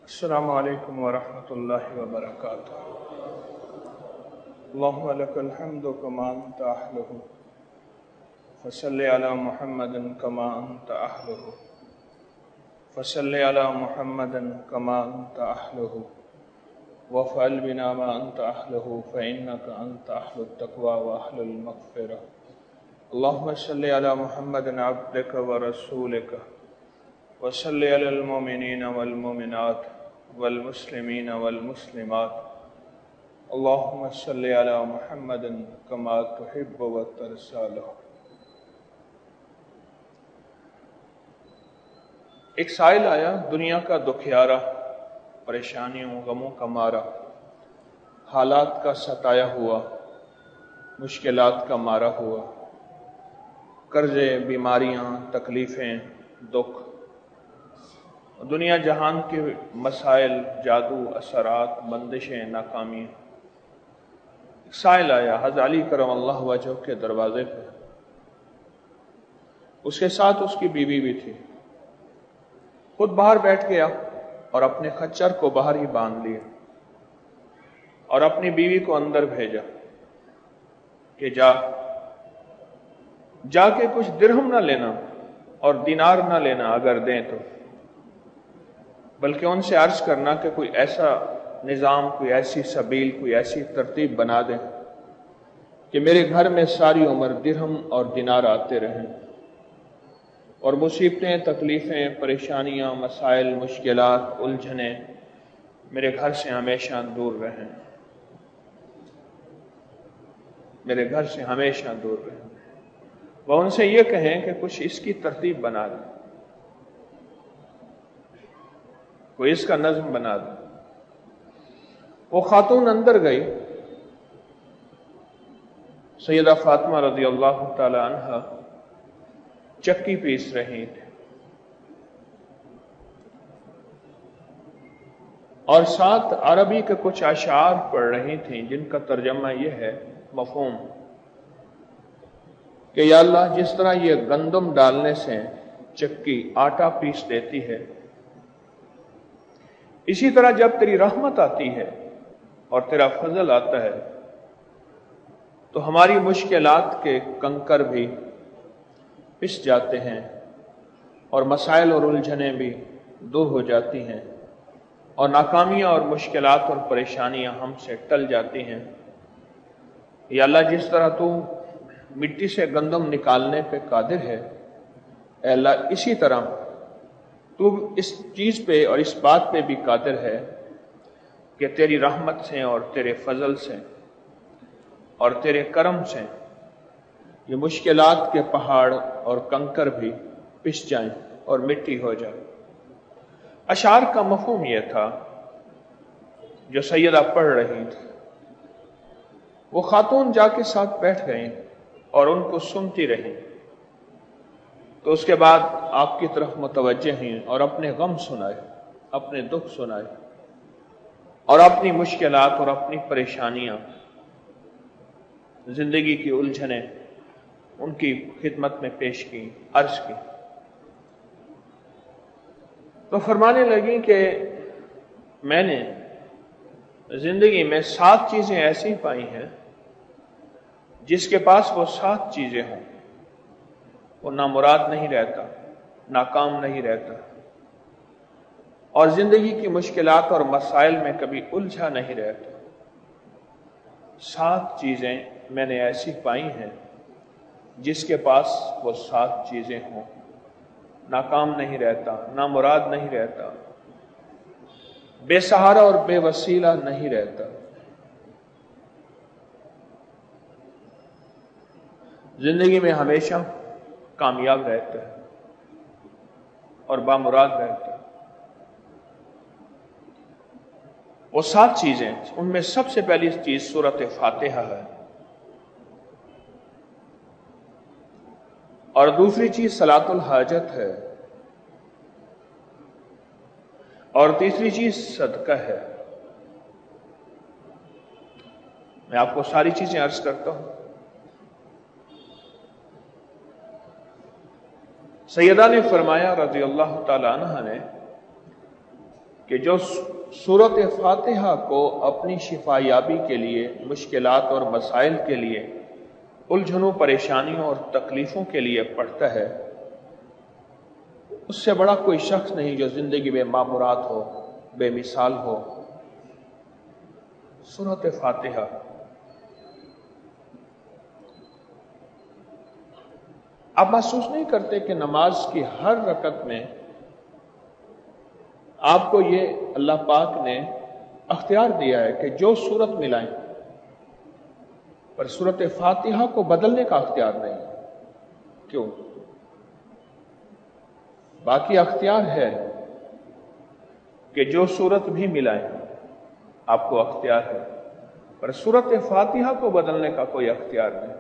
السلام علیکم ورحمۃ اللہ وبرکاتہ۔ اللہم لک الحمد کما انت اہلہ فصلی علی محمد کما انت اہلہ فصلی علی محمد کما انت اہلہ وافعل بنا ما انت اہلہ فانک انت اہل التقوی واہل المغفرہ۔ اللہم صلی علی محمد عبدک ورسولک وصلی علی المؤمنین والمؤمنات والمسلمین والمسلمات۔ اللہم صلی علی محمد کما تحب وترضی عنہ۔ ایک سائل آیا، دنیا کا دکھیارا، پریشانیوں غموں کا مارا، حالات کا ستایا ہوا، مشکلات کا مارا ہوا، قرضے، بیماریاں، تکلیفیں، دکھ، دنیا جہان کے مسائل، جادو، اثرات، بندشیں، ناکامیاں۔ ایک سائل آیا حضرت علی کرم اللہ وجہہ کے دروازے پہ، اس کے ساتھ اس کی بیوی بھی تھی۔ خود باہر بیٹھ گیا اور اپنے خچر کو باہر ہی باندھ لیا اور اپنی بیوی کو اندر بھیجا کہ جا کے کچھ درہم نہ لینا اور دینار نہ لینا اگر دیں تو، بلکہ ان سے عرض کرنا کہ کوئی ایسا نظام، کوئی ایسی سبیل، کوئی ایسی ترتیب بنا دیں کہ میرے گھر میں ساری عمر درہم اور دینار آتے رہیں اور مصیبتیں، تکلیفیں، پریشانیاں، مسائل، مشکلات، الجھنیں میرے گھر سے ہمیشہ دور رہیں، میرے گھر سے ہمیشہ دور رہیں۔ وہ ان سے یہ کہیں کہ کچھ اس کی ترتیب بنا دیں، کوئی اس کا نظم بنا دیں۔ وہ خاتون اندر گئی، سیدہ فاطمہ رضی اللہ تعالی عنہا چکی پیس رہی تھی اور ساتھ عربی کے کچھ اشعار پڑھ رہی تھیں جن کا ترجمہ یہ ہے، مفہوم، کہ یا اللہ جس طرح یہ گندم ڈالنے سے چکی آٹا پیس دیتی ہے، اسی طرح جب تیری رحمت آتی ہے اور تیرا فضل آتا ہے تو ہماری مشکلات کے کنکر بھی پس جاتے ہیں اور مسائل اور الجھنیں بھی دور ہو جاتی ہیں اور ناکامیاں اور مشکلات اور پریشانیاں ہم سے ٹل جاتی ہیں۔ یا اللہ جس طرح تو مٹی سے گندم نکالنے پہ قادر ہے، اے اللہ اسی طرح تو اس چیز پہ اور اس بات پہ بھی قادر ہے کہ تیری رحمت سے اور تیرے فضل سے اور تیرے کرم سے یہ مشکلات کے پہاڑ اور کنکر بھی پس جائیں اور مٹی ہو جائے۔ اشعار کا مفہوم یہ تھا جو سیدہ پڑھ رہی تھی۔ وہ خاتون جا کے ساتھ بیٹھ گئیں اور ان کو سنتی رہیں، تو اس کے بعد آپ کی طرف متوجہ ہیں اور اپنے غم سنائے، اپنے دکھ سنائے اور اپنی مشکلات اور اپنی پریشانیاں، زندگی کی الجھنیں ان کی خدمت میں پیش کی، عرض کی۔ تو فرمانے لگیں کہ میں نے زندگی میں 7 چیزیں ایسی پائی ہیں جس کے پاس وہ 7 چیزیں ہوں وہ نامراد نہیں رہتا، ناکام نہیں رہتا اور زندگی کی مشکلات اور مسائل میں کبھی الجھا نہیں رہتا۔ 7 چیزیں میں نے ایسی پائی ہیں جس کے پاس وہ 7 چیزیں ہوں ناکام نہیں رہتا، نامراد نہیں رہتا، بے سہارا اور بے وسیلہ نہیں رہتا، زندگی میں ہمیشہ کامیاب رہتا ہے اور بامراد رہتا ہے۔ وہ 7 چیزیں، ان میں سب سے پہلی چیز سورۃ فاتحہ ہے، اور دوسری چیز صلاۃ الحاجت ہے، اور تیسری چیز صدقہ ہے۔ میں آپ کو ساری چیزیں عرض کرتا ہوں۔ سیدہ نے فرمایا رضی اللہ تعالی عنہ نے کہ جو سورت فاتحہ کو اپنی شفا یابی کے لیے، مشکلات اور مسائل کے لیے، الجھنوں، پریشانیوں اور تکلیفوں کے لیے پڑھتا ہے، اس سے بڑا کوئی شخص نہیں جو زندگی میں مامورات ہو، بے مثال ہو۔ سورت فاتحہ آپ محسوس نہیں کرتے کہ نماز کی ہر رکعت میں آپ کو یہ اللہ پاک نے اختیار دیا ہے کہ جو سورت ملائیں، پر سورت فاتحہ کو بدلنے کا اختیار نہیں؟ کیوں؟ باقی اختیار ہے کہ جو سورت بھی ملائیں آپ کو اختیار ہے، پر سورت فاتحہ کو بدلنے کا کوئی اختیار نہیں،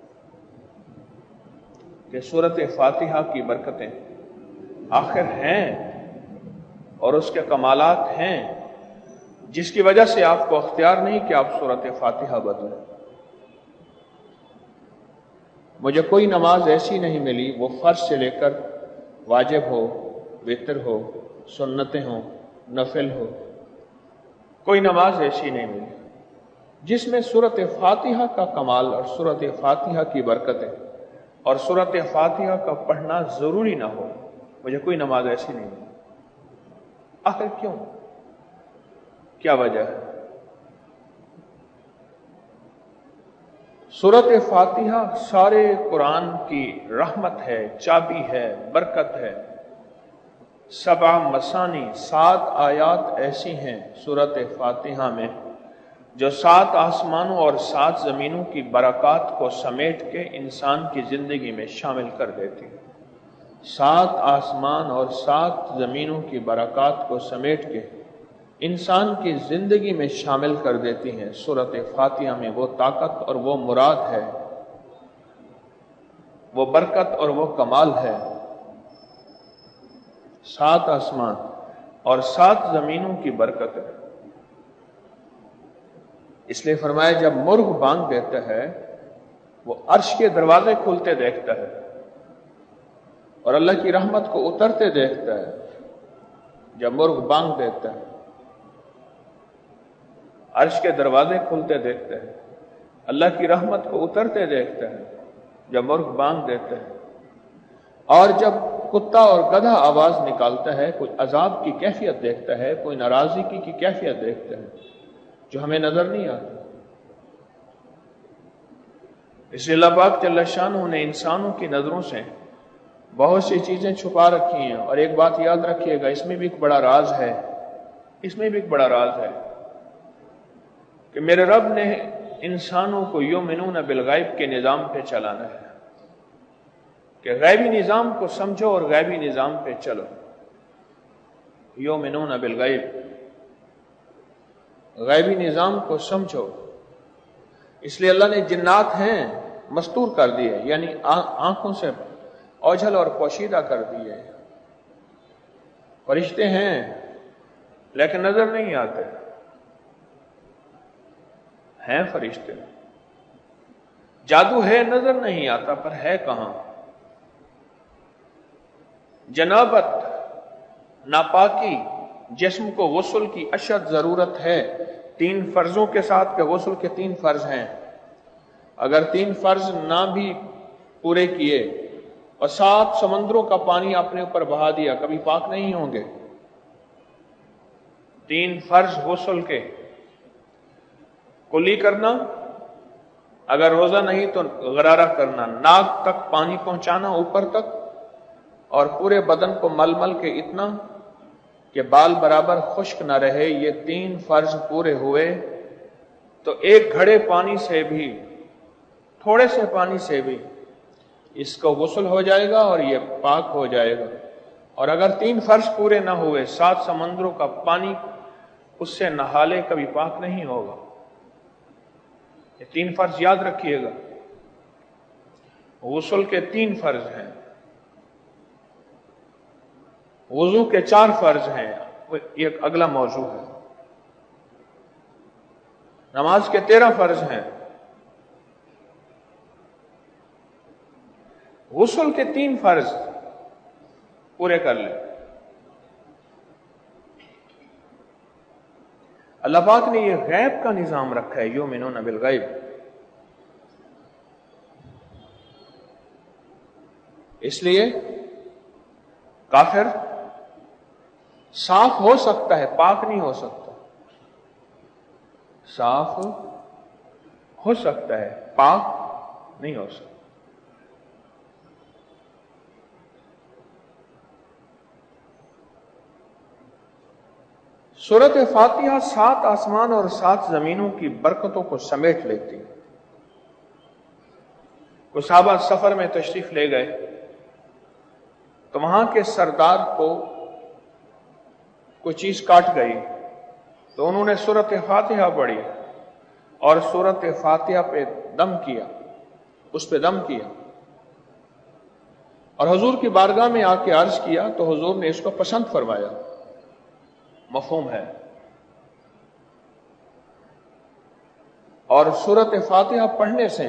کہ سورت فاتحہ کی برکتیں آخر ہیں اور اس کے کمالات ہیں جس کی وجہ سے آپ کو اختیار نہیں کہ آپ سورت فاتحہ بدلیں۔ مجھے کوئی نماز ایسی نہیں ملی، وہ فرض سے لے کر واجب ہو، وتر ہو، سنتیں ہوں، نفل ہو، کوئی نماز ایسی نہیں ملی جس میں سورت فاتحہ کا کمال اور سورت فاتحہ کی برکتیں اور سورت فاتحہ کا پڑھنا ضروری نہ ہو۔ مجھے کوئی نماز ایسی نہیں ملی۔ آخر کیوں؟ کیا وجہ ہے؟ سورت فاتحہ سارے قرآن کی رحمت ہے، چابی ہے، برکت ہے۔ 7 مثانی، 7 آیات ایسی ہیں سورت فاتحہ میں جو 7 آسمانوں اور 7 زمینوں کی برکات کو سمیٹ کے انسان کی زندگی میں شامل کر دیتی ہیں۔ 7 آسمان اور 7 زمینوں کی برکات کو سمیٹ کے انسان کی زندگی میں شامل کر دیتی ہیں۔ سورت فاتحہ میں وہ طاقت اور وہ مراد ہے، وہ برکت اور وہ کمال ہے۔ 7 آسمان اور 7 زمینوں کی برکت ہے۔ اس لیے فرمایا جب مرغ بانگ دیتا ہے وہ عرش کے دروازے کھلتے دیکھتا ہے اور اللہ کی رحمت کو اترتے دیکھتا ہے۔ جب مرغ بانگ دیتا ہے عرش کے دروازے کھلتے دیکھتا ہے، اللہ کی رحمت کو اترتے دیکھتا ہے جب مرغ بانگ دیتا ہے۔ اور جب کتا اور گدھا آواز نکالتا ہے، کوئی عذاب کی کیفیت دیکھتا ہے، کوئی ناراضگی کی کیفیت دیکھتا ہے جو ہمیں نظر نہیں آتی۔ اس لیے اللہ پاک جل شانہ نے انسانوں کی نظروں سے بہت سی چیزیں چھپا رکھی ہیں، اور ایک بات یاد رکھیے گا، اس میں بھی ایک بڑا راز ہے، اس میں بھی ایک بڑا راز ہے کہ میرے رب نے انسانوں کو یؤمنون بالغیب کے نظام پہ چلانا ہے، کہ غیبی نظام کو سمجھو اور غیبی نظام پہ چلو۔ یؤمنون بالغیب، غیبی نظام کو سمجھو۔ اس لیے اللہ نے جنات ہیں مستور کر دیے، یعنی آنکھوں سے اوجھل اور پوشیدہ کر دیے۔ فرشتے ہیں لیکن نظر نہیں آتے، ہیں فرشتے۔ جادو ہے نظر نہیں آتا، پر ہے کہاں؟ جنابت، ناپاکی، جسم کو غسل کی اشد ضرورت ہے 3 فرضوں کے ساتھ، کہ غسل کے 3 فرض ہیں۔ اگر 3 فرض نہ بھی پورے کیے اور 7 سمندروں کا پانی اپنے اوپر بہا دیا، کبھی پاک نہیں ہوں گے۔ 3 فرض غسل کے: کلی کرنا، اگر روزہ نہیں تو غرارہ کرنا، ناک تک پانی پہنچانا اوپر تک، اور پورے بدن کو مل مل کے اتنا کہ بال برابر خشک نہ رہے۔ یہ 3 فرض پورے ہوئے تو ایک گھڑے پانی سے بھی، تھوڑے سے پانی سے بھی اس کو غسل ہو جائے گا اور یہ پاک ہو جائے گا۔ اور اگر 3 فرض پورے نہ ہوئے، 7 سمندروں کا پانی اس سے نہا لے، کبھی پاک نہیں ہوگا۔ یہ 3 فرض یاد رکھیے گا، غسل کے 3 فرض ہیں۔ وضو کے 4 فرض ہیں، ایک اگلا موضوع ہے۔ نماز کے 13 فرض ہیں۔ غسل کے 3 فرض پورے کر لیں۔ اللہ پاک نے یہ غیب کا نظام رکھا ہے، یؤمنون بالغیب. اس لیے کافر صاف ہو سکتا ہے، پاک نہیں ہو سکتا. صاف ہو سکتا ہے، پاک نہیں ہو سکتا. سورۃ فاتحہ 7 آسمان اور 7 زمینوں کی برکتوں کو سمیٹ لیتی ہے. کچھ صحابہ سفر میں تشریف لے گئے تو وہاں کے سردار کو کوئی چیز کاٹ گئی تو انہوں نے سورۃ فاتحہ پڑھی اور سورۃ فاتحہ پہ دم کیا، اس پہ دم کیا اور حضور کی بارگاہ میں آ کے عرض کیا تو حضور نے اس کو پسند فرمایا. مفہوم ہے. اور سورۃ فاتحہ پڑھنے سے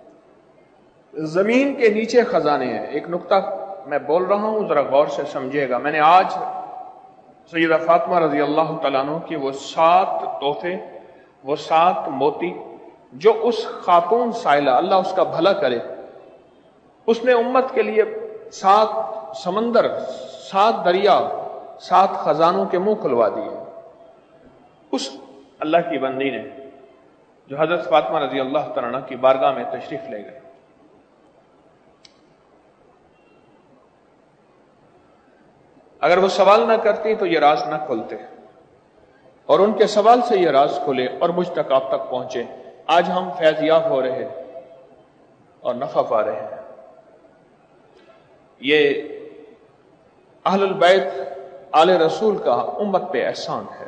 زمین کے نیچے خزانے ہیں. ایک نقطہ میں بول رہا ہوں، ذرا غور سے سمجھیے گا. میں نے آج سیدہ فاطمہ رضی اللہ تعالیٰ عنہ کی وہ 7 تحفے، وہ 7 موتی جو اس خاتون سائلہ، اللہ اس کا بھلا کرے، اس نے امت کے لیے 7 سمندر، 7 دریا، 7 خزانوں کے منہ کھلوا دیے. اس اللہ کی بندی نے جو حضرت فاطمہ رضی اللہ تعالیٰ عنہ کی بارگاہ میں تشریف لے گئے. اگر وہ سوال نہ کرتی تو یہ راز نہ کھلتے، اور ان کے سوال سے یہ راز کھلے اور مجھ تک، آپ تک پہنچے. آج ہم فیض یاب ہو رہے ہیں اور نفع پا رہے ہیں. یہ اہل البیت آل رسول کا امت پہ احسان ہے.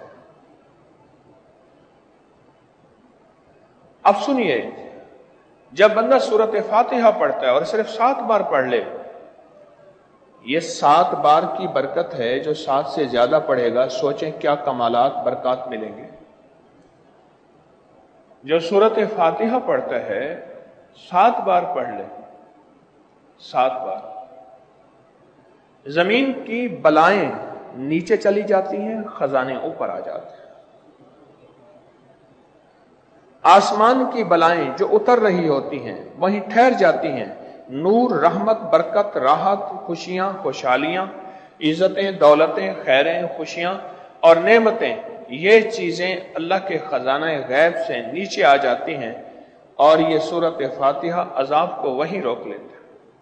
اب سنیے، جب بندہ سورۃ فاتحہ پڑھتا ہے اور صرف 7 بار پڑھ لے، یہ 7 بار کی برکت ہے. جو 7 سے زیادہ پڑھے گا، سوچیں کیا کمالات، برکات ملیں گے. جو سورۃ فاتحہ پڑھتا ہے 7 بار پڑھ لے، 7 بار، زمین کی بلائیں نیچے چلی جاتی ہیں، خزانے اوپر آ جاتے ہیں. آسمان کی بلائیں جو اتر رہی ہوتی ہیں وہیں ٹھہر جاتی ہیں. نور، رحمت، برکت، راحت، خوشیاں، خوشحالیاں، عزتیں، دولتیں، خیریں، خوشیاں اور نعمتیں، یہ چیزیں اللہ کے خزانہ غیب سے نیچے آ جاتی ہیں، اور یہ سورۃ فاتحہ عذاب کو وہیں روک لیتے ہیں.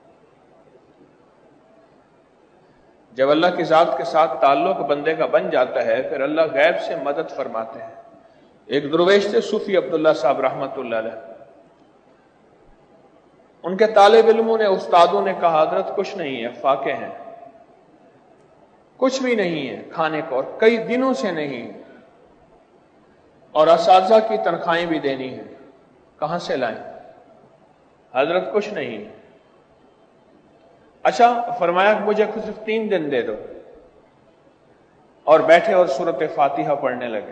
جب اللہ کی ذات کے ساتھ تعلق بندے کا بن جاتا ہے، پھر اللہ غیب سے مدد فرماتے ہیں. ایک درویش تھے صوفی عبداللہ صاحب رحمۃ اللہ علیہ. ان کے طالب علموں نے، استادوں نے کہا حضرت کچھ نہیں ہے، فاقے ہیں، کچھ بھی نہیں ہے کھانے کو، اور کئی دنوں سے نہیں ہے، اور اساتذہ کی تنخواہیں بھی دینی ہے، کہاں سے لائیں؟ حضرت کچھ نہیں ہے. اچھا، فرمایا مجھے صرف 3 دن دے دو، اور بیٹھے اور سورۃ فاتحہ پڑھنے لگے.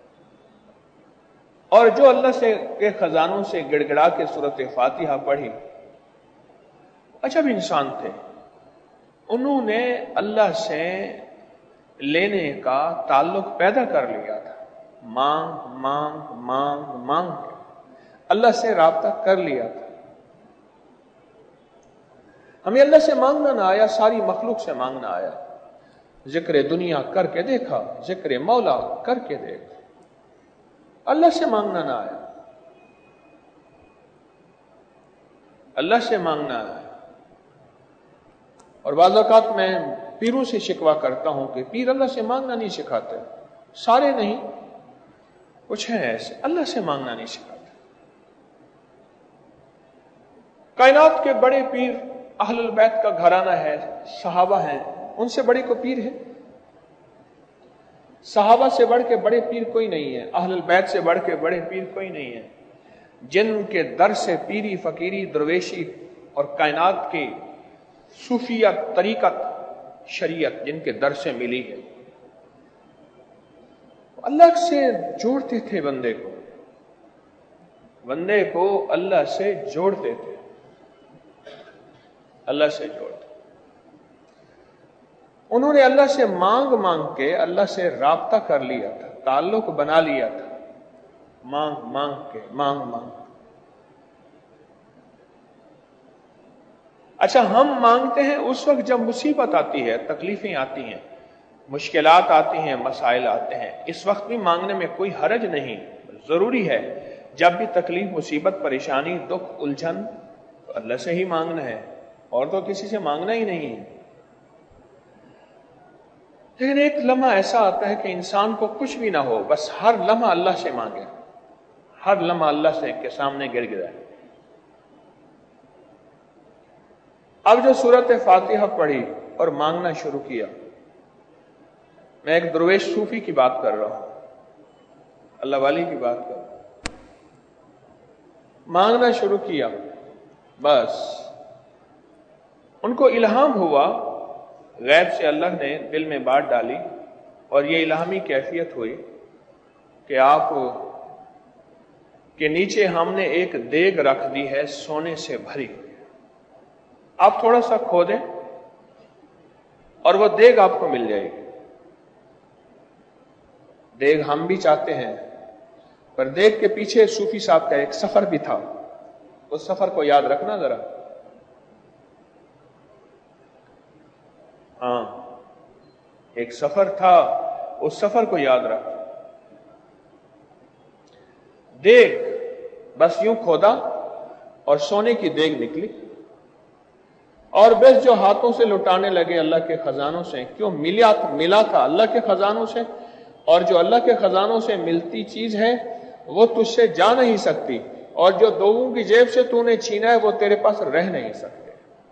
اور جو اللہ سے کے خزانوں سے گڑ گڑا کے سورۃ فاتحہ پڑھی، عجب انسان تھے. انہوں نے اللہ سے لینے کا تعلق پیدا کر لیا تھا. مانگ مانگ مانگ مانگ کے اللہ سے رابطہ کر لیا تھا. ہمیں اللہ سے مانگنا نہ آیا، ساری مخلوق سے مانگنا آیا. ذکر دنیا کر کے دیکھا، ذکر مولا کر کے دیکھا، اللہ سے مانگنا نہ آیا. اللہ سے مانگنا آیا. اور بعض اوقات میں پیروں سے شکوہ کرتا ہوں کہ پیر اللہ سے مانگنا نہیں سکھاتے. سارے نہیں، کچھ ہیں ایسے اللہ سے مانگنا نہیں سکھاتے. کائنات کے بڑے پیر اہل البیت کا گھرانہ ہے، صحابہ ہیں، ان سے بڑے کو پیر ہے؟ صحابہ سے بڑھ کے بڑے پیر کوئی نہیں ہے، اہل البیت سے بڑھ کے بڑے پیر کوئی نہیں ہے. جن کے در سے پیری، فقیری، درویشی اور کائنات کی صوفیت، طریقت، شریعت جن کے در سے ملی ہے، اللہ سے جوڑتے تھے بندے کو اللہ سے جوڑتے تھے، اللہ سے جوڑتے. انہوں نے اللہ سے مانگ مانگ کے اللہ سے رابطہ کر لیا تھا. تعلق بنا لیا تھا، مانگ مانگ کے، مانگ مانگ۔ اچھا، ہم مانگتے ہیں اس وقت جب مصیبت آتی ہے، تکلیفیں آتی ہیں، مشکلات آتی ہیں، مسائل آتے ہیں، اس وقت بھی مانگنے میں کوئی حرج نہیں، ضروری ہے۔ جب بھی تکلیف، مصیبت، پریشانی، دکھ، الجھن، تو اللہ سے ہی مانگنا ہے، اور تو کسی سے مانگنا ہی نہیں ہے۔ لیکن ایک لمحہ ایسا آتا ہے کہ انسان کو کچھ بھی نہ ہو، بس ہر لمحہ اللہ سے مانگے، ہر لمحہ اللہ سے کے سامنے گر گرائے۔ اب جو سورت فاتحہ پڑھی اور مانگنا شروع کیا، میں ایک درویش صوفی کی بات کر رہا ہوں، اللہ والی کی بات کر رہا ہوں۔ مانگنا شروع کیا، بس ان کو الہام ہوا، غیب سے اللہ نے دل میں بات ڈالی، اور یہ الہامی کیفیت ہوئی کہ آپ کے نیچے ہم نے ایک دیگ رکھ دی ہے سونے سے بھری، آپ تھوڑا سا کھودیں اور وہ دیگ آپ کو مل جائے گی۔ دیگ ہم بھی چاہتے ہیں، پر دیگ کے پیچھے صوفی صاحب کا ایک سفر بھی تھا، اس سفر کو یاد رکھنا ذرا۔ ہاں، ایک سفر تھا، اس سفر کو یاد رکھ۔ دیگ بس یوں کھودا اور سونے کی دیگ نکلی، اور بس جو ہاتھوں سے لٹانے لگے اللہ کے خزانوں سے، کیوں ملا تھا اللہ کے خزانوں سے، اور جو اللہ کے خزانوں سے ملتی چیز ہے وہ تجھ سے جا نہیں سکتی، اور جو لوگوں کی جیب سے تو نے چھینا ہے وہ تیرے پاس رہ نہیں سکتے۔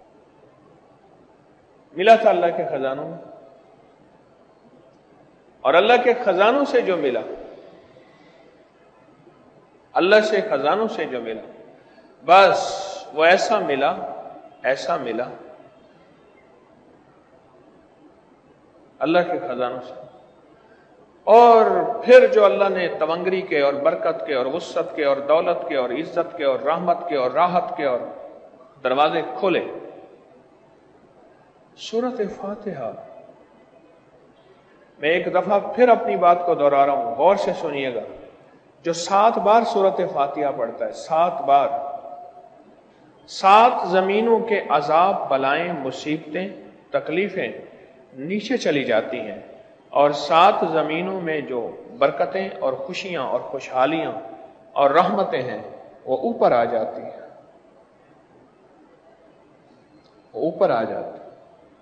ملا تھا اللہ کے خزانوں میں، اور اللہ کے خزانوں سے جو ملا، اللہ سے خزانوں سے جو ملا، بس وہ ایسا ملا، ایسا ملا اللہ کے خزانوں سے۔ اور پھر جو اللہ نے تونگری کے اور برکت کے اور وسعت کے اور دولت کے اور عزت کے اور رحمت کے اور راحت کے اور دروازے کھولے، سورۃ فاتحہ میں ایک دفعہ پھر اپنی بات کو دہرا رہا ہوں، غور سے سنیے گا۔ جو 7 بار سورۃ فاتحہ پڑھتا ہے، 7 بار، 7 زمینوں کے عذاب، بلائیں، مصیبتیں، تکلیفیں نیچے چلی جاتی ہیں، اور 7 زمینوں میں جو برکتیں اور خوشیاں اور خوشحالیاں اور رحمتیں ہیں وہ اوپر آ جاتی ہیں، وہ اوپر آ جاتی ہیں۔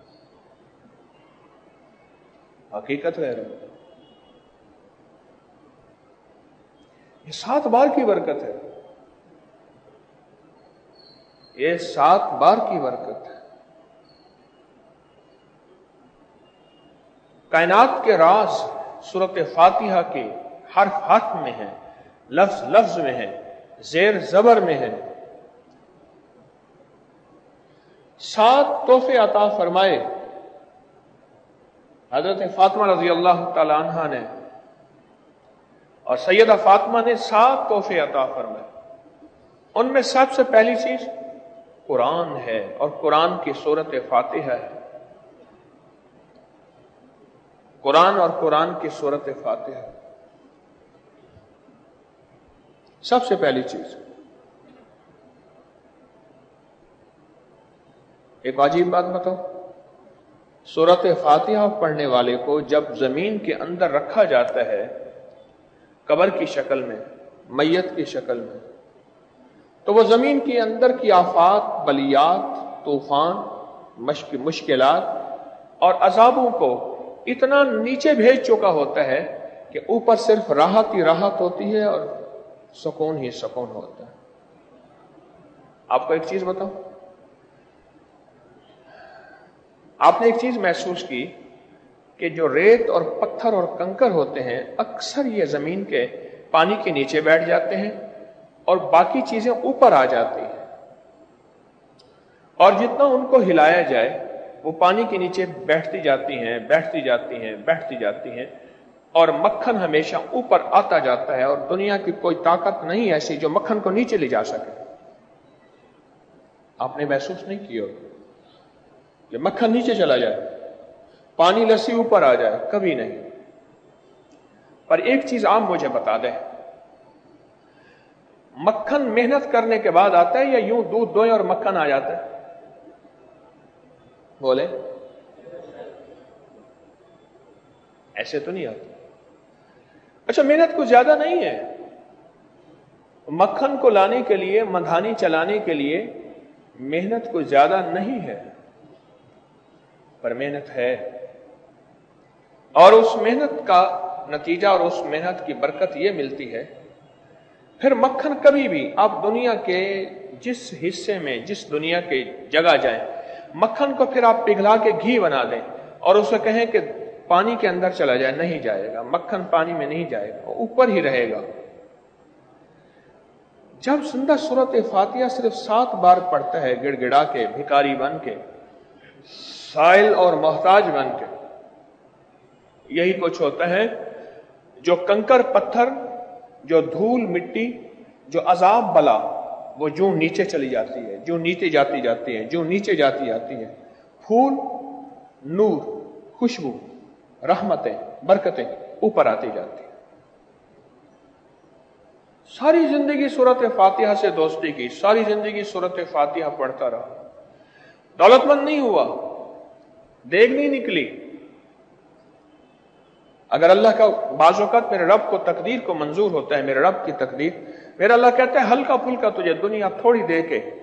حقیقت ہے، یہ 7 بار کی برکت ہے، یہ 7 بار کی برکت ہے۔ کائنات کے راز سورۃ فاتحہ کے حرف حرف میں ہیں، لفظ لفظ میں ہیں، زیر زبر میں ہیں۔ 7 تحفے عطا فرمائے حضرت فاطمہ رضی اللہ تعالی عنہا نے، اور سیدہ فاطمہ نے 7 تحفے عطا فرمائے۔ ان میں سب سے پہلی چیز قرآن ہے، اور قرآن کی سورۃ فاتحہ ہے۔ قرآن اور قرآن کی سورۃ فاتحہ سب سے پہلی چیز۔ ایک عجیب بات بتاؤ، سورۃ فاتحہ پڑھنے والے کو جب زمین کے اندر رکھا جاتا ہے، قبر کی شکل میں، میت کی شکل میں، تو وہ زمین کے اندر کی آفات، بلیات، طوفان، مشکلات اور عذابوں کو اتنا نیچے بھیج چکا ہوتا ہے کہ اوپر صرف راحت ہی راحت ہوتی ہے اور سکون ہی سکون ہوتا ہے۔ آپ کو ایک چیز بتاؤں، آپ نے ایک چیز محسوس کی کہ جو ریت اور پتھر اور کنکر ہوتے ہیں، اکثر یہ زمین کے پانی کے نیچے بیٹھ جاتے ہیں اور باقی چیزیں اوپر آ جاتی ہیں، اور جتنا ان کو ہلایا جائے وہ پانی کے نیچے بیٹھتی جاتی ہیں، بیٹھتی جاتی ہیں، بیٹھتی جاتی ہیں، اور مکھن ہمیشہ اوپر آتا جاتا ہے، اور دنیا کی کوئی طاقت نہیں ایسی جو مکھن کو نیچے لے جا سکے۔ آپ نے محسوس نہیں کیا کہ مکھن نیچے چلا جائے، پانی لسی اوپر آ جائے، کبھی نہیں۔ پر ایک چیز آپ مجھے بتا دیں، مکھن محنت کرنے کے بعد آتا ہے یا یوں دودھ دوئیں اور مکھن آ جاتا ہے؟ بولے، ایسے تو نہیں آتا۔ اچھا، محنت کچھ زیادہ نہیں ہے، مکھن کو لانے کے لیے، مدھانی چلانے کے لیے محنت کچھ زیادہ نہیں ہے، پر محنت ہے، اور اس محنت کا نتیجہ اور اس محنت کی برکت یہ ملتی ہے، پھر مکھن کبھی بھی آپ دنیا کے جس حصے میں، جس دنیا کے جگہ جائیں، مکھن کو پھر آپ پگھلا کے گھی بنا دیں اور اسے کہیں کہ پانی کے اندر چلا جائے، نہیں جائے گا، مکھن پانی میں نہیں جائے گا، اوپر ہی رہے گا۔ جب بندہ سورۃ فاتحہ صرف 7 بار پڑھتا ہے، گڑ گڑا کے، بھکاری بن کے، سائل اور محتاج بن کے، یہی کچھ ہوتا ہے، جو کنکر پتھر، جو دھول مٹی، جو عذاب بلا، وہ جوں نیچے چلی جاتی ہے، جو نیچے جاتی جاتی ہے، جو نیچے جاتی جاتی ہے، پھول، نور، خوشبو، رحمتیں، برکتیں اوپر آتی جاتی ہیں۔ ساری زندگی سورۃ فاتحہ سے دوستی کی، ساری زندگی سورۃ فاتحہ پڑھتا رہا، دولت مند نہیں ہوا، دیگ نہیں نکلی۔ اگر اللہ کا بعض اوقات میرے رب کو تقدیر کو منظور ہوتا ہے، میرے رب کی تقدیر، میرا اللہ کہتا ہے ہلکا پھلکا تجھے دنیا تھوڑی دے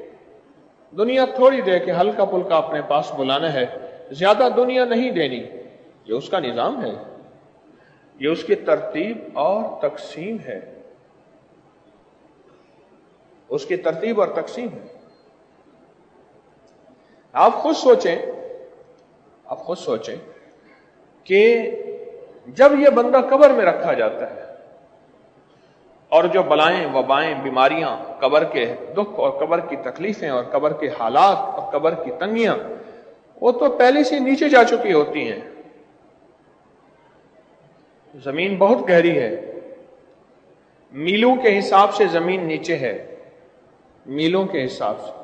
کے ہلکا پھلکا اپنے پاس بلانا ہے، زیادہ دنیا نہیں دینی۔ یہ اس کا نظام ہے، یہ اس کی ترتیب اور تقسیم ہے، اس کی ترتیب اور تقسیم ہے۔ آپ خود سوچیں کہ جب یہ بندہ قبر میں رکھا جاتا ہے اور جو بلائیں وبائیں بیماریاں، قبر کے دکھ اور قبر کی تکلیفیں اور قبر کے حالات اور قبر کی تنگیاں، وہ تو پہلے سے نیچے جا چکی ہوتی ہیں۔ زمین بہت گہری ہے، میلوں کے حساب سے زمین نیچے ہے، میلوں کے حساب سے،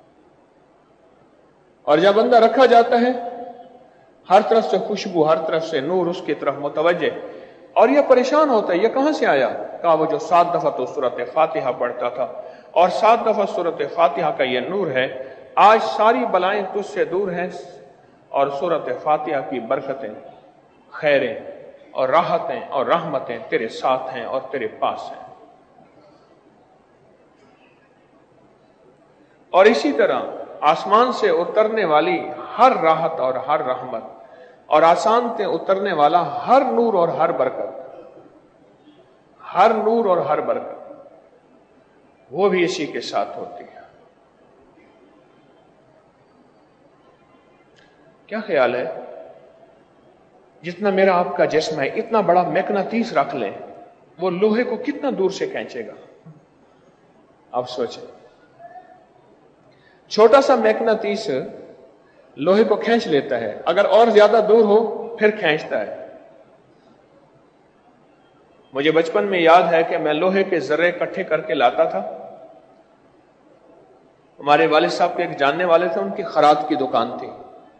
اور جب بندہ رکھا جاتا ہے ہر طرف سے خوشبو، ہر طرف سے نور اس کی طرف متوجہ، اور یہ پریشان ہوتا ہے یہ کہاں سے آیا؟ کہا وہ جو 7 دفعہ تو سورۃ فاتحہ پڑھتا تھا، اور 7 دفعہ سورۃ فاتحہ کا یہ نور ہے، آج ساری بلائیں تجھ سے دور ہیں، اور سورۃ فاتحہ کی برکتیں، خیریں اور راحتیں اور رحمتیں تیرے ساتھ ہیں اور تیرے پاس ہیں۔ اور اسی طرح آسمان سے اترنے والی ہر راحت اور ہر رحمت، اور آسمان سے اترنے والا ہر نور اور ہر برکت، ہر نور اور ہر برکت، وہ بھی اسی کے ساتھ ہوتی ہے۔ کیا خیال ہے، جتنا میرا آپ کا جسم ہے، اتنا بڑا مقناطیس رکھ لیں، وہ لوہے کو کتنا دور سے کھینچے گا؟ آپ سوچیں، چھوٹا سا مقناطیس لوہے کو کھینچ لیتا ہے، اگر اور زیادہ دور ہو پھر کھینچتا ہے۔ مجھے بچپن میں یاد ہے کہ میں لوہے کے ذرے اکٹھے کر کے لاتا تھا، ہمارے والد صاحب کے ایک جاننے والے تھے، ان کی خراد کی دکان تھی،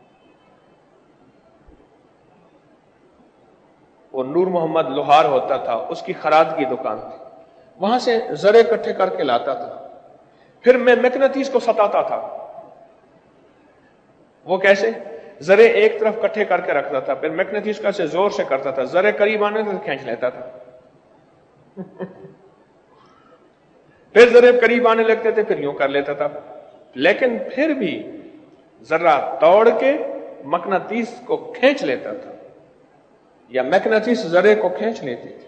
وہ نور محمد لوہار ہوتا تھا، اس کی خراد کی دکان تھی، وہاں سے ذرے اکٹھے کر کے لاتا تھا، پھر میں مقناطیس کو ستاتا تھا۔ وہ کیسے؟ ذرے ایک طرف اکٹھے کر کے رکھتا تھا، پھر مقناطیس کا سے زور سے کرتا تھا، ذرے قریب آنے سے کھینچ لیتا تھا، پھر ذرے قریب آنے لگتے تھے، پھر یوں کر لیتا تھا، لیکن پھر بھی ذرہ توڑ کے مقناطیس کو کھینچ لیتا تھا، یا مقناطیس ذرے کو کھینچ لیتی تھی۔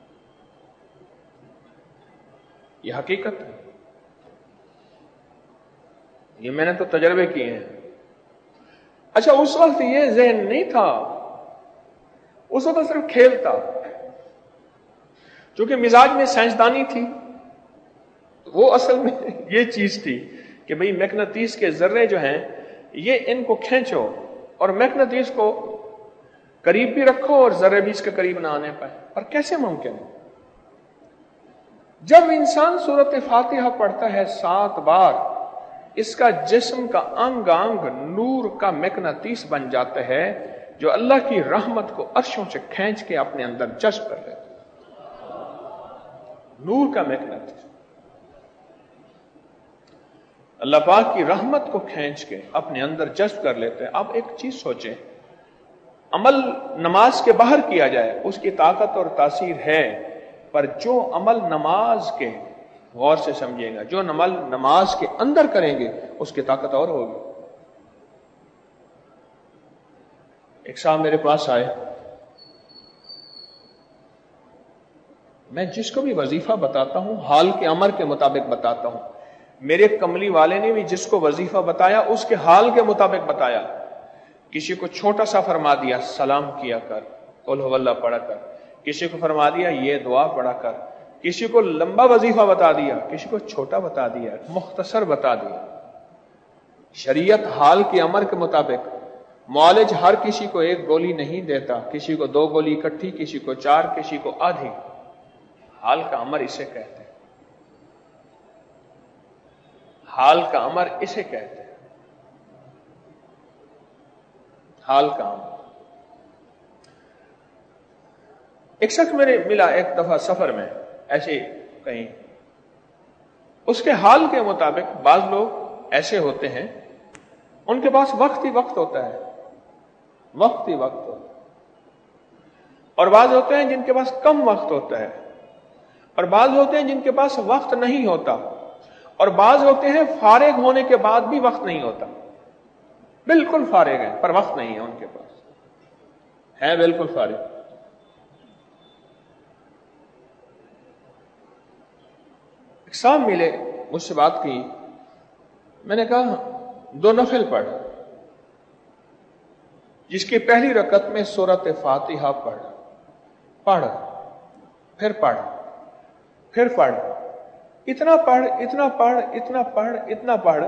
یہ حقیقت ہے، یہ میں نے تو تجربے کیے ہیں۔ اچھا، اس وقت یہ ذہن نہیں تھا، اس وقت صرف کھیل تھا، چونکہ مزاج میں سائنسدانی تھی، وہ اصل میں یہ چیز تھی کہ بھئی مقناطیس کے ذرے جو ہیں یہ ان کو کھینچو، اور مقناطیس کو قریب بھی رکھو اور ذرے بھی اس کے قریب نہ آنے پائے۔ اور کیسے ممکن ہے؟ جب انسان سورۃ فاتحہ پڑھتا ہے 7 بار، اس کا جسم کا انگ انگ نور کا مقناطیس بن جاتا ہے، جو اللہ کی رحمت کو عرشوں سے کھینچ کے اپنے اندر جذب کر لیتا ہے۔ نور کا میگنیٹ. اللہ پاک کی رحمت کو کھینچ کے اپنے اندر جذب کر لیتے ہیں. اب ایک چیز سوچیں، عمل نماز کے باہر کیا جائے اس کی طاقت اور تاثیر ہے، پر جو عمل نماز کے، غور سے سمجھیے گا، جو عمل نماز کے اندر کریں گے اس کی طاقت اور ہوگی. ایک صاحب میرے پاس آئے، میں جس کو بھی وظیفہ بتاتا ہوں حال کے امر کے مطابق بتاتا ہوں. میرے کملی والے نے بھی جس کو وظیفہ بتایا اس کے حال کے مطابق بتایا. کسی کو چھوٹا سا فرما دیا سلام کیا کر، قل هو اللہ پڑھا کر. کسی کو فرما دیا یہ دعا پڑھا کر. کسی کو لمبا وظیفہ بتا دیا، کسی کو چھوٹا بتا دیا، مختصر بتا دیا. شریعت حال کے امر کے مطابق. معالج ہر کسی کو ایک گولی نہیں دیتا، کسی کو 2 گولی اکٹھی، کسی کو 4، کسی کو آدھی. حال کا امر اسے کہتے ہیں. حال کا امر اسے کہتے ہیں. حال کا امر. ایک شخص میرے ملا ایک دفعہ سفر میں، ایسے کہیں، اس کے حال کے مطابق بعض لوگ ایسے ہوتے ہیں ان کے پاس وقت ہی وقت ہوتا ہے، وقت ہی وقت ہوتا ہے. اور بعض ہوتے ہیں جن کے پاس کم وقت ہوتا ہے، اور بعض ہوتے ہیں جن کے پاس وقت نہیں ہوتا، اور بعض ہوتے ہیں فارغ ہونے کے بعد بھی وقت نہیں ہوتا. بالکل فارغ ہیں پر وقت نہیں ہے ان کے پاس، ہیں بالکل فارغ. ایک صاحب ملے، مجھ سے بات کی. میں نے کہا 2 نفل پڑھ، جس کی پہلی رکعت میں سورۃ فاتحہ پڑھ، پھر پڑھ، پھر پڑھ، اتنا پڑھ، اتنا پڑھ، اتنا پڑھ، اتنا پڑھ.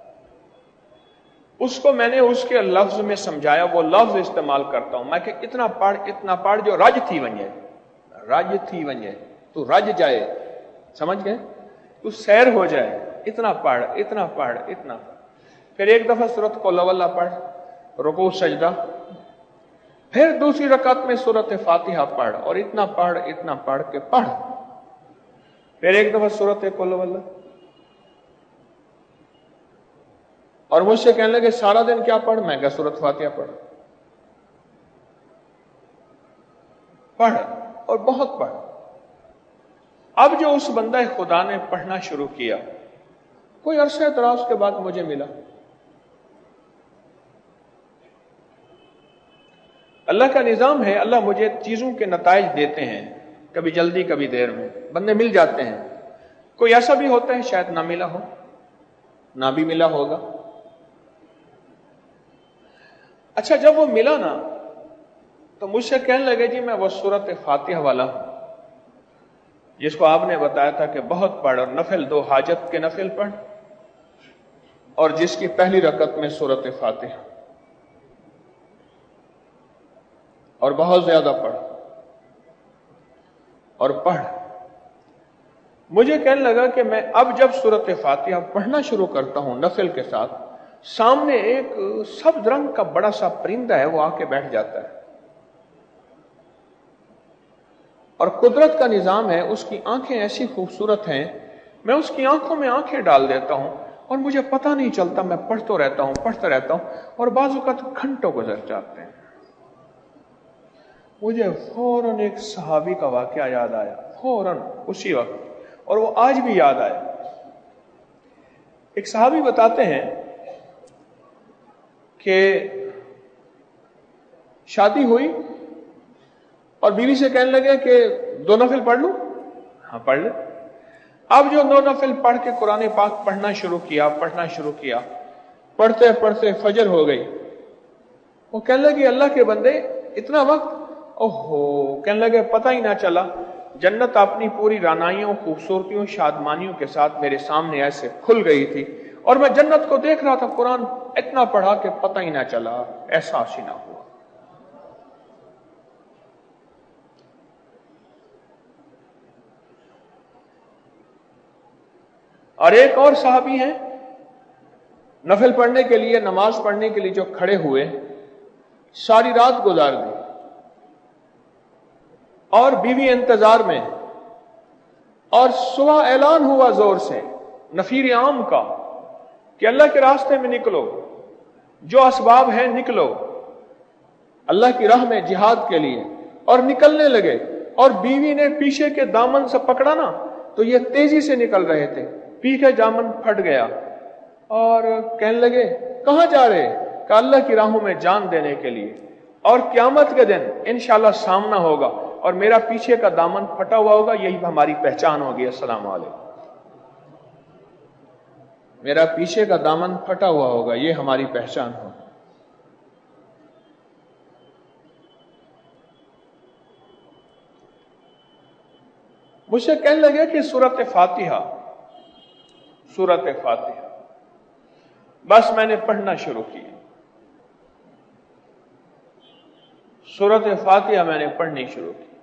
اس کو میں نے اس کے لفظ میں سمجھایا، وہ لفظ استعمال کرتا ہوں میں کہ اتنا پڑھ جو رج تھی ونجے، رج تھی ونجے، تو رج جائے، سمجھ گئے، تو سیر ہو جائے. اتنا پڑھ، اتنا پڑھ، اتنا. پھر ایک دفعہ سورۃ قل هو اللہ پڑھ، رکوع سجدہ. پھر دوسری رکعت میں سورۃ فاتحہ پڑھ، اور اتنا پڑھ کے پڑھ. پھر ایک دفعہ سورۃ قل هو اللہ. اور مجھ سے کہنے لگے سارا دن کیا پڑھ؟ میں کہا سورۃ فاتحہ پڑھ، اور بہت پڑھ. اب جو اس بندہ خدا نے پڑھنا شروع کیا، کوئی عرصہ دراز کے بعد مجھے ملا. اللہ کا نظام ہے، اللہ مجھے چیزوں کے نتائج دیتے ہیں، کبھی جلدی کبھی دیر میں. بندے مل جاتے ہیں. کوئی ایسا بھی ہوتا ہے شاید نہ ملا ہو، نہ بھی ملا ہوگا. اچھا جب وہ ملا نا تو مجھ سے کہنے لگے جی میں وہ سورۃ فاتحہ والا ہوں جس کو آپ نے بتایا تھا کہ بہت پڑھ، اور نفل 2 حاجت کے نفل پڑھ، اور جس کی پہلی رکعت میں سورۃ فاتحہ، اور بہت زیادہ پڑھ اور پڑھ. مجھے کہنے لگا کہ میں اب جب سورۃ فاتحہ پڑھنا شروع کرتا ہوں نفل کے ساتھ، سامنے ایک سبز رنگ کا بڑا سا پرندہ ہے، وہ آ کے بیٹھ جاتا ہے. اور قدرت کا نظام ہے، اس کی آنکھیں ایسی خوبصورت ہیں، میں اس کی آنکھوں میں آنکھیں ڈال دیتا ہوں اور مجھے پتہ نہیں چلتا، میں پڑھتا رہتا ہوں اور بعض اوقات گھنٹوں گزر جاتے ہیں. مجھے فوراً ایک صحابی کا واقعہ یاد آیا، فوراً اسی وقت، اور وہ آج بھی یاد آیا. ایک صحابی بتاتے ہیں کہ شادی ہوئی اور بیوی سے کہنے لگے کہ 2 نفل پڑھ لوں؟ ہاں پڑھ لے. اب جو 2 نفل پڑھ کے قرآن پاک پڑھنا شروع کیا، پڑھتے پڑھتے فجر ہو گئی. وہ کہنے لگے اللہ کے بندے اتنا وقت، اوہو، کہنے لگے پتہ ہی نہ چلا، جنت اپنی پوری رانائیوں، خوبصورتیوں، شادمانیوں کے ساتھ میرے سامنے ایسے کھل گئی تھی، اور میں جنت کو دیکھ رہا تھا. قرآن اتنا پڑھا کہ پتہ ہی نہ چلا، احساس ہی نہ ہوا. اور ایک اور صحابی ہیں، نفل پڑھنے کے لیے، نماز پڑھنے کے لیے جو کھڑے ہوئے، ساری رات گزار دی اور بیوی انتظار میں. اور صبح اعلان ہوا زور سے نفیر عام کا کہ اللہ کے راستے میں نکلو، جو اسباب ہیں نکلو اللہ کی راہ میں جہاد کے لیے، اور نکلنے لگے، اور بیوی نے پیچھے کے دامن سے پکڑا نا تو یہ تیزی سے نکل رہے تھے، پیچھے دامن پھٹ گیا اور کہنے لگے کہاں جا رہے؟ کہ اللہ کی راہوں میں جان دینے کے لیے، اور قیامت کے دن انشاءاللہ سامنا ہوگا اور میرا پیچھے کا دامن پھٹا ہوا ہوگا، یہی ہماری پہچان ہوگی۔ السلام علیکم، میرا پیچھے کا دامن پھٹا ہوا ہوگا، یہ ہماری پہچان ہوگی۔ مجھ سے کہنے لگے کہ سورۃ فاتحہ بس میں نے پڑھنا شروع کی، سورۃ فاتحہ میں نے پڑھنی شروع کی۔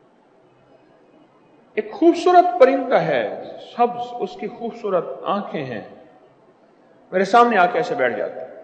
ایک خوبصورت پرندہ ہے، سبز، اس کی خوبصورت آنکھیں ہیں، میرے سامنے آ کے ایسے بیٹھ جاتا ہے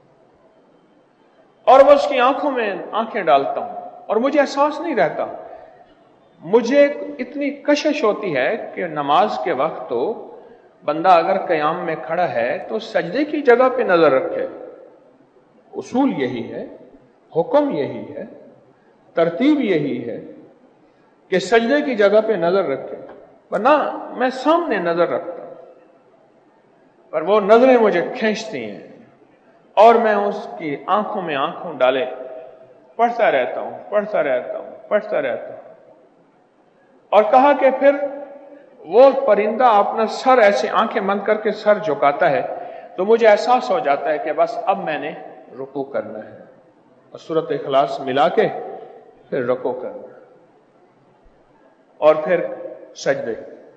اور میں اس کی آنکھوں میں آنکھیں ڈالتا ہوں اور مجھے احساس نہیں رہتا، مجھے اتنی کشش ہوتی ہے کہ نماز کے وقت تو بندہ اگر قیام میں کھڑا ہے تو سجدے کی جگہ پہ نظر رکھے، اصول یہی ہے، حکم یہی ہے، ترتیب یہی ہے کہ سجدے کی جگہ پہ نظر رکھے، ورنہ میں سامنے نظر رکھتا ہوں پر وہ نظریں مجھے کھینچتی ہیں اور میں اس کی آنکھوں میں آنکھوں ڈالے پڑھتا رہتا ہوں۔ اور کہا کہ پھر وہ پرندہ اپنا سر ایسے آنکھیں بند کر کے سر جھکاتا ہے تو مجھے احساس ہو جاتا ہے کہ بس اب میں نے رکوع کرنا ہے، اور سورۃ اخلاص ملا کے پھر رکوع کرنا ہے، اور پھر سجدے،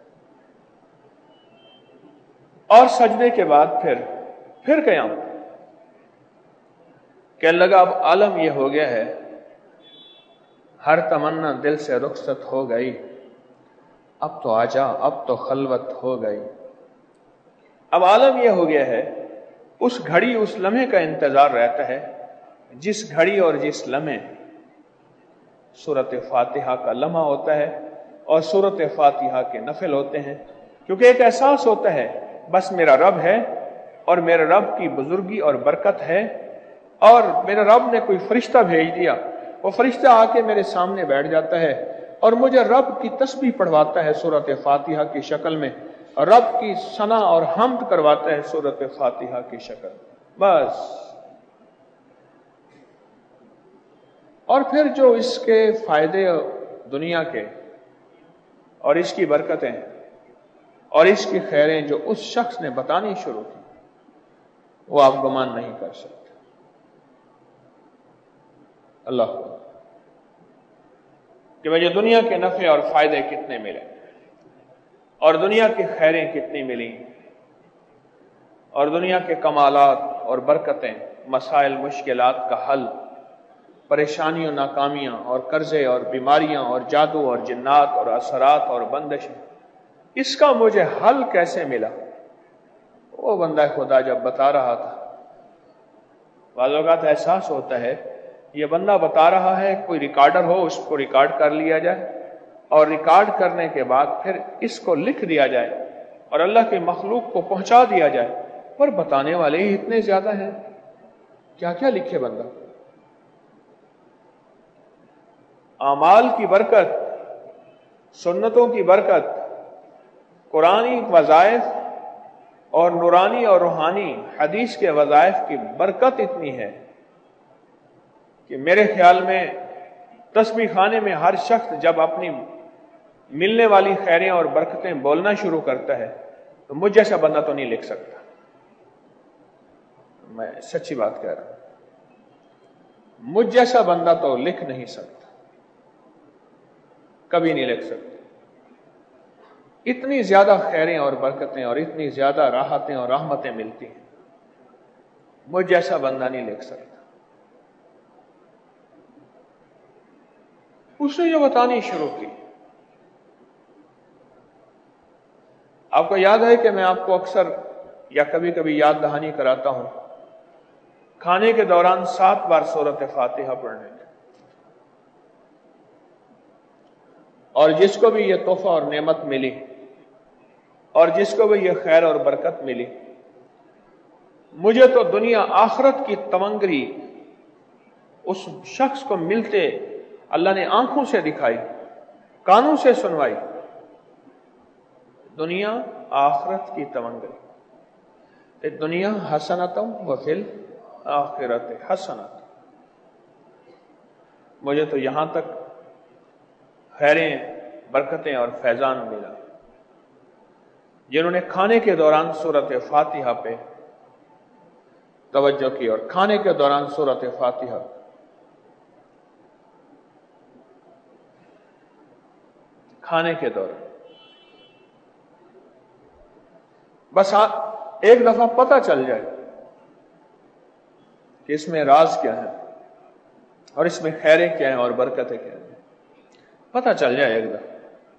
اور سجدے کے بعد پھر قیام۔ کہنے لگا اب عالم یہ ہو گیا ہے، ہر تمنا دل سے رخصت ہو گئی، اب تو آجا، اب تو خلوت ہو گئی۔ اب عالم یہ ہو گیا ہے، اس گھڑی، اس لمحے کا انتظار رہتا ہے جس گھڑی اور جس لمحے سورۃ فاتحہ کا لمحہ ہوتا ہے اور سورۃ فاتحہ کے نفل ہوتے ہیں، کیونکہ ایک احساس ہوتا ہے بس میرا رب ہے اور میرے رب کی بزرگی اور برکت ہے، اور میرے رب نے کوئی فرشتہ بھیج دیا، وہ فرشتہ آ کے میرے سامنے بیٹھ جاتا ہے اور مجھے رب کی تسبیح پڑھواتا ہے سورۃ فاتحہ کی شکل میں، اور رب کی ثنا اور حمد کرواتا ہے سورۃ فاتحہ کی شکل میں، بس۔ اور پھر جو اس کے فائدے دنیا کے اور اس کی برکتیں اور اس کی خیریں جو اس شخص نے بتانی شروع کی، وہ آپ گمان نہیں کر سکتے۔ اللہ کہ مجھے دنیا کے نفع اور فائدے کتنے ملے اور دنیا کی خیریں کتنی ملی اور دنیا کے کمالات اور برکتیں، مسائل، مشکلات کا حل، پریشانیوں، ناکامیاں اور قرضے اور بیماریاں اور جادو اور جنات اور اثرات اور بندشیں، اس کا مجھے حل کیسے ملا؟ وہ بندہ خدا جب بتا رہا تھا، بعض اوقات احساس ہوتا ہے یہ بندہ بتا رہا ہے، کوئی ریکارڈر ہو اس کو ریکارڈ کر لیا جائے اور ریکارڈ کرنے کے بعد پھر اس کو لکھ دیا جائے اور اللہ کی مخلوق کو پہنچا دیا جائے، پر بتانے والے ہی اتنے زیادہ ہیں، کیا کیا لکھے بندہ۔ اعمال کی برکت، سنتوں کی برکت، قرآنی وظائف اور نورانی اور روحانی حدیث کے وظائف کی برکت اتنی ہے کہ میرے خیال میں تسبیح خانے میں ہر شخص جب اپنی ملنے والی خیریں اور برکتیں بولنا شروع کرتا ہے تو مجھ جیسا بندہ تو نہیں لکھ سکتا، میں سچی بات کہہ رہا ہوں، مجھ جیسا بندہ تو لکھ نہیں سکتا، کبھی نہیں لکھ سکتا۔ اتنی زیادہ خیریں اور برکتیں اور اتنی زیادہ راحتیں اور رحمتیں ملتی ہیں، مجھ جیسا بندہ نہیں لکھ سکتا۔ اس نے جو بتانی شروع کی، آپ کو یاد ہے کہ میں آپ کو اکثر یا کبھی کبھی یاد دہانی کراتا ہوں، کھانے کے دوران 7 بار سورۃ فاتحہ پڑھنے کا، اور جس کو بھی یہ تحفہ اور نعمت ملی اور جس کو بھی یہ خیر اور برکت ملی، مجھے تو دنیا آخرت کی تمنگری اس شخص کو ملتے اللہ نے آنکھوں سے دکھائی، کانوں سے سنوائی۔ دنیا آخرت کی تمنگری، دنیا حسنتم وفی الآخرت حسنت، مجھے تو یہاں تک خیریں، برکتیں اور فیضان ملا۔ جنہوں نے کھانے کے دوران سورۃ فاتحہ پہ توجہ کی اور کھانے کے دوران سورۃ فاتحہ، کھانے کے دوران بس ایک دفعہ پتہ چل جائے کہ اس میں راز کیا ہے اور اس میں خیریں کیا ہیں اور برکتیں کیا ہیں، پتہ چل جائے ایک دفعہ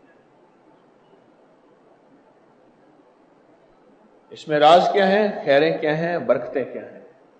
اس میں راز کیا ہے، خیریں کیا ہیں، برکتیں کیا ہیں۔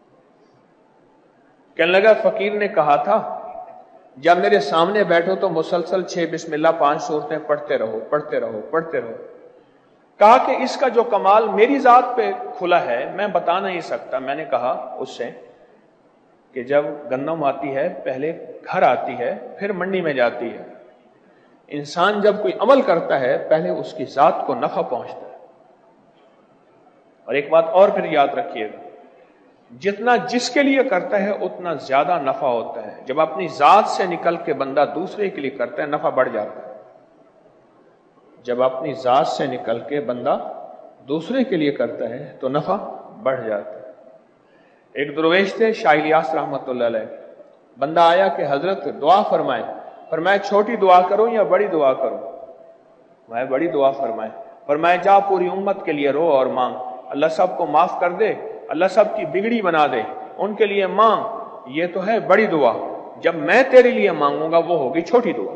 کہنے لگا فقیر نے کہا تھا جب میرے سامنے بیٹھو تو مسلسل 6 بسم اللہ 5 سورتیں پڑھتے رہو پڑھتے رہو پڑھتے رہو۔ کہا کہ اس کا جو کمال میری ذات پہ کھلا ہے میں بتا نہیں سکتا۔ میں نے کہا اس سے کہ جب گندم آتی ہے پہلے گھر آتی ہے پھر منڈی میں جاتی ہے، انسان جب کوئی عمل کرتا ہے پہلے اس کی ذات کو نفع پہنچتا ہے۔ اور ایک بات اور پھر یاد رکھیے گا، جتنا جس کے لیے کرتا ہے اتنا زیادہ نفع ہوتا ہے۔ جب اپنی ذات سے نکل کے بندہ دوسرے کے لیے کرتا ہے نفع بڑھ جاتا ہے۔ جب اپنی ذات سے نکل کے بندہ دوسرے کے لیے کرتا ہے تو نفع بڑھ جاتا ہے۔ ایک درویش تھے شاہ الیاس رحمۃ اللہ علیہ، بندہ آیا کہ حضرت دعا فرمائے، فرمائے چھوٹی دعا کروں یا بڑی دعا کروں؟ میں بڑی دعا فرمائے، فرمائے جا پوری امت کے لیے رو اور مانگ، اللہ سب کو معاف کر دے، اللہ سب کی بگڑی بنا دے، ان کے لیے مانگ، یہ تو ہے بڑی دعا، جب میں تیرے لیے مانگوں گا وہ ہوگی چھوٹی دعا۔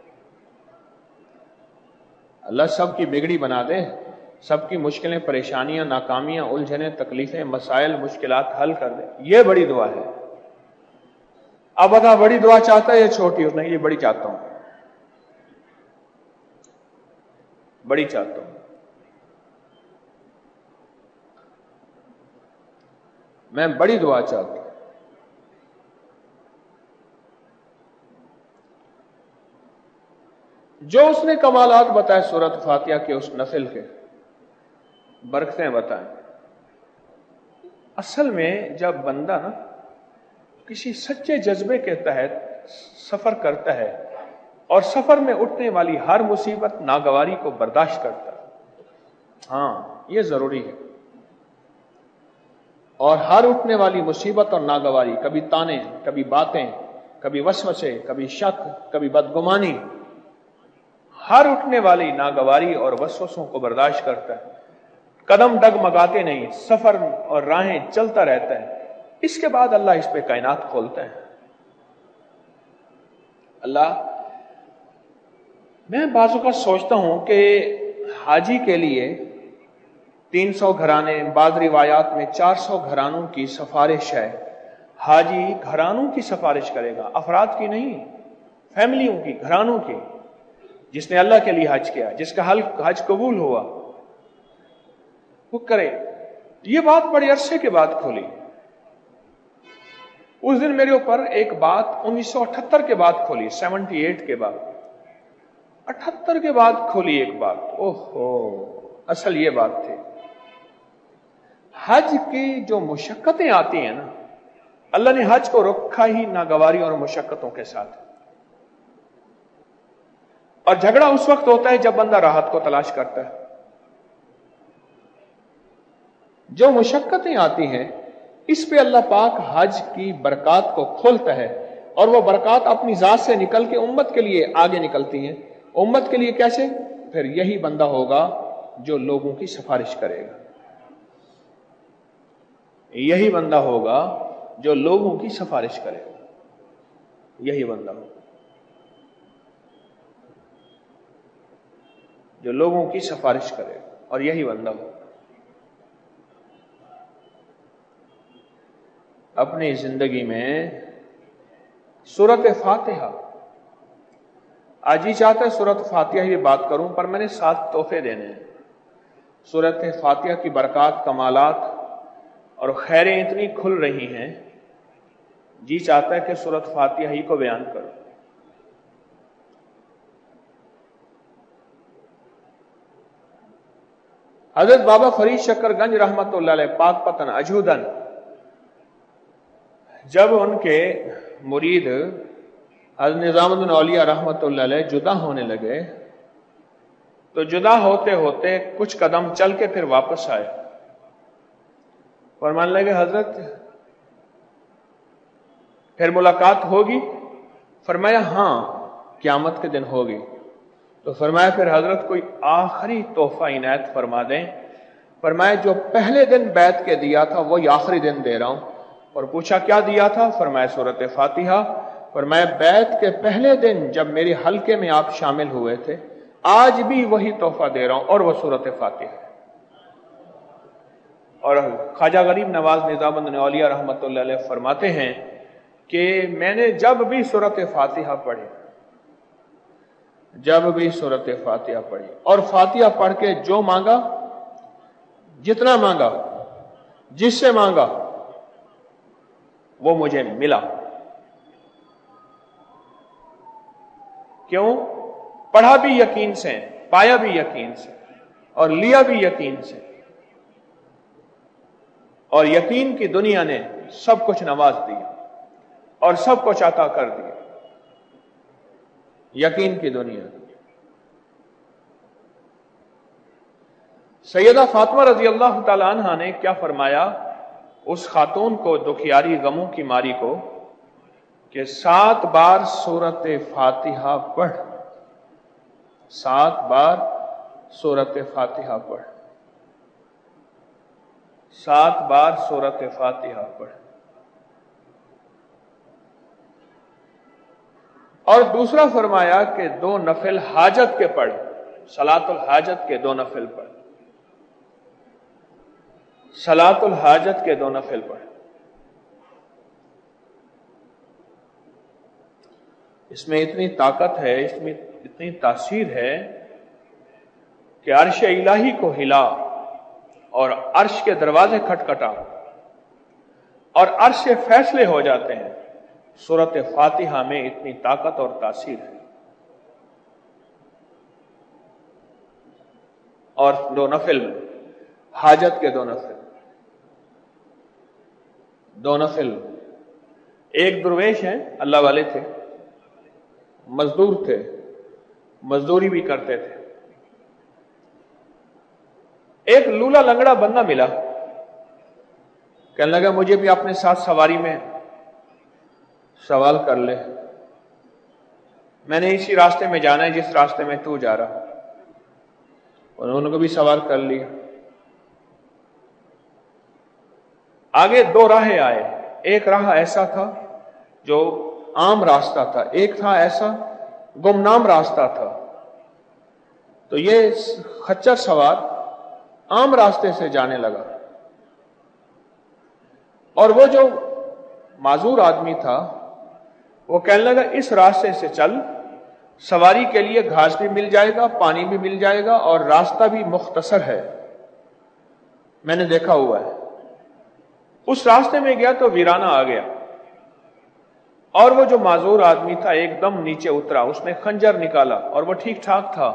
اللہ سب کی بگڑی بنا دے، سب کی مشکلیں، پریشانیاں، ناکامیاں، الجھنیں، تکلیفیں، مسائل، مشکلات حل کر دے، یہ بڑی دعا ہے۔ اب بتا بڑی دعا چاہتا ہے یا چھوٹی؟ اس نے یہ بڑی چاہتا ہوں، بڑی چاہتا ہوں۔ میں بڑی دعا چاہتا ہوں۔ جو اس نے کمالات بتائے سورۃ فاتحہ کے اس نفل کے، برکتیں بتائیں، اصل میں جب بندہ نا کسی سچے جذبے کے تحت سفر کرتا ہے اور سفر میں اٹھنے والی ہر مصیبت ناگواری کو برداشت کرتا ہے، ہاں یہ ضروری ہے، اور ہر اٹھنے والی مصیبت اور ناگواری، کبھی تانے، کبھی باتیں، کبھی وسوسے، کبھی شک، کبھی بدگمانی، ہر اٹھنے والی ناگواری اور وسوسوں کو برداشت کرتا ہے، قدم ڈگمگاتے نہیں، سفر اور راہیں چلتا رہتا ہے۔ اس کے بعد اللہ اس پہ کائنات کھولتا ہے۔ اللہ، میں بعض اوقات سوچتا ہوں کہ حاجی کے لیے 300 گھرانے، بعض روایات میں 400 گھرانوں کی سفارش ہے۔ حاجی گھرانوں کی سفارش کرے گا، افراد کی نہیں، فیملیوں کی، گھرانوں کی، جس نے اللہ کے لیے حج کیا، جس کا حج قبول ہوا، وہ کرے۔ یہ بات بڑے عرصے کے بعد کھولی۔ اس دن میرے اوپر ایک بات 1978 کے بعد کھولی، 78 کے بعد، 78 کے بعد کھولی ایک بات۔ اوہو، اصل یہ بات تھی، حج کی جو مشقتیں آتی ہیں نا، اللہ نے حج کو رکھا ہی ناگواری اور مشقتوں کے ساتھ، اور جھگڑا اس وقت ہوتا ہے جب بندہ راحت کو تلاش کرتا ہے۔ جو مشقتیں آتی ہیں اس پہ اللہ پاک حج کی برکات کو کھولتا ہے، اور وہ برکات اپنی ذات سے نکل کے امت کے لیے آگے نکلتی ہیں۔ امت کے لیے کیسے؟ پھر یہی بندہ ہوگا جو لوگوں کی سفارش کرے گا، یہی بندہ ہوگا جو لوگوں کی سفارش کرے گا، یہی بندہ ہوگا جو لوگوں کی سفارش کرے گا، اور یہی بندہ ہوگا اپنی زندگی میں سورۃ فاتحہ۔ آج ہی چاہتا ہے سورۃ فاتحہ ہی بات کروں، پر میں نے 7 تحفے دینے ہیں۔ सूरत फातिहा की बरकत, कमालात और खैरें इतनी खुल रही हैं, जी चाहता है कि सूरत फातिहा ही को बयान करो। हजरत बाबा फरीद शकरगंज रहमतुल्लाह अलैह पाक पतन अजूदन, जब उनके मुरीद हज़रत निज़ामुद्दीन औलिया रहमतुल्लाह अलैह जुदा होने लगे, तो जुदा होते होते कुछ कदम चल के फिर वापस आए। फरमाने लगे, हजरत फिर मुलाकात होगी? फरमाया, हाँ, क़यामत के दिन होगी। तो फरमाया, फिर हजरत कोई आखिरी तोहफा इनायत फरमा दें। फरमाया, जो पहले दिन बैत के दिया था वही आखिरी दिन दे रहा हूं। और पूछा, क्या दिया था? फरमाया, सूरत फातिहा। फरमाया, बैत के पहले दिन जब मेरे हल्के में आप शामिल हुए थे, आज भी वही तोहफा दे रहा हूं, और वह सूरत फातिहा। और ख्वाजा गरीब नवाज निज़ामुद्दीन औलिया रहमतुल्लाह अलैह फरमाते हैं कि मैंने जब भी सूरत फातिहा पढ़ी, जब भी सूरत फातिहा पढ़ी और फातिहा पढ़ के जो मांगा, जितना मांगा, जिससे मांगा, वो मुझे मिला। क्यों? पढ़ा भी यकीन से, पाया भी यकीन से, और लिया भी यकीन से। और यकीन की दुनिया ने सब कुछ नवाज दिया और सब कुछ अता कर दिया। यकीन की दुनिया। सैयदा फातिमा रजी अल्लाह तआला अन्हा ने क्या फरमाया उस खातून को, दुखियारी गमों की मारी को, कि 7 बार सूरत फातिहा पढ़, 7 बार सूरत फातिहा पढ़, 7 बार सूरत फातिहा पढ़। और दूसरा फरमाया कि 2 नफिल हाजत के पढ़, सलातुल हाजत के 2 नफिल पढ़, सलातुल हाजत के 2 नफिल पढ़। इसमें इतनी ताकत है, इसमें इतनी तासीर है कि अर्श इलाही को हिला और अर्श के दरवाजे खटखटा और अर्श से फैसले हो जाते हैं। सूरत फातिहा में इतनी ताकत और तासीर है। और 2 नफिल, हाजत के 2 नफिल, 2 नफिल। एक दुर्वेश हैं, अल्लाह वाले थे, मजदूर थे, मजदूरी भी करते थे। एक लूला लंगड़ा बंदा मिला, कहने लगा, मुझे भी अपने साथ सवारी में सवाल कर ले, मैंने इसी रास्ते में जाना है जिस रास्ते में तू जा रहा। उन्होंने को भी सवाल कर लिया। आगे 2 राहें आए। एक राह ऐसा था जो आम रास्ता था, एक था ऐसा गुमनाम रास्ता था। तो ये खच्चर सवार आम रास्ते से जाने लगा, और वो जो माजूर आदमी था वो कहने लगा, इस रास्ते से चल, सवारी के लिए घास भी मिल जाएगा, पानी भी मिल जाएगा, और रास्ता भी मुख्तसर है, मैंने देखा हुआ है। उस रास्ते में गया तो वीराना आ गया, और वो जो माजूर आदमी था एकदम नीचे उतरा, उसने खंजर निकाला, और वो ठीक ठाक था,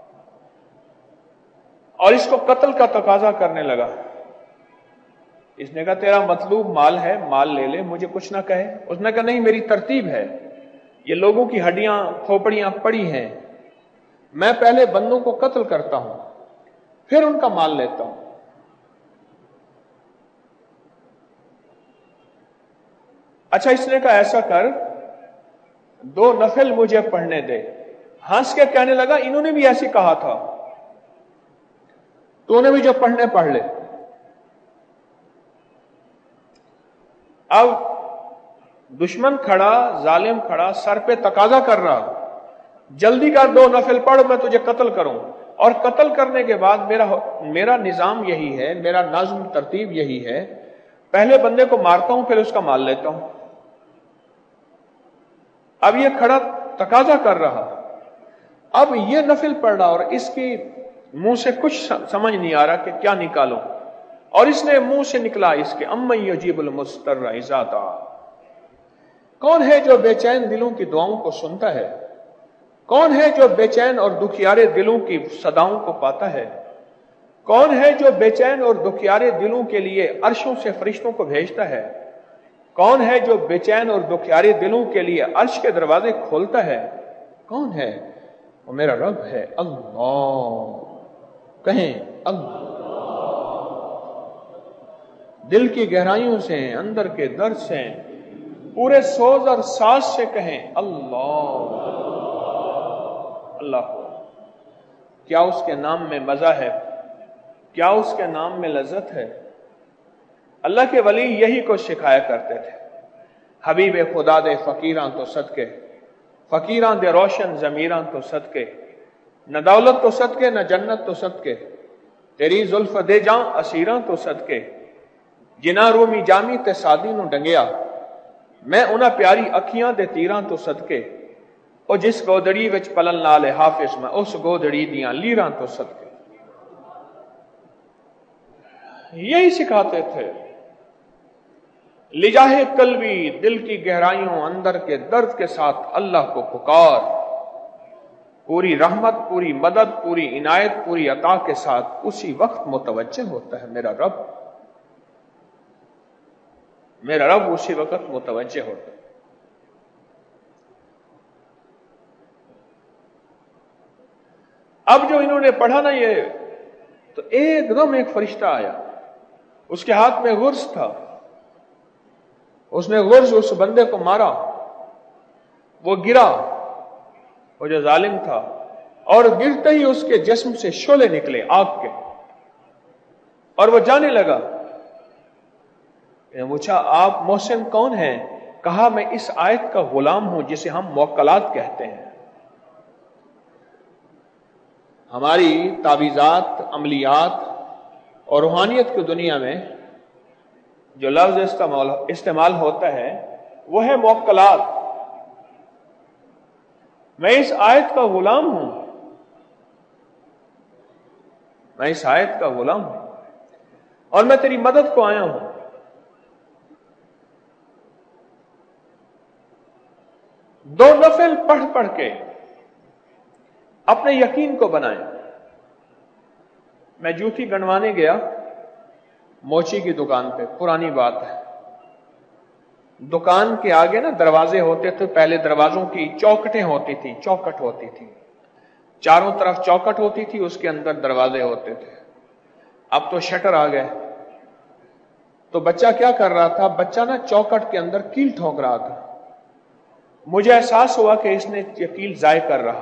और इसको कत्ल का तकाजा करने लगा। इसने कहा, तेरा मतलूब माल है, माल ले ले, मुझे कुछ ना कहे। उसने कहा, नहीं, मेरी तरतीब है, ये लोगों की हड्डियां खोपड़ियां पड़ी हैं, मैं पहले बंदों को कत्ल करता हूं, फिर उनका माल लेता हूं। अच्छा, इसने कहा, ऐसा कर, 2 नफिल मुझे पढ़ने दे। हंस के कहने लगा, इन्होंने भी ऐसे कहा था, तूने भी जो पढ़ने पढ़ ले। अब दुश्मन खड़ा, जालिम खड़ा, सर पे तकाजा कर रहा, जल्दी कर, 2 नफिल पढ़, मैं तुझे कत्ल करूं। और कत्ल करने के बाद मेरा निजाम यही है, मेरा नज्म तरतीब यही है, पहले बंदे को मारता हूं, फिर उसका माल लेता हूं। अब ये खड़ा तकाजा कर रहा, अब ये नफिल पढ़ रहा, और इसकी منہ سے کچھ سمجھ نہیں آ رہا کہ کیا نکالوں، اور اس نے منہ سے نکلا اس کے امن یجیب المضطر اذا دعا، کون ہے جو بے چین دلوں کی دعاؤں کو سنتا ہے؟ کون ہے جو بے چین اور دکھیارے دلوں کی صداؤں کو پاتا ہے؟ کون ہے جو بے چین اور دکھیارے دلوں کے لیے عرشوں سے فرشتوں کو بھیجتا ہے؟ کون ہے جو بے چین اور دکھیارے دلوں کے لیے عرش کے دروازے کھولتا ہے؟ کون ہے؟ وہ میرا رب ہے، اللہ، کہیں اللہ۔ دل کی گہرائیوں سے، اندر کے درد سے، پورے سوز اور ساز سے کہیں اللہ اللہ۔ کیا اس کے نام میں مزہ ہے؟ کیا اس کے نام میں لذت ہے؟ اللہ کے ولی یہی کچھ سکھایا کرتے تھے، حبیب خدا دے فقیراں تو صدقے، فقیراں دے روشن ضمیراں تو صدقے، نہ دولت تو صدقے نہ جنت تو صدقے، تیری زلف دے جاں اسیراں تو صدقے، جنا رومی جامی تے سادی نو ڈنگیا، میں انہاں پیاری اکھیاں دے تیراں تو صدقے، او جس گودڑی وچ پلن نال حافظ میں اس گودڑی دیاں لیراں تو صدقے۔ یہی سکھاتے تھے، لجاہ قلبی، دل کی گہرائیوں اندر کے درد کے ساتھ اللہ کو پکار، پوری رحمت، پوری مدد، پوری عنایت، پوری عطا کے ساتھ اسی وقت متوجہ ہوتا ہے میرا رب، میرا رب اسی وقت متوجہ ہوتا ہے۔ اب جو انہوں نے پڑھا نا یہ، تو ایک دم ایک فرشتہ آیا، اس کے ہاتھ میں غرز تھا، اس نے غرز اس بندے کو مارا، وہ گرا، وہ جو ظالم تھا، اور گرتے ہی اس کے جسم سے شعلے نکلے آگ کے، اور وہ جانے لگا۔ پوچھا آپ محسن کون ہیں؟ کہا میں اس آیت کا غلام ہوں جسے ہم موکلات کہتے ہیں۔ ہماری تعویذات، عملیات اور روحانیت کی دنیا میں جو لفظ استعمال ہوتا ہے وہ ہے موکلات۔ میں اس آیت کا غلام ہوں، میں اس آیت کا غلام ہوں، اور میں تیری مدد کو آیا ہوں۔ دو نفل پڑھ پڑھ کے اپنے یقین کو بنائیں۔ میں جوتی گنوانے گیا موچی کی دکان پہ، پرانی بات ہے، دکان کے آگے نا دروازے ہوتے تھے، پہلے دروازوں کی چوکٹیں ہوتی تھی، چوکٹ ہوتی تھی، چاروں طرف چوکٹ ہوتی تھی، اس کے اندر دروازے ہوتے تھے۔ اب تو شٹر آ گئے، تو بچہ کیا کر رہا تھا، بچہ نا چوکٹ کے اندر کیل ٹھوک رہا تھا۔ مجھے احساس ہوا کہ اس نے یہ کیل ضائع کر رہا،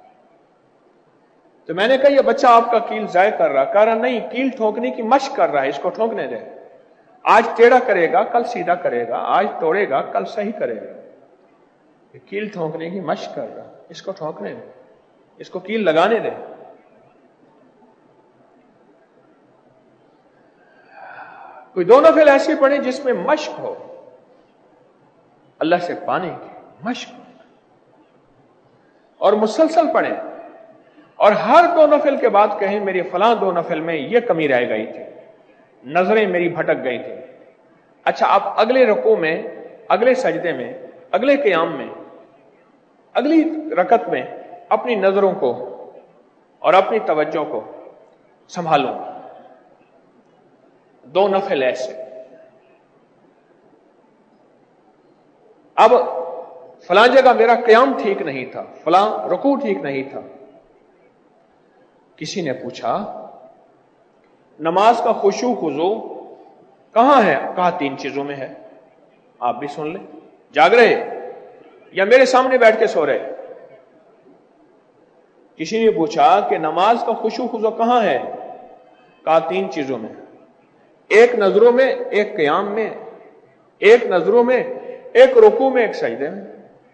تو میں نے کہا یہ بچہ آپ کا کیل ضائع کر رہا؟ کہہ رہا نہیں، کیل ٹھوکنے کی مشق کر رہا ہے، اس کو ٹھوکنے دے، آج ٹیڑھا کرے گا کل سیدھا کرے گا، آج توڑے گا کل صحیح کرے گا، کیل ٹھوکنے کی مشق کر رہا، اس کو ٹھوکنے دے، اس کو کیل لگانے دے۔ کوئی دو نفل ایسے پڑھیں جس میں مشق ہو، اللہ سے پانے کی مشق، اور مسلسل پڑھیں، اور ہر دو نفل کے بعد کہیں میری فلاں دو نفل میں یہ کمی رہ گئی تھی، نظریں میری بھٹک گئی تھی۔ اچھا آپ اگلے رکوع میں، اگلے سجدے میں، اگلے قیام میں، اگلی رکعت میں اپنی نظروں کو اور اپنی توجہ کو سنبھالوں، دو نفل ایسے۔ اب فلاں جگہ میرا قیام ٹھیک نہیں تھا، فلاں رکوع ٹھیک نہیں تھا، کسی نے پوچھا نماز کا خشوع خضوع کہاں ہے؟ کہا تین چیزوں میں ہے، آپ بھی سن لیں، جاگ رہے یا میرے سامنے بیٹھ کے سو رہے؟ کسی نے پوچھا کہ نماز کا خشوع خضوع کہاں ہے؟ کہا تین چیزوں میں، ایک نظروں میں، ایک قیام میں، ایک نظروں میں، ایک رکوع میں، ایک سجدے میں۔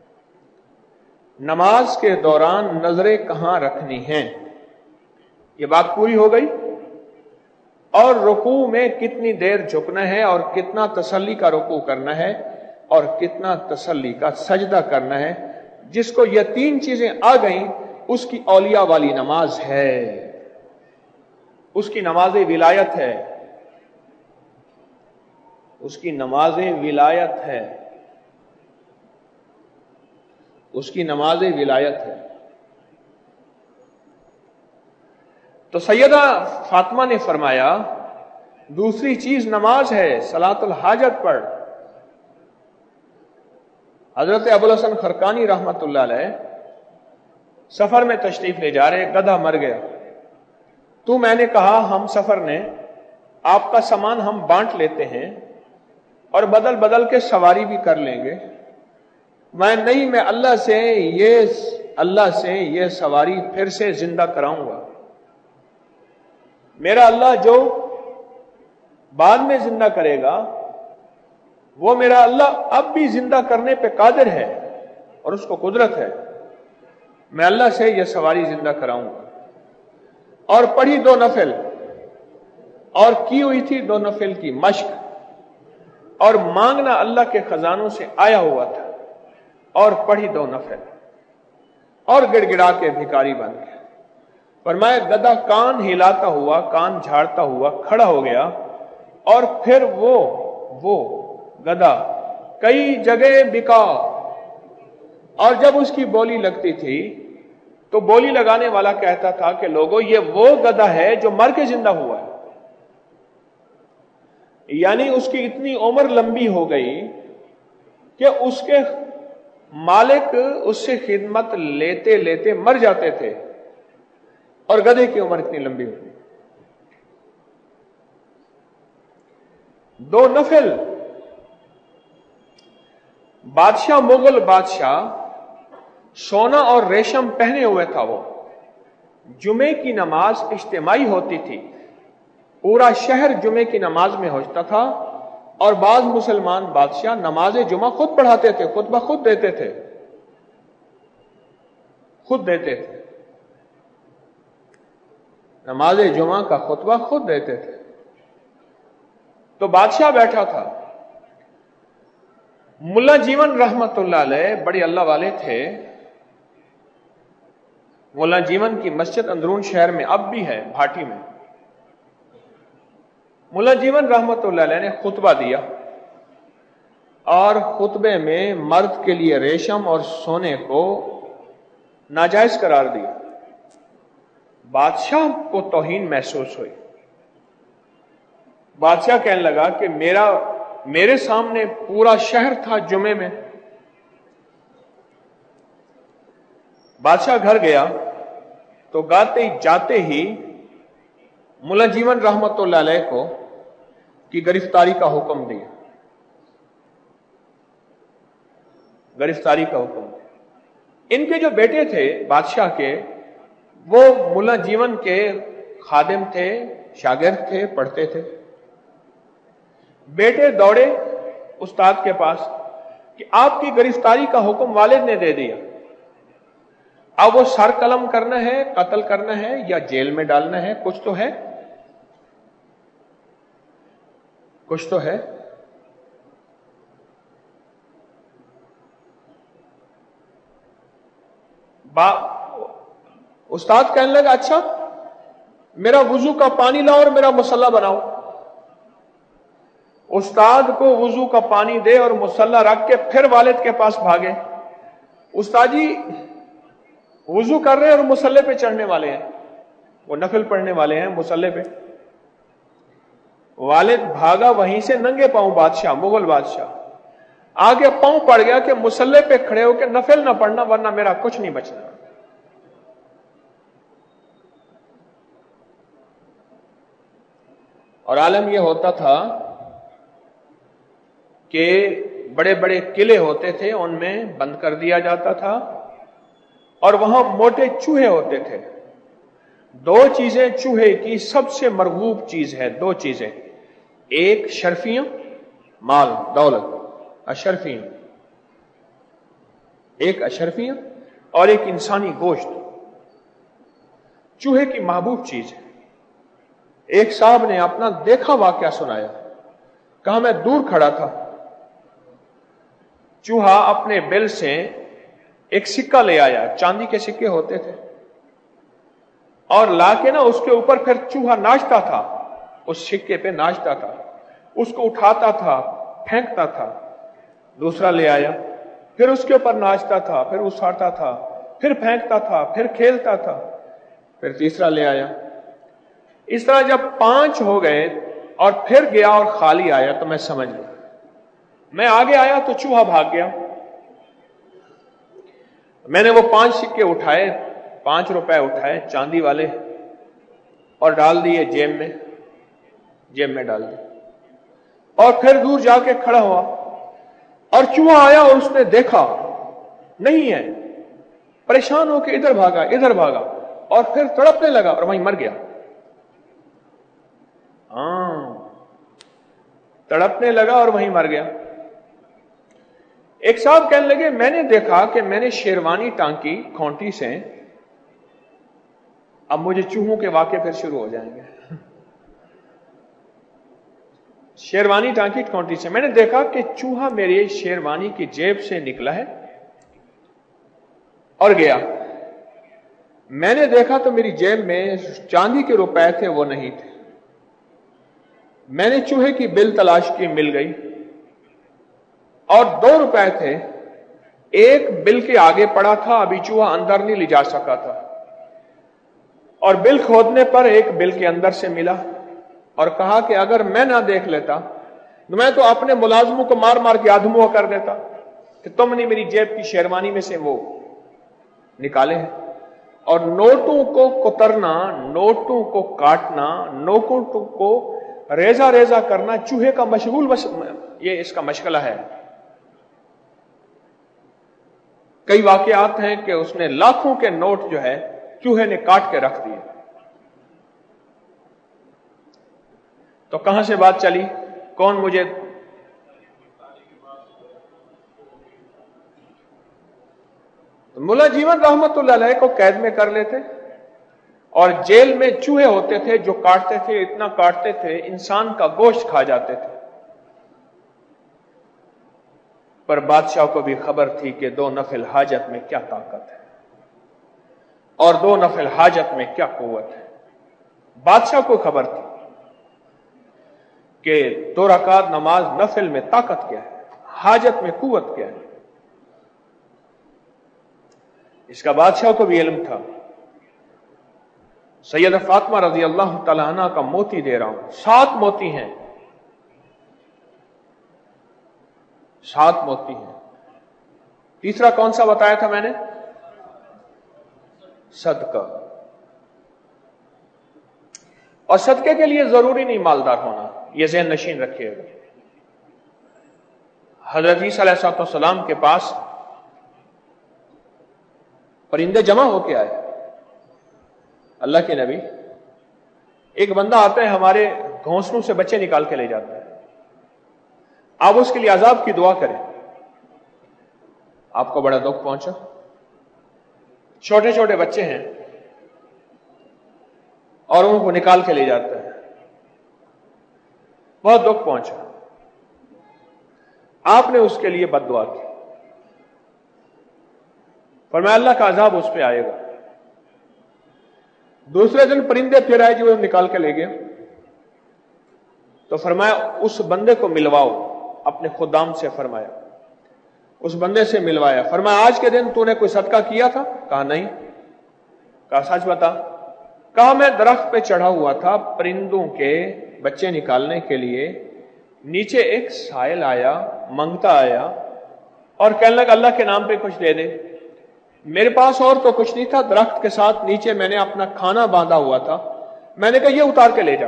نماز کے دوران نظریں کہاں رکھنی ہیں، یہ بات پوری ہو گئی، اور رکوع میں کتنی دیر جھکنا ہے، اور کتنا تسلی کا رکوع کرنا ہے، اور کتنا تسلی کا سجدہ کرنا ہے۔ جس کو یہ تین چیزیں آ گئیں اس کی اولیاء والی نماز ہے۔ اس کی نماز ولایت ہے، اس کی نماز ولایت ہے، اس کی نماز ولایت ہے۔ تو سیدہ فاطمہ نے فرمایا دوسری چیز نماز ہے، صلاۃ الحاجت پڑھ۔ حضرت ابوالحسن خرقانی رحمت اللہ علیہ سفر میں تشریف لے جا رہے، گدھا مر گیا۔ تو میں نے کہا ہم سفر نے آپ کا سامان ہم بانٹ لیتے ہیں اور بدل بدل کے سواری بھی کر لیں گے۔ میں اللہ سے یہ سواری پھر سے زندہ کراؤں گا۔ میرا اللہ جو بعد میں زندہ کرے گا وہ میرا اللہ اب بھی زندہ کرنے پہ قادر ہے اور اس کو قدرت ہے، میں اللہ سے یہ سواری زندہ کراؤں گا۔ اور پڑھی 2 نفل، اور کی ہوئی تھی 2 نفل کی مشق، اور مانگنا اللہ کے خزانوں سے آیا ہوا تھا، اور پڑھی 2 نفل، اور گڑ گڑا کے بھکاری بن گیا۔ فرمایا گدھا کان ہلاتا ہوا، کان جھاڑتا ہوا کھڑا ہو گیا، اور پھر وہ گدھا کئی جگہ بکا، اور جب اس کی بولی لگتی تھی تو بولی لگانے والا کہتا تھا کہ لوگوں یہ وہ گدھا ہے جو مر کے زندہ ہوا ہے۔ یعنی اس کی اتنی عمر لمبی ہو گئی کہ اس کے مالک اس سے خدمت لیتے لیتے مر جاتے تھے، اور گدھے کی عمر اتنی لمبی ہو گئی۔ 2 نفل، بادشاہ مغل بادشاہ سونا اور ریشم پہنے ہوئے تھا، وہ جمعے کی نماز اجتماعی ہوتی تھی، پورا شہر جمعے کی نماز میں ہوتا تھا، اور بعض مسلمان بادشاہ نماز جمعہ خود پڑھاتے تھے، خطبہ خود دیتے تھے، نماز جمعہ کا خطبہ خود دیتے تھے۔ تو بادشاہ بیٹھا تھا، ملا جیون رحمت اللہ علیہ بڑے اللہ والے تھے۔ ملا جیون کی مسجد اندرون شہر میں اب بھی ہے، بھاٹی میں۔ ملا جیون رحمت اللہ علیہ نے خطبہ دیا، اور خطبے میں مرد کے لیے ریشم اور سونے کو ناجائز قرار دیا۔ بادشاہ کو توہین محسوس ہوئی۔ بادشاہ کہنے لگا کہ میرے سامنے پورا شہر تھا جمعے میں۔ بادشاہ گھر گیا تو جاتے ہی ملا جیون رحمت اللہ علیہ کو کی گرفتاری کا حکم دیا، گرفتاری کا حکم دیا۔ ان کے جو بیٹے تھے بادشاہ کے، وہ ملا جیون کے خادم تھے، شاگرد تھے، پڑھتے تھے۔ بیٹے دوڑے استاد کے پاس کہ آپ کی گرفتاری کا حکم والد نے دے دیا، اب وہ سر قلم کرنا ہے، قتل کرنا ہے، یا جیل میں ڈالنا ہے، کچھ تو ہے، کچھ تو ہے۔ استاد کہنے لگا اچھا میرا وضو کا پانی لاؤ اور میرا مصلی بناؤ۔ استاد کو وضو کا پانی دے اور مصلی رکھ کے پھر والد کے پاس بھاگے، استاد جی وضو کر رہے ہیں اور مصلی پہ چڑھنے والے ہیں، وہ نفل پڑھنے والے ہیں مصلی پہ۔ والد بھاگا وہیں سے ننگے پاؤں، بادشاہ مغل بادشاہ آگے پاؤں پڑ گیا کہ مصلی پہ کھڑے ہو کے نفل نہ پڑھنا ورنہ میرا کچھ نہیں بچنا۔ اور عالم یہ ہوتا تھا کہ بڑے بڑے قلعے ہوتے تھے، ان میں بند کر دیا جاتا تھا، اور وہاں موٹے چوہے ہوتے تھے۔ 2 چیزیں چوہے کی سب سے مرغوب چیز ہے، 2 چیزیں، ایک شرفیاں، مال دولت، اشرفیاں، ایک اشرفیاں اور ایک انسانی گوشت، چوہے کی محبوب چیز ہے۔ ایک صاحب نے اپنا دیکھا واقعہ سنایا، کہا میں دور کھڑا تھا، چوہا اپنے بل سے ایک سکہ لے آیا، چاندی کے سکے ہوتے تھے، اور لا کے نا اس کے اوپر پھر چوہا ناچتا تھا، اس سکے پہ ناچتا تھا، اس کو اٹھاتا تھا، پھینکتا تھا، دوسرا لے آیا، پھر اس کے اوپر ناچتا تھا، پھر اٹھاتا تھا، پھر پھینکتا تھا، پھر کھیلتا تھا، پھر تیسرا لے آیا۔ اس طرح جب 5 ہو گئے اور پھر گیا اور خالی آیا تو میں سمجھ گیا، میں آگے آیا تو چوہا بھاگ گیا۔ میں نے وہ 5 سکے اٹھائے، 5 روپے اٹھائے چاندی والے اور ڈال دیے جیب میں ڈال دیے، اور پھر دور جا کے کھڑا ہوا اور چوہا آیا اور اس نے دیکھا نہیں ہے، پریشان ہو کے ادھر بھاگا اور پھر تڑپنے لگا اور وہیں مر گیا۔ تڑپنے لگا اور وہیں مر گیا۔ ایک صاحب کہنے لگے میں نے دیکھا کہ میں نے شیروانی ٹانکی کھونٹی سے، اب مجھے چوہوں کے واقعے پھر شروع ہو جائیں گے۔ شیروانی ٹانکی کھونٹی سے میں نے دیکھا کہ چوہا میری شیروانی کی جیب سے نکلا ہے اور گیا۔ میں نے دیکھا تو میری جیب میں چاندی کے روپے تھے، وہ نہیں تھے۔ میں نے چوہے کی بل تلاش کی، مل گئی، اور 2 روپے تھے، ایک بل کے آگے پڑا تھا، ابھی چوہا اندر نہیں لے جا سکا تھا، اور بل کھودنے پر ایک بل کے اندر سے ملا، اور کہا کہ اگر میں نہ دیکھ لیتا تو میں تو اپنے ملازموں کو مار مار کے آدھموا کر دیتا کہ تم نے میری جیب کی شیروانی میں سے وہ نکالے ہیں۔ اور نوٹوں کو کترنا، نوٹوں کو کاٹنا، نوٹوں کو ریزہ ریزہ کرنا چوہے کا یہ اس کا مشغلہ ہے۔ کئی واقعات ہیں کہ اس نے لاکھوں کے نوٹ جو ہے چوہے نے کاٹ کے رکھ دیے۔ تو کہاں سے بات چلی؟ کون مجھے ملا جیون رحمت اللہ علیہ کو قید میں کر لیتے، اور جیل میں چوہے ہوتے تھے جو کاٹتے تھے، اتنا کاٹتے تھے انسان کا گوشت کھا جاتے تھے۔ پر بادشاہ کو بھی خبر تھی کہ 2 نفل حاجت میں کیا طاقت ہے اور 2 نفل حاجت میں کیا قوت ہے۔ بادشاہ کو خبر تھی کہ 2 رکعت نماز نفل میں طاقت کیا ہے، حاجت میں قوت کیا ہے۔ اس کا بادشاہ کو بھی علم تھا۔ سیدہ فاطمہ رضی اللہ تعالی عنہ کا موتی دے رہا ہوں، 7 موتی ہیں، 7 موتی ہیں۔ تیسرا کون سا بتایا تھا میں نے؟ صدقہ۔ اور صدقے کے لیے ضروری نہیں مالدار ہونا، یہ ذہن نشین رکھیے گا۔ حضرت عیسیٰ علیہ السلام کے پاس پرندے جمع ہو کے آئے، اللہ کے نبی، ایک بندہ آتا ہے ہمارے گھونسلوں سے بچے نکال کے لے جاتا ہے، آپ اس کے لیے عذاب کی دعا کریں۔ آپ کو بڑا دکھ پہنچا، چھوٹے چھوٹے بچے ہیں اور ان کو نکال کے لے جاتا ہے، بہت دکھ پہنچا۔ آپ نے اس کے لیے بد دعا کی، فرمایا اللہ کا عذاب اس پہ آئے گا۔ دوسرے دن پرندے پھر آئے جو نکال کے لے گئے، تو فرمایا اس بندے کو ملواؤ، اپنے خدام سے فرمایا، اس بندے سے ملوایا، فرمایا آج کے دن تو نے کوئی صدقہ کیا تھا؟ کہا نہیں۔ کہا سچ بتا۔ کہا میں درخت پہ چڑھا ہوا تھا پرندوں کے بچے نکالنے کے لیے، نیچے ایک سائل آیا، منگتا آیا اور کہنے لگا اللہ کے نام پہ کچھ دے دے۔ میرے پاس اور تو کچھ نہیں تھا، درخت کے ساتھ نیچے میں نے اپنا کھانا باندھا ہوا تھا، میں نے کہا یہ اتار کے لے جاؤ۔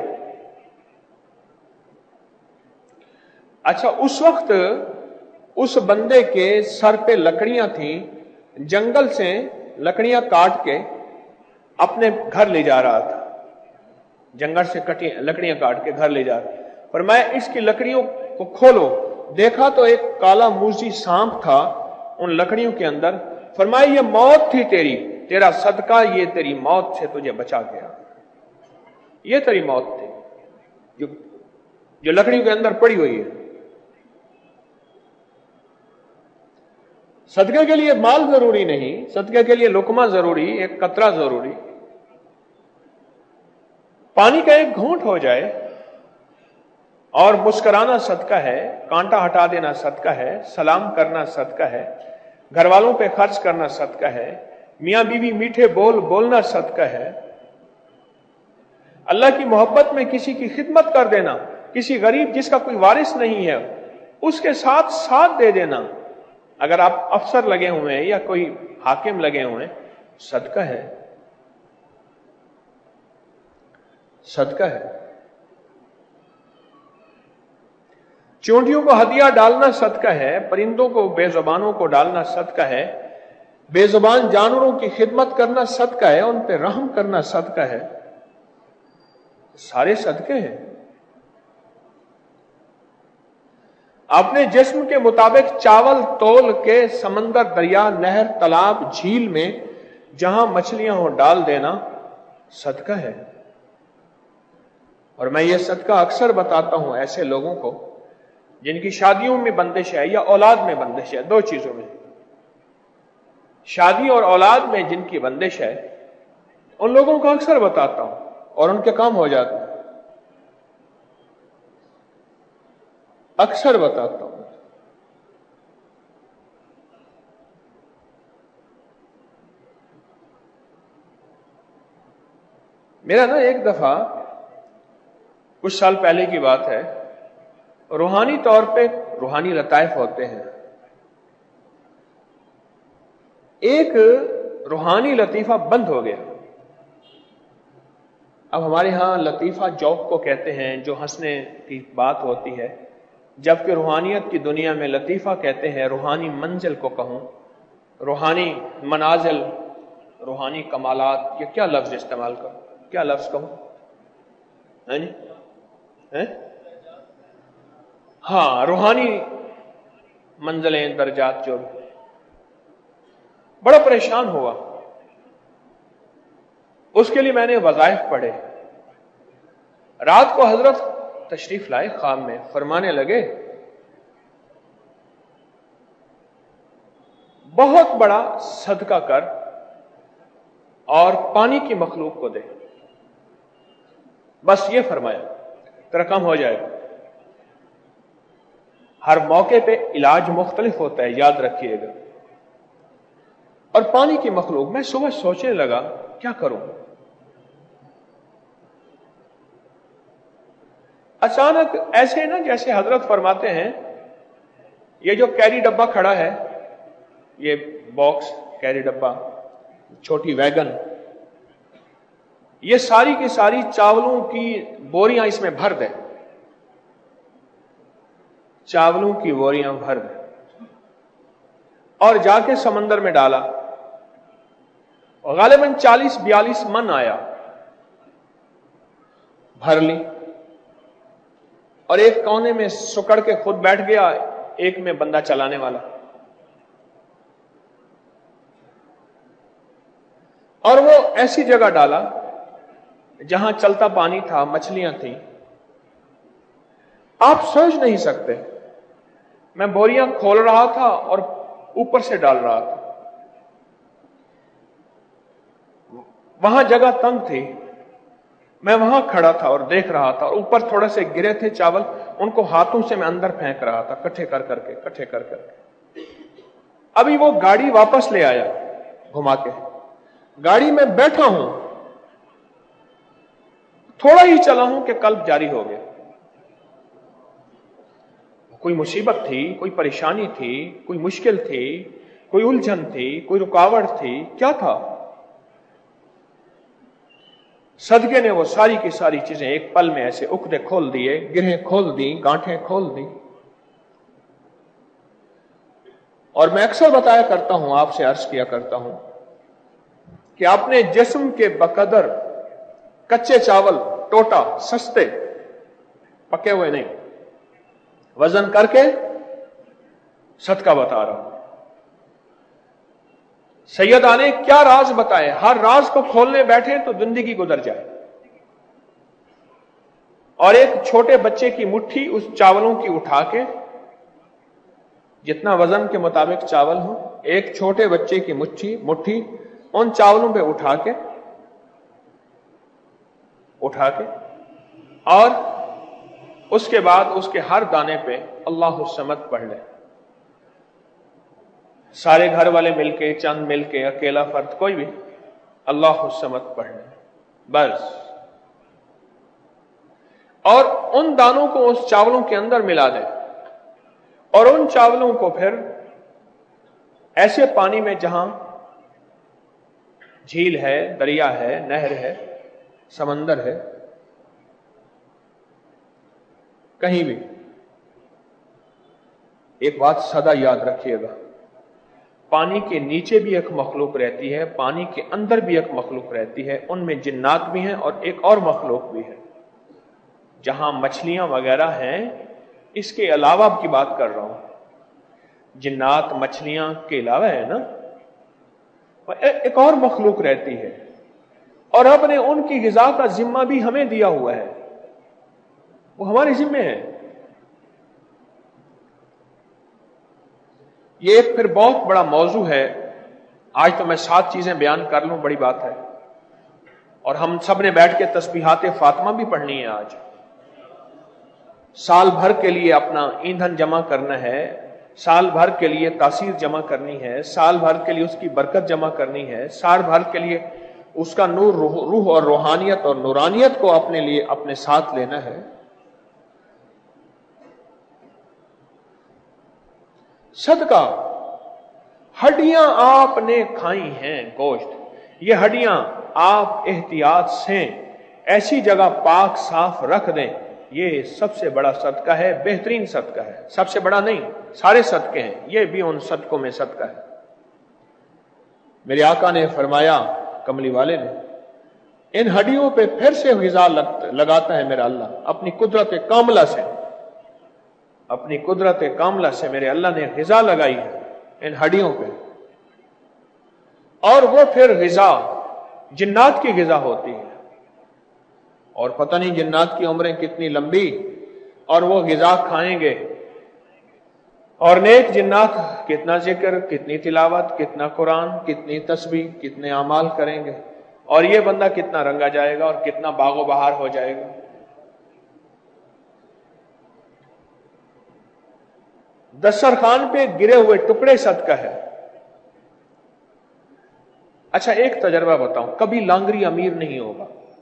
اچھا اس وقت اس بندے کے سر پہ لکڑیاں تھیں، جنگل سے لکڑیاں کاٹ کے اپنے گھر لے جا رہا تھا، جنگل سے کٹی لکڑیاں کاٹ کے گھر لے جا رہا۔ فرمایا اس کی لکڑیوں کو کھولو، دیکھا تو ایک کالا موذی سانپ تھا ان لکڑیوں کے اندر۔ فرمایا یہ موت تھی تیری، تیرا صدقہ یہ تیری موت سے تجھے بچا گیا، یہ تیری موت تھی جو لکڑیوں کے اندر پڑی ہوئی ہے۔ صدقے کے لیے مال ضروری نہیں، صدقے کے لیے لقمہ ضروری، ایک قطرہ ضروری۔ پانی کا ایک گھونٹ ہو جائے اور مسکرانا صدقہ ہے، کانٹا ہٹا دینا صدقہ ہے، سلام کرنا صدقہ ہے، گھر والوں پہ خرچ کرنا صدقہ ہے، میاں بیوی میٹھے بول بولنا صدقہ ہے، اللہ کی محبت میں کسی کی خدمت کر دینا، کسی غریب جس کا کوئی وارث نہیں ہے اس کے ساتھ ساتھ دے دینا، اگر آپ افسر لگے ہوئے ہیں یا کوئی حاکم لگے ہوئے ہیں، صدقہ ہے، صدقہ ہے۔ چونٹیوں کو ہدیہ ڈالنا صدقہ ہے، پرندوں کو، بے زبانوں کو ڈالنا صدقہ ہے، بے زبان جانوروں کی خدمت کرنا صدقہ ہے، ان پہ رحم کرنا صدقہ ہے، سارے صدقے ہیں۔ اپنے جسم کے مطابق چاول تول کے سمندر، دریا، نہر، تالاب، جھیل میں جہاں مچھلیاں ہوں ڈال دینا صدقہ ہے۔ اور میں یہ صدقہ اکثر بتاتا ہوں ایسے لوگوں کو جن کی شادیوں میں بندش ہے یا اولاد میں بندش ہے، دو چیزوں میں، شادی اور اولاد میں جن کی بندش ہے، ان لوگوں کو اکثر بتاتا ہوں اور ان کے کام ہو جاتے ہیں، اکثر بتاتا ہوں۔ میرا نا ایک دفعہ کچھ سال پہلے کی بات ہے، روحانی طور پہ روحانی لطائف ہوتے ہیں، ایک روحانی لطیفہ بند ہو گیا۔ اب ہمارے ہاں لطیفہ جوک کو کہتے ہیں، جو ہنسنے کی بات ہوتی ہے، جبکہ روحانیت کی دنیا میں لطیفہ کہتے ہیں روحانی منزل کو کہوں، روحانی منازل، روحانی کمالات، یہ کیا لفظ استعمال کروں، کیا لفظ کہوں؟ ہاں، روحانی منزلیں، درجات، جو بھی۔ بڑا پریشان ہوا، اس کے لیے میں نے وظائف پڑھے۔ رات کو حضرت تشریف لائے خواب میں، فرمانے لگے بہت بڑا صدقہ کر اور پانی کی مخلوق کو دے، بس یہ فرمایا، تیرا کام ہو جائے گا۔ ہر موقع پہ علاج مختلف ہوتا ہے، یاد رکھیے گا۔ اور پانی کی مخلوق، میں صبح سوچنے لگا کیا کروں۔ اچانک ایسے نا جیسے حضرت فرماتے ہیں یہ جو کیری ڈبہ کھڑا ہے، یہ باکس کیری ڈبہ، چھوٹی ویگن، یہ ساری کی ساری چاولوں کی بوریاں اس میں بھر دے، چاولوں کی بوریاں بھر دے، اور جا کے سمندر میں ڈالا، غالباً 40-42 من آیا، بھر لی، اور ایک کونے میں سکڑ کے خود بیٹھ گیا، ایک میں بندہ چلانے والا، اور وہ ایسی جگہ ڈالا جہاں چلتا پانی تھا، مچھلیاں تھیں۔ آپ سوچ نہیں سکتے، میں بوریاں کھول رہا تھا اور اوپر سے ڈال رہا تھا، وہاں جگہ تنگ تھی، میں وہاں کھڑا تھا اور دیکھ رہا تھا، اور اوپر تھوڑے سے گرے تھے چاول، ان کو ہاتھوں سے میں اندر پھینک رہا تھا، کٹھے کر کر کے۔ ابھی وہ گاڑی واپس لے آیا گھما کے، گاڑی میں بیٹھا ہوں، تھوڑا ہی چلا ہوں کہ قلب جاری ہو گیا۔ کوئی مصیبت تھی، کوئی پریشانی تھی، کوئی مشکل تھی، کوئی الجھن تھی، کوئی رکاوٹ تھی، کیا تھا؟ صدقے نے وہ ساری کی ساری چیزیں ایک پل میں ایسے عقدے کھول دیے، گرہیں کھول دی، گانٹھیں کھول دی۔ اور میں اکثر بتایا کرتا ہوں، آپ سے عرض کیا کرتا ہوں کہ اپنے جسم کے بقدر کچے چاول، ٹوٹا، سستے، پکے ہوئے نہیں، وزن کر کے صدقہ بتا رہا ہوں۔ سیدہ نے کیا راز بتائے، ہر راز کو کھولنے بیٹھے تو زندگی گزر جائے۔ اور ایک چھوٹے بچے کی مٹھی اس چاولوں کی اٹھا کے، جتنا وزن کے مطابق چاول ہو، ایک چھوٹے بچے کی مٹھی ان چاولوں پہ اٹھا کے اٹھا کے، اور اس کے بعد اس کے ہر دانے پہ اللہ الصمد پڑھ لیں. سارے گھر والے مل کے، چند مل کے، اکیلا فرد، کوئی بھی اللہ الصمد پڑھ لیں بس. اور ان دانوں کو اس چاولوں کے اندر ملا دیں، اور ان چاولوں کو پھر ایسے پانی میں جہاں جھیل ہے، دریا ہے، نہر ہے، سمندر ہے، کہیں بھی، ایک بات سدا یاد رکھیے گا، پانی کے نیچے بھی ایک مخلوق رہتی ہے، پانی کے اندر بھی ایک مخلوق رہتی ہے، ان میں جنات بھی ہیں اور ایک اور مخلوق بھی ہے. جہاں مچھلیاں وغیرہ ہیں، اس کے علاوہ کی بات کر رہا ہوں، جنات مچھلیاں کے علاوہ ہے نا، ایک اور مخلوق رہتی ہے، اور اب نے ان کی غذا کا ذمہ بھی ہمیں دیا ہوا ہے، وہ ہمارے ذمہ ہے. یہ ایک پھر بہت بڑا موضوع ہے. آج تو میں 7 چیزیں بیان کر لوں، بڑی بات ہے، اور ہم سب نے بیٹھ کے تسبیحات فاطمہ بھی پڑھنی ہے. آج سال بھر کے لیے اپنا ایندھن جمع کرنا ہے، سال بھر کے لیے تاثیر جمع کرنی ہے، سال بھر کے لیے اس کی برکت جمع کرنی ہے، سال بھر کے لیے اس کا نور، روح اور روحانیت اور نورانیت کو اپنے لیے اپنے ساتھ لینا ہے. صدقہ، ہڈیاں آپ نے کھائی ہیں، گوشت، یہ ہڈیاں آپ احتیاط سے ایسی جگہ پاک صاف رکھ دیں، یہ سب سے بڑا صدقہ ہے، بہترین صدقہ ہے. سب سے بڑا نہیں، سارے صدقے ہیں، یہ بھی ان صدقوں میں صدقہ ہے. میرے آقا نے فرمایا، کملی والے نے، ان ہڈیوں پہ پھر سے غذا لگاتا ہے میرا اللہ اپنی قدرت کاملہ سے، اپنی قدرت کاملہ سے میرے اللہ نے غذا لگائی ہے ان ہڈیوں پہ، اور وہ پھر غذا جنات کی غذا ہوتی ہے. اور پتہ نہیں جنات کی عمریں کتنی لمبی، اور وہ غذا کھائیں گے، اور نیک جنات کتنا ذکر، کتنی تلاوت، کتنا قرآن، کتنی تسبیح، کتنے اعمال کریں گے، اور یہ بندہ کتنا رنگا جائے گا اور کتنا باغ و بہار ہو جائے گا. دسترخوان پہ گرے ہوئے ٹکڑے صدقہ ہے. اچھا ایک تجربہ بتاؤں، کبھی لانگری امیر نہیں ہوگا،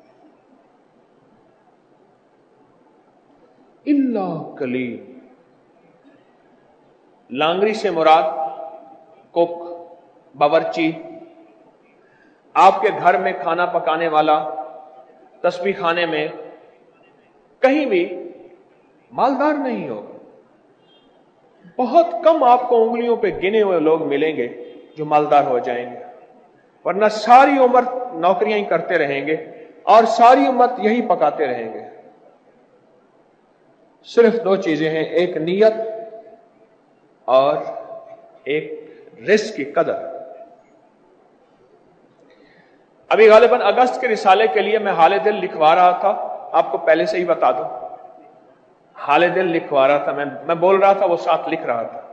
الا قلیل. لانگری سے مراد کوک، باورچی، آپ کے گھر میں کھانا پکانے والا، تسبیح خانے میں، کہیں بھی مالدار نہیں ہوگا. بہت کم آپ کو انگلیوں پہ گنے ہوئے لوگ ملیں گے جو مالدار ہو جائیں گے، ورنہ ساری عمر نوکریاں ہی کرتے رہیں گے اور ساری امت یہی پکاتے رہیں گے. صرف 2 چیزیں ہیں، ایک نیت اور ایک رزق کی قدر. ابھی غالباً اگست کے رسالے کے لیے میں حال دل لکھوا رہا تھا، آپ کو پہلے سے ہی بتا دوں، حال دل لکھوا رہا تھا، میں بول رہا تھا، وہ ساتھ لکھ رہا تھا.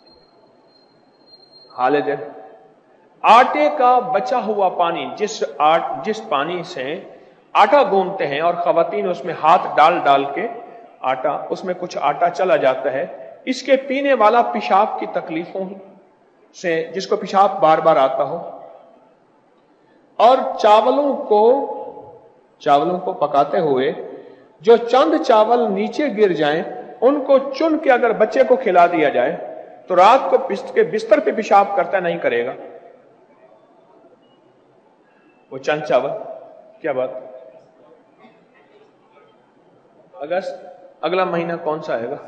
حال دل، آٹے کا بچا ہوا پانی، جس پانی سے آٹا گوندتے ہیں اور خواتین اس میں ہاتھ ڈال ڈال کے آٹا، اس میں کچھ آٹا چلا جاتا ہے، اس کے پینے والا پیشاب کی تکلیفوں سے، جس کو پیشاب بار بار آتا ہو، اور چاولوں کو پکاتے ہوئے جو چند چاول نیچے گر جائیں، ان کو چن کے اگر بچے کو کھلا دیا جائے تو رات کو بستر پہ پیشاب کرتا نہیں کرے گا. وہ چند چاول، کیا بات، اگست، اگلا مہینہ کون سا آئے گا؟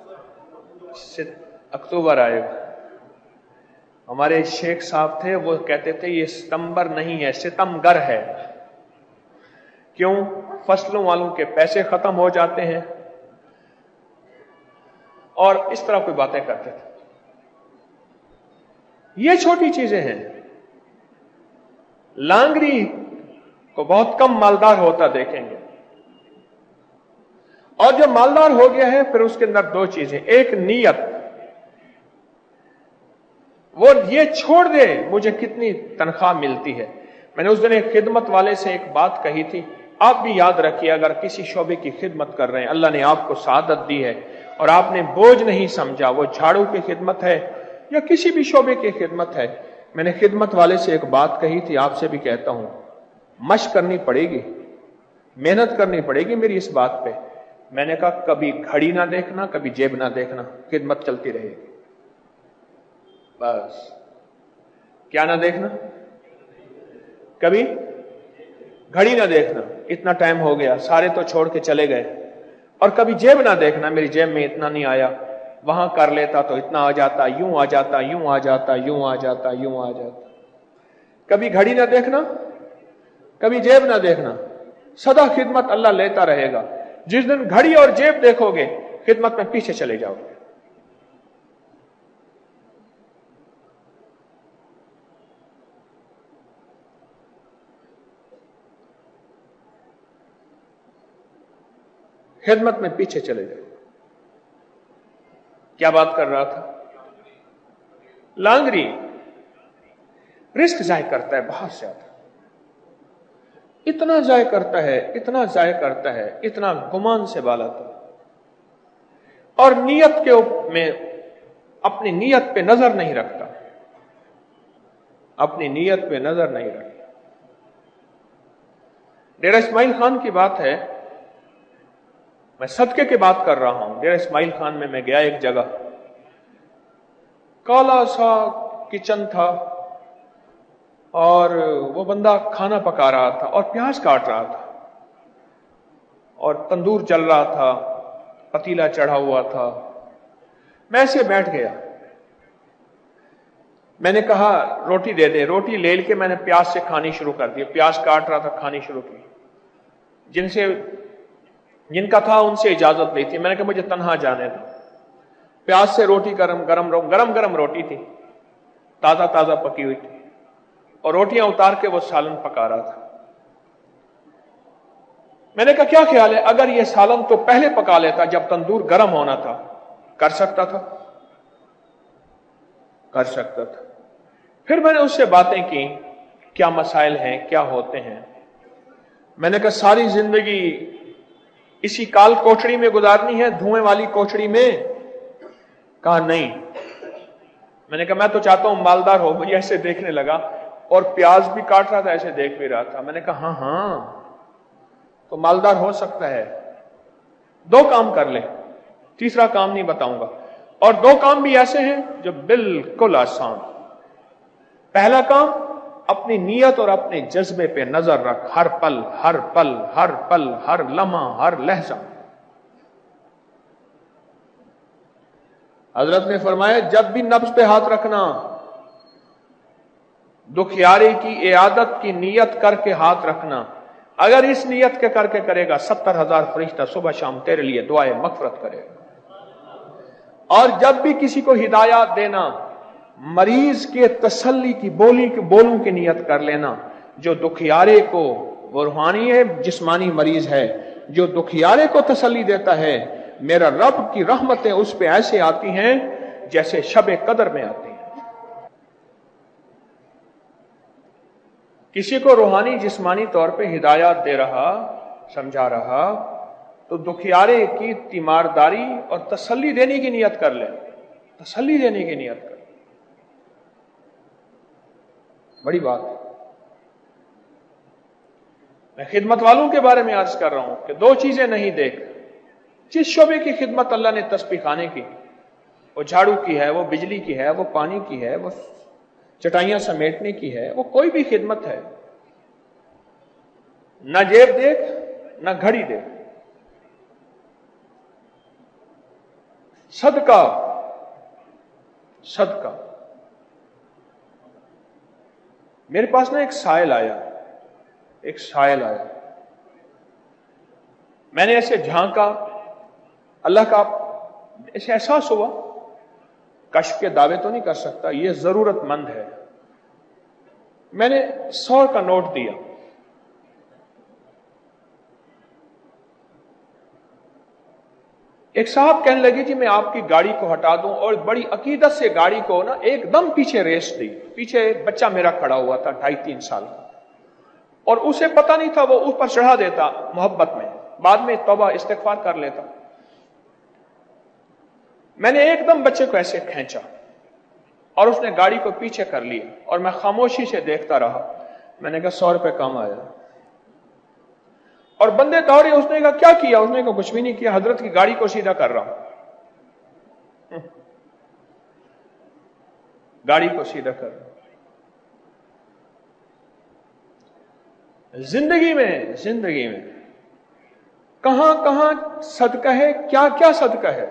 اکتوبر آئے گا. ہمارے شیخ صاحب تھے، وہ کہتے تھے یہ ستمبر نہیں ہے، ستمگر ہے. کیوں؟ فصلوں والوں کے پیسے ختم ہو جاتے ہیں، اور اس طرح کوئی باتیں کرتے تھے. یہ چھوٹی چیزیں ہیں. لانگری کو بہت کم مالدار ہوتا دیکھیں گے، اور جو مالدار ہو گیا ہے پھر اس کے اندر 2 چیزیں، ایک نیت، وہ یہ چھوڑ دے مجھے کتنی تنخواہ ملتی ہے. میں نے اس دن ایک خدمت والے سے ایک بات کہی تھی، آپ بھی یاد رکھیے اگر کسی شعبے کی خدمت کر رہے ہیں، اللہ نے آپ کو سعادت دی ہے اور آپ نے بوجھ نہیں سمجھا، وہ جھاڑو کی خدمت ہے یا کسی بھی شعبے کی خدمت ہے. میں نے خدمت والے سے ایک بات کہی تھی، آپ سے بھی کہتا ہوں، مشق کرنی پڑے گی، محنت کرنی پڑے گی میری اس بات پہ. میں نے کہا کبھی گھڑی نہ دیکھنا، کبھی جیب نہ دیکھنا، خدمت چلتی رہے گی. بس کیا نہ دیکھنا؟ کبھی گھڑی نہ دیکھنا، اتنا ٹائم ہو گیا، سارے تو چھوڑ کے چلے گئے. اور کبھی جیب نہ دیکھنا، میری جیب میں اتنا نہیں آیا، وہاں کر لیتا تو اتنا آ جاتا، یوں آ جاتا، یوں آ جاتا، یوں آ جاتا، یوں آ جاتا. کبھی گھڑی نہ دیکھنا، کبھی جیب نہ دیکھنا، سدا خدمت اللہ لیتا رہے گا. جس دن گھڑی اور جیب دیکھو گے خدمت میں پیچھے چلے جاؤ گے. خدمت میں پیچھے چلے جاؤ. کیا بات کر رہا تھا؟ لانگری رزق ضائع کرتا ہے بہت زیادہ، اتنا ضائع کرتا ہے، اتنا ضائع کرتا ہے، اتنا گمان سے بالا تر. اور نیت کے میں اپنی نیت پہ نظر نہیں رکھتا، اپنی نیت پہ نظر نہیں رکھتا. ڈیرہ اسماعیل خان کی بات ہے، میں صدقے کی بات کر رہا ہوں. ڈیرہ اسماعیل خان میں گیا ایک جگہ، کالا سا کچن تھا اور وہ بندہ کھانا پکا رہا تھا اور پیاز کاٹ رہا تھا اور تندور چل رہا تھا، پتیلا چڑھا ہوا تھا. میں ایسے بیٹھ گیا، میں نے کہا روٹی دے دے. روٹی لے کے میں نے پیاز سے کھانی شروع کر دی. پیاز کاٹ رہا تھا، کھانی شروع کی. جن کا تھا ان سے اجازت نہیں تھی. میں نے کہا مجھے تنہا جانے دو. پیاز سے روٹی گرم روٹی تھی، تازہ تازہ پکی ہوئی تھی، اور روٹیاں اتار کے وہ سالن پکا رہا تھا. میں نے کہا کیا خیال ہے اگر یہ سالن تو پہلے پکا لیتا جب تندور گرم ہونا تھا؟ کر سکتا تھا، کر سکتا تھا. پھر میں نے اس سے باتیں کی، کیا مسائل ہیں، کیا ہوتے ہیں. میں نے کہا ساری زندگی اسی کال کوٹڑی میں گزارنی ہے، دھوئیں والی کوٹڑی میں؟ کہا نہیں. میں نے کہا میں تو چاہتا ہوں مالدار ہو. مجھے ایسے دیکھنے لگا اور پیاز بھی کاٹ رہا تھا، ایسے دیکھ بھی رہا تھا. میں نے کہا ہاں تو مالدار ہو سکتا ہے. 2 کام کر لے، تیسرا کام نہیں بتاؤں گا. اور 2 کام بھی ایسے ہیں جو بالکل آسان. پہلا کام، اپنی نیت اور اپنے جذبے پہ نظر رکھ، ہر پل ہر پل ہر پل ہر لمحہ ہر لہجہ. حضرت نے فرمایا جب بھی نفس پہ ہاتھ رکھنا، دکھیارے کی اعادت کی نیت کر کے ہاتھ رکھنا. اگر اس نیت کے کر کے کرے گا 70,000 فرشتہ صبح شام تیرے لیے دعائے مغفرت کرے گا. اور جب بھی کسی کو ہدایات دینا، مریض کے تسلی کی بولوں کی نیت کر لینا. جو دکھیارے کو، وہ روحانی ہے جسمانی مریض ہے، جو دکھیارے کو تسلی دیتا ہے، میرا رب کی رحمتیں اس پہ ایسے آتی ہیں جیسے شب قدر میں آتی ہیں. کسی کو روحانی جسمانی طور پہ ہدایات دے رہا، سمجھا رہا، تو دکھیارے کی تیمارداری اور تسلی دینے کی نیت کر لے، تسلی دینے کی نیت کر. بڑی بات ہے. میں خدمت والوں کے بارے میں عرض کر رہا ہوں کہ 2 چیزیں نہیں دیکھ. جس شعبے کی خدمت اللہ نے تسبیح خانے کی، وہ جھاڑو کی ہے، وہ بجلی کی ہے، وہ پانی کی ہے، وہ چٹائیاں سمیٹنے کی ہے، وہ کوئی بھی خدمت ہے، نہ جیب دیکھ نہ گھڑی دیکھ. صدقہ صدقہ. میرے پاس نا ایک سائل آیا، میں نے ایسے جھانکا، اللہ کا ایسے احساس ہوا، کشف کے دعوے تو نہیں کر سکتا، یہ ضرورت مند ہے. میں نے 100 کا نوٹ دیا. ایک صاحب کہنے لگے جی میں آپ کی گاڑی کو ہٹا دوں، اور بڑی عقیدت سے گاڑی کو نا ایک دم پیچھے ریس دی. پیچھے بچہ میرا کھڑا ہوا تھا 2.5-3 سال کا. اور اسے پتہ نہیں تھا، وہ اوپر چڑھا دیتا محبت میں، بعد میں توبہ استغفار کر لیتا۔ میں نے ایک دم بچے کو ایسے کھینچا اور اس نے گاڑی کو پیچھے کر لیا اور میں خاموشی سے دیکھتا رہا۔ میں نے کہا 100 روپے کم آیا، اور بندے دوڑے۔ اس نے کہا کیا کیا؟ اس نے کہا کچھ بھی نہیں کیا، حضرت کی گاڑی کو سیدھا کر رہا ہوں، گاڑی کو سیدھا کر رہا ہوں۔ زندگی میں کہاں کہاں صدقہ ہے، کیا کیا صدقہ ہے۔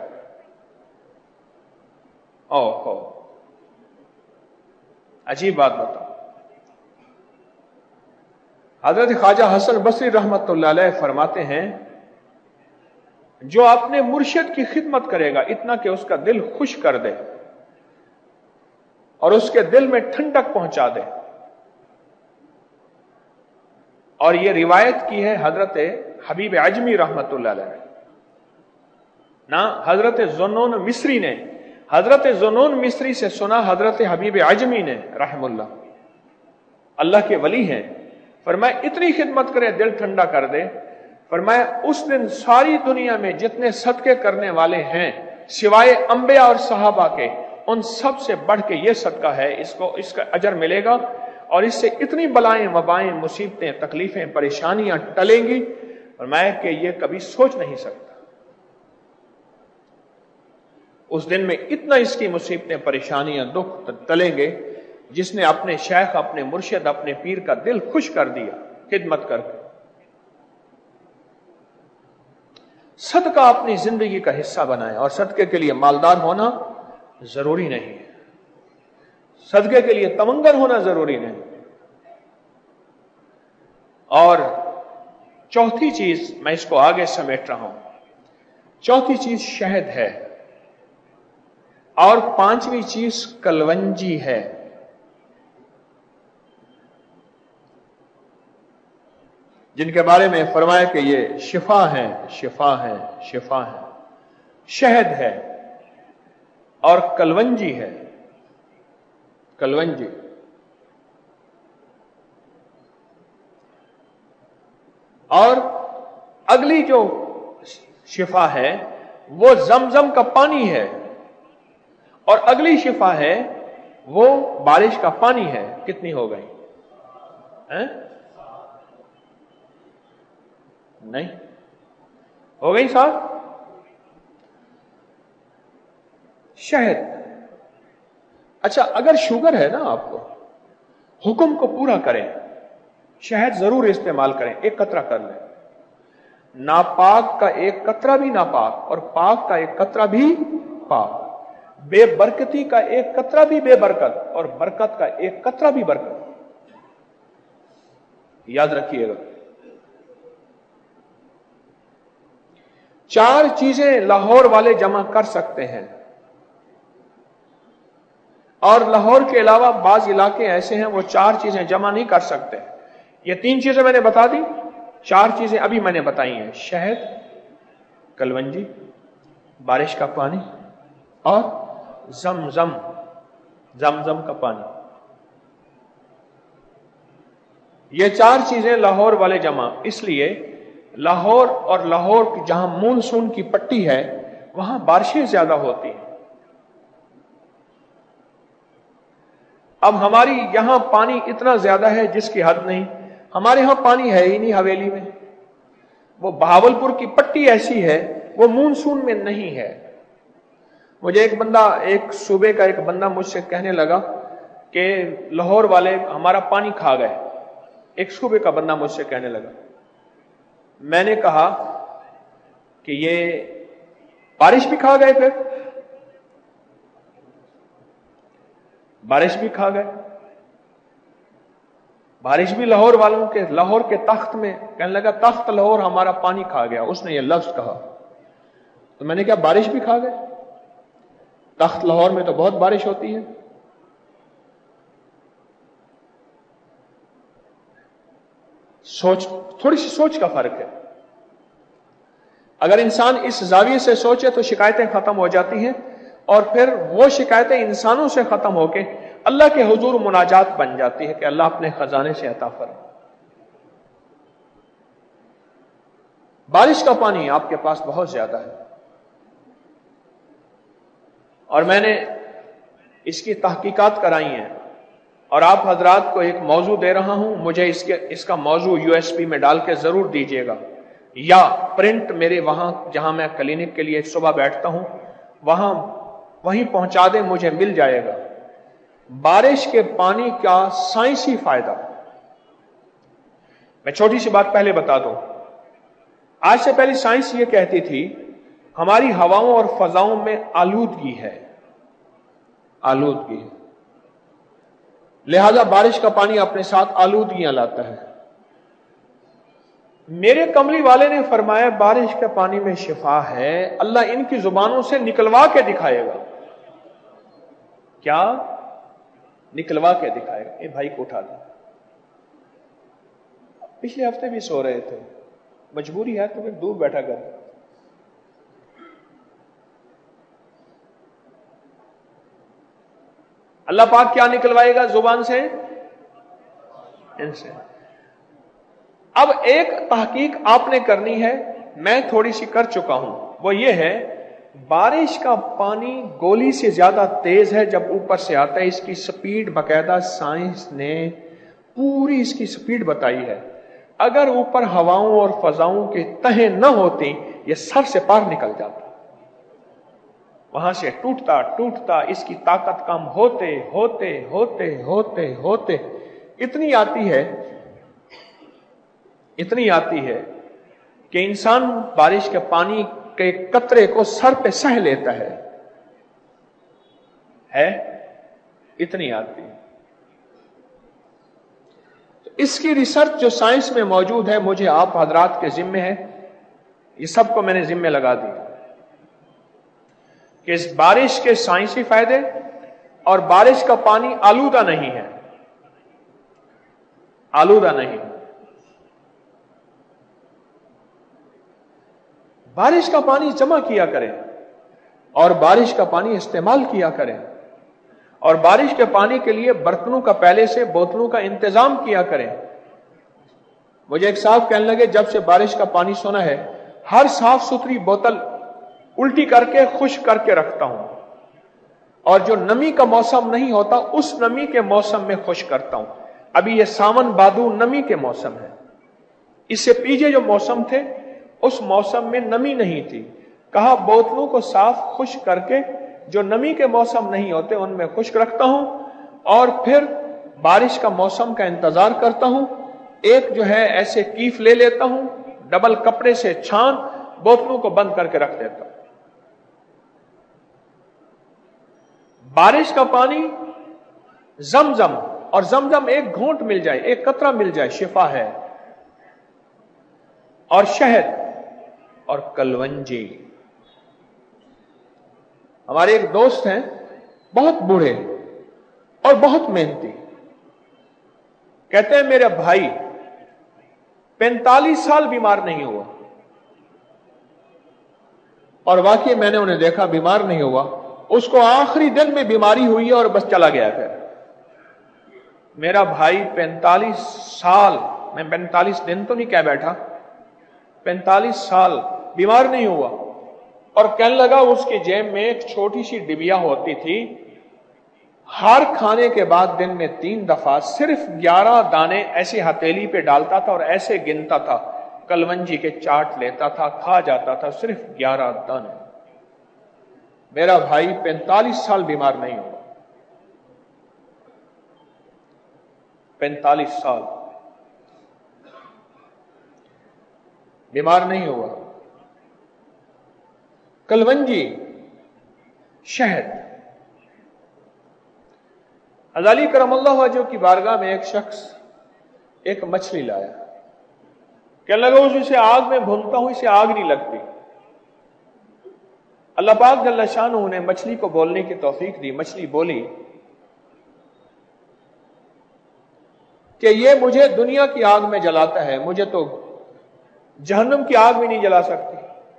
اوہ عجیب بات بتاؤ، حضرت خواجہ حسن بصری رحمت اللہ علیہ فرماتے ہیں جو اپنے مرشد کی خدمت کرے گا اتنا کہ اس کا دل خوش کر دے اور اس کے دل میں ٹھنڈک پہنچا دے، اور یہ روایت کی ہے حضرت حبیب عجمی رحمت اللہ علیہ نہ حضرت ذنون مصری نے، حضرت ذنون مصری سے سنا حضرت حبیب عجمی نے رحم اللہ کے ولی ہیں، فرمایا اتنی خدمت کرے دل ٹھنڈا کر دے۔ فرمایا اس دن ساری دنیا میں جتنے صدقے کرنے والے ہیں سوائے انبیاء اور صحابہ کے، ان سب سے بڑھ کے یہ صدقہ ہے، اس کا اجر ملے گا، اور اس سے اتنی بلائیں وبائیں مصیبتیں تکلیفیں پریشانیاں ٹلیں گی، فرمایا کہ یہ کبھی سوچ نہیں سکتا۔ اس دن میں اتنا اس کی مصیبتیں پریشانیاں دکھ ٹلیں گے جس نے اپنے شیخ اپنے مرشد اپنے پیر کا دل خوش کر دیا خدمت کر کے۔ صدقہ اپنی زندگی کا حصہ بنائے، اور صدقے کے لیے مالدار ہونا ضروری نہیں ہے، صدقے کے لیے تمنگر ہونا ضروری نہیں۔ اور چوتھی چیز میں اس کو آگے سمیٹ رہا ہوں، چوتھی چیز شہد ہے، اور پانچویں چیز کلونجی ہے۔ جن کے بارے میں فرمایا کہ یہ شفا ہے، شفا ہے، شفا ہے۔ شہد ہے اور کلونجی ہے، کلونجی۔ اور اگلی جو شفا ہے وہ زمزم کا پانی ہے، اور اگلی شفا ہے وہ بارش کا پانی ہے۔ کتنی ہو گئی؟ نہیں ہو گئی صاحب؟ شہد۔ اچھا اگر شوگر ہے نا آپ کو، حکم کو پورا کریں، شہد ضرور استعمال کریں، ایک قطرہ کر لیں۔ ناپاک کا ایک قطرہ بھی ناپاک، اور پاک کا ایک قطرہ بھی پاک۔ بے برکتی کا ایک قطرہ بھی بے برکت، اور برکت کا ایک قطرہ بھی برکت۔ یاد رکھیے گا، 4 چیزیں لاہور والے جمع کر سکتے ہیں، اور لاہور کے علاوہ بعض علاقے ایسے ہیں وہ 4 چیزیں جمع نہیں کر سکتے۔ یہ 3 چیزیں میں نے بتا دی، 4 چیزیں ابھی میں نے بتائی ہیں، شہد، کلونجی، بارش کا پانی، اور زمزم، زمزم کا پانی۔ یہ 4 چیزیں لاہور والے جمع، اس لیے لاہور اور لاہور کی جہاں مونسون کی پٹی ہے وہاں بارشیں زیادہ ہوتی ہیں۔ اب ہماری یہاں پانی اتنا زیادہ ہے جس کی حد نہیں، ہمارے ہاں پانی ہے ہی نہیں حویلی میں، وہ بہاولپور کی پٹی ایسی ہے وہ مونسون میں نہیں ہے۔ مجھے ایک صوبے کا ایک بندہ مجھ سے کہنے لگا کہ لاہور والے ہمارا پانی کھا گئے، ایک صوبے کا بندہ مجھ سے کہنے لگا۔ میں نے کہا کہ یہ بارش بھی کھا گئے، پھر بارش بھی کھا گئے، بارش بھی لاہور والوں کے، لاہور کے تخت میں کہنے لگا تخت لاہور ہمارا پانی کھا گیا، اس نے یہ لفظ کہا۔ تو میں نے کہا بارش بھی کھا گئے؟ تخت لاہور میں تو بہت بارش ہوتی ہے۔ تھوڑی سی سوچ کا فرق ہے۔ اگر انسان اس زاویے سے سوچے تو شکایتیں ختم ہو جاتی ہیں، اور پھر وہ شکایتیں انسانوں سے ختم ہو کے اللہ کے حضور مناجات بن جاتی ہے کہ اللہ اپنے خزانے سے عطا فرما۔ بارش کا پانی آپ کے پاس بہت زیادہ ہے، اور میں نے اس کی تحقیقات کرائی ہیں، اور آپ حضرات کو ایک موضوع دے رہا ہوں، مجھے اس کا موضوع USB میں ڈال کے ضرور دیجیے گا، یا پرنٹ میرے وہاں جہاں میں کلینک کے لیے صبح بیٹھتا ہوں وہیں پہنچا دیں، مجھے مل جائے گا۔ بارش کے پانی کا سائنسی فائدہ، میں چھوٹی سی بات پہلے بتا دوں۔ آج سے پہلے سائنس یہ کہتی تھی ہماری ہواؤں اور فضاؤں میں آلودگی ہے، لہذا بارش کا پانی اپنے ساتھ آلودگیاں لاتا ہے۔ میرے کملی والے نے فرمایا بارش کے پانی میں شفا ہے، اللہ ان کی زبانوں سے نکلوا کے دکھائے گا۔ کیا نکلوا کے دکھائے گا؟ اے بھائی کو اٹھا دیں، پچھلے ہفتے بھی سو رہے تھے، مجبوری ہے تو پھر دور بیٹھا کر۔ اللہ پاک کیا نکلوائے گا زبان سے؟ ان سے۔ اب ایک تحقیق آپ نے کرنی ہے، میں تھوڑی سی کر چکا ہوں، وہ یہ ہے بارش کا پانی گولی سے زیادہ تیز ہے جب اوپر سے آتا ہے۔ اس کی سپیڈ باقاعدہ سائنس نے پوری اس کی سپیڈ بتائی ہے۔ اگر اوپر ہواؤں اور فضاؤں کے تہیں نہ ہوتی یہ سر سے پار نکل جاتا، وہاں سے ٹوٹتا ٹوٹتا اس کی طاقت کم ہوتے ہوتے ہوتے ہوتے ہوتے اتنی آتی ہے کہ انسان بارش کے پانی کے قطرے کو سر پہ سہ لیتا ہے اتنی آتی ہے۔ تو اس کی ریسرچ جو سائنس میں موجود ہے، مجھے آپ حضرات کے ذمے ہے، یہ سب کو میں نے ذمے لگا دی کہ اس بارش کے سائنسی فائدے، اور بارش کا پانی آلودہ نہیں ہے، آلودہ نہیں۔ بارش کا پانی جمع کیا کریں اور بارش کا پانی استعمال کیا کریں، اور بارش کے پانی کے لیے برتنوں کا پہلے سے بوتلوں کا انتظام کیا کریں۔ مجھے ایک صاحب کہنے لگے جب سے بارش کا پانی سنا ہے ہر صاف ستھری بوتل الٹی کر کے خشک کر کے رکھتا ہوں، اور جو نمی کا موسم نہیں ہوتا اس نمی کے موسم میں خشک کرتا ہوں۔ ابھی یہ ساون بھادو نمی کے موسم ہے، اس سے پیچھے جو موسم تھے اس موسم میں نمی نہیں تھی، کہا بوتلوں کو صاف خشک کر کے جو نمی کے موسم نہیں ہوتے ان میں خشک رکھتا ہوں، اور پھر بارش کا موسم کا انتظار کرتا ہوں۔ ایک جو ہے ایسے کیف لے لیتا ہوں، ڈبل کپڑے سے چھان بوتلوں کو بند کر کے رکھ دیتا ہوں۔ بارش کا پانی زمزم، اور زمزم ایک گھونٹ مل جائے، ایک قطرہ مل جائے، شفا ہے۔ اور شہد اور کلونجی، ہمارے ایک دوست ہیں بہت بوڑھے اور بہت محنتی، کہتے ہیں میرا بھائی 45 سال بیمار نہیں ہوا، اور واقعی میں نے انہیں دیکھا بیمار نہیں ہوا، اس کو آخری دن میں بیماری ہوئی اور بس چلا گیا۔ پھر میرا بھائی 45 سال، میں 45 دن تو نہیں کہہ بیٹھا، 45 سال بیمار نہیں ہوا، اور کہنے لگا اس کی جیب میں ایک چھوٹی سی ڈبیا ہوتی تھی، ہر کھانے کے بعد دن میں 3 دفعہ صرف 11 دانے ایسے ہتھیلی پہ ڈالتا تھا اور ایسے گنتا تھا، کلونجی کے چاٹ لیتا تھا، کھا جاتا تھا، صرف 11 دانے۔ میرا بھائی 45 سال بیمار نہیں ہوا، 45 سال بیمار نہیں ہوا۔ کلونجی، شہد۔ غزالی کرم اللہ وجہہ کی بارگاہ میں ایک شخص ایک مچھلی لایا، کہنے لگا اسے آگ میں بھونتا ہوں اسے آگ نہیں لگتی۔ اللہ پاک جل شانہ نے مچھلی کو بولنے کی توفیق دی، مچھلی بولی کہ یہ مجھے دنیا کی آگ میں جلاتا ہے، مجھے تو جہنم کی آگ بھی نہیں جلا سکتی۔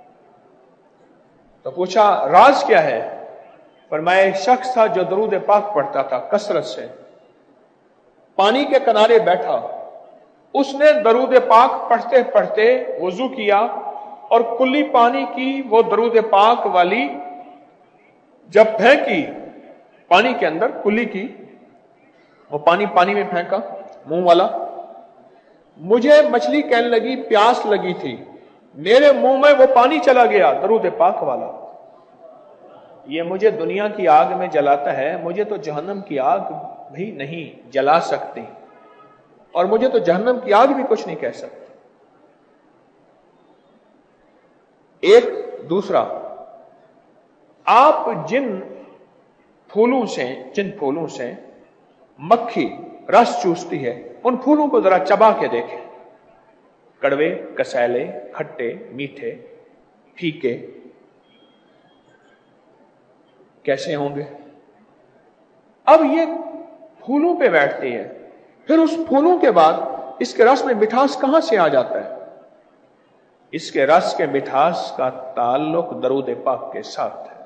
تو پوچھا راز کیا ہے؟ فرمایا ایک شخص تھا جو درود پاک پڑھتا تھا کثرت سے، پانی کے کنارے بیٹھا، اس نے درود پاک پڑھتے پڑھتے وضو کیا اور کلی پانی کی وہ درود پاک والی جب پھینکی پانی کے اندر، کلی کی وہ پانی میں پھینکا منہ والا، مجھے مچھلی کہنے لگی پیاس لگی تھی، میرے منہ میں وہ پانی چلا گیا درود پاک والا، یہ مجھے دنیا کی آگ میں جلاتا ہے، مجھے تو جہنم کی آگ بھی نہیں جلا سکتی، اور مجھے تو جہنم کی آگ بھی کچھ نہیں کہہ سکتی۔ ایک دوسرا، آپ جن پھولوں سے مکھی رس چوستی ہے، ان پھولوں کو ذرا چبا کے دیکھیں، کڑوے، کسیلے، کھٹے، میٹھے، پھیکے کیسے ہوں گے؟ اب یہ پھولوں پہ بیٹھتی ہے، پھر اس پھولوں کے بعد اس کے رس میں مٹھاس کہاں سے آ جاتا ہے؟ اس کے رس کے مٹھاس کا تعلق درود پاک کے ساتھ ہے۔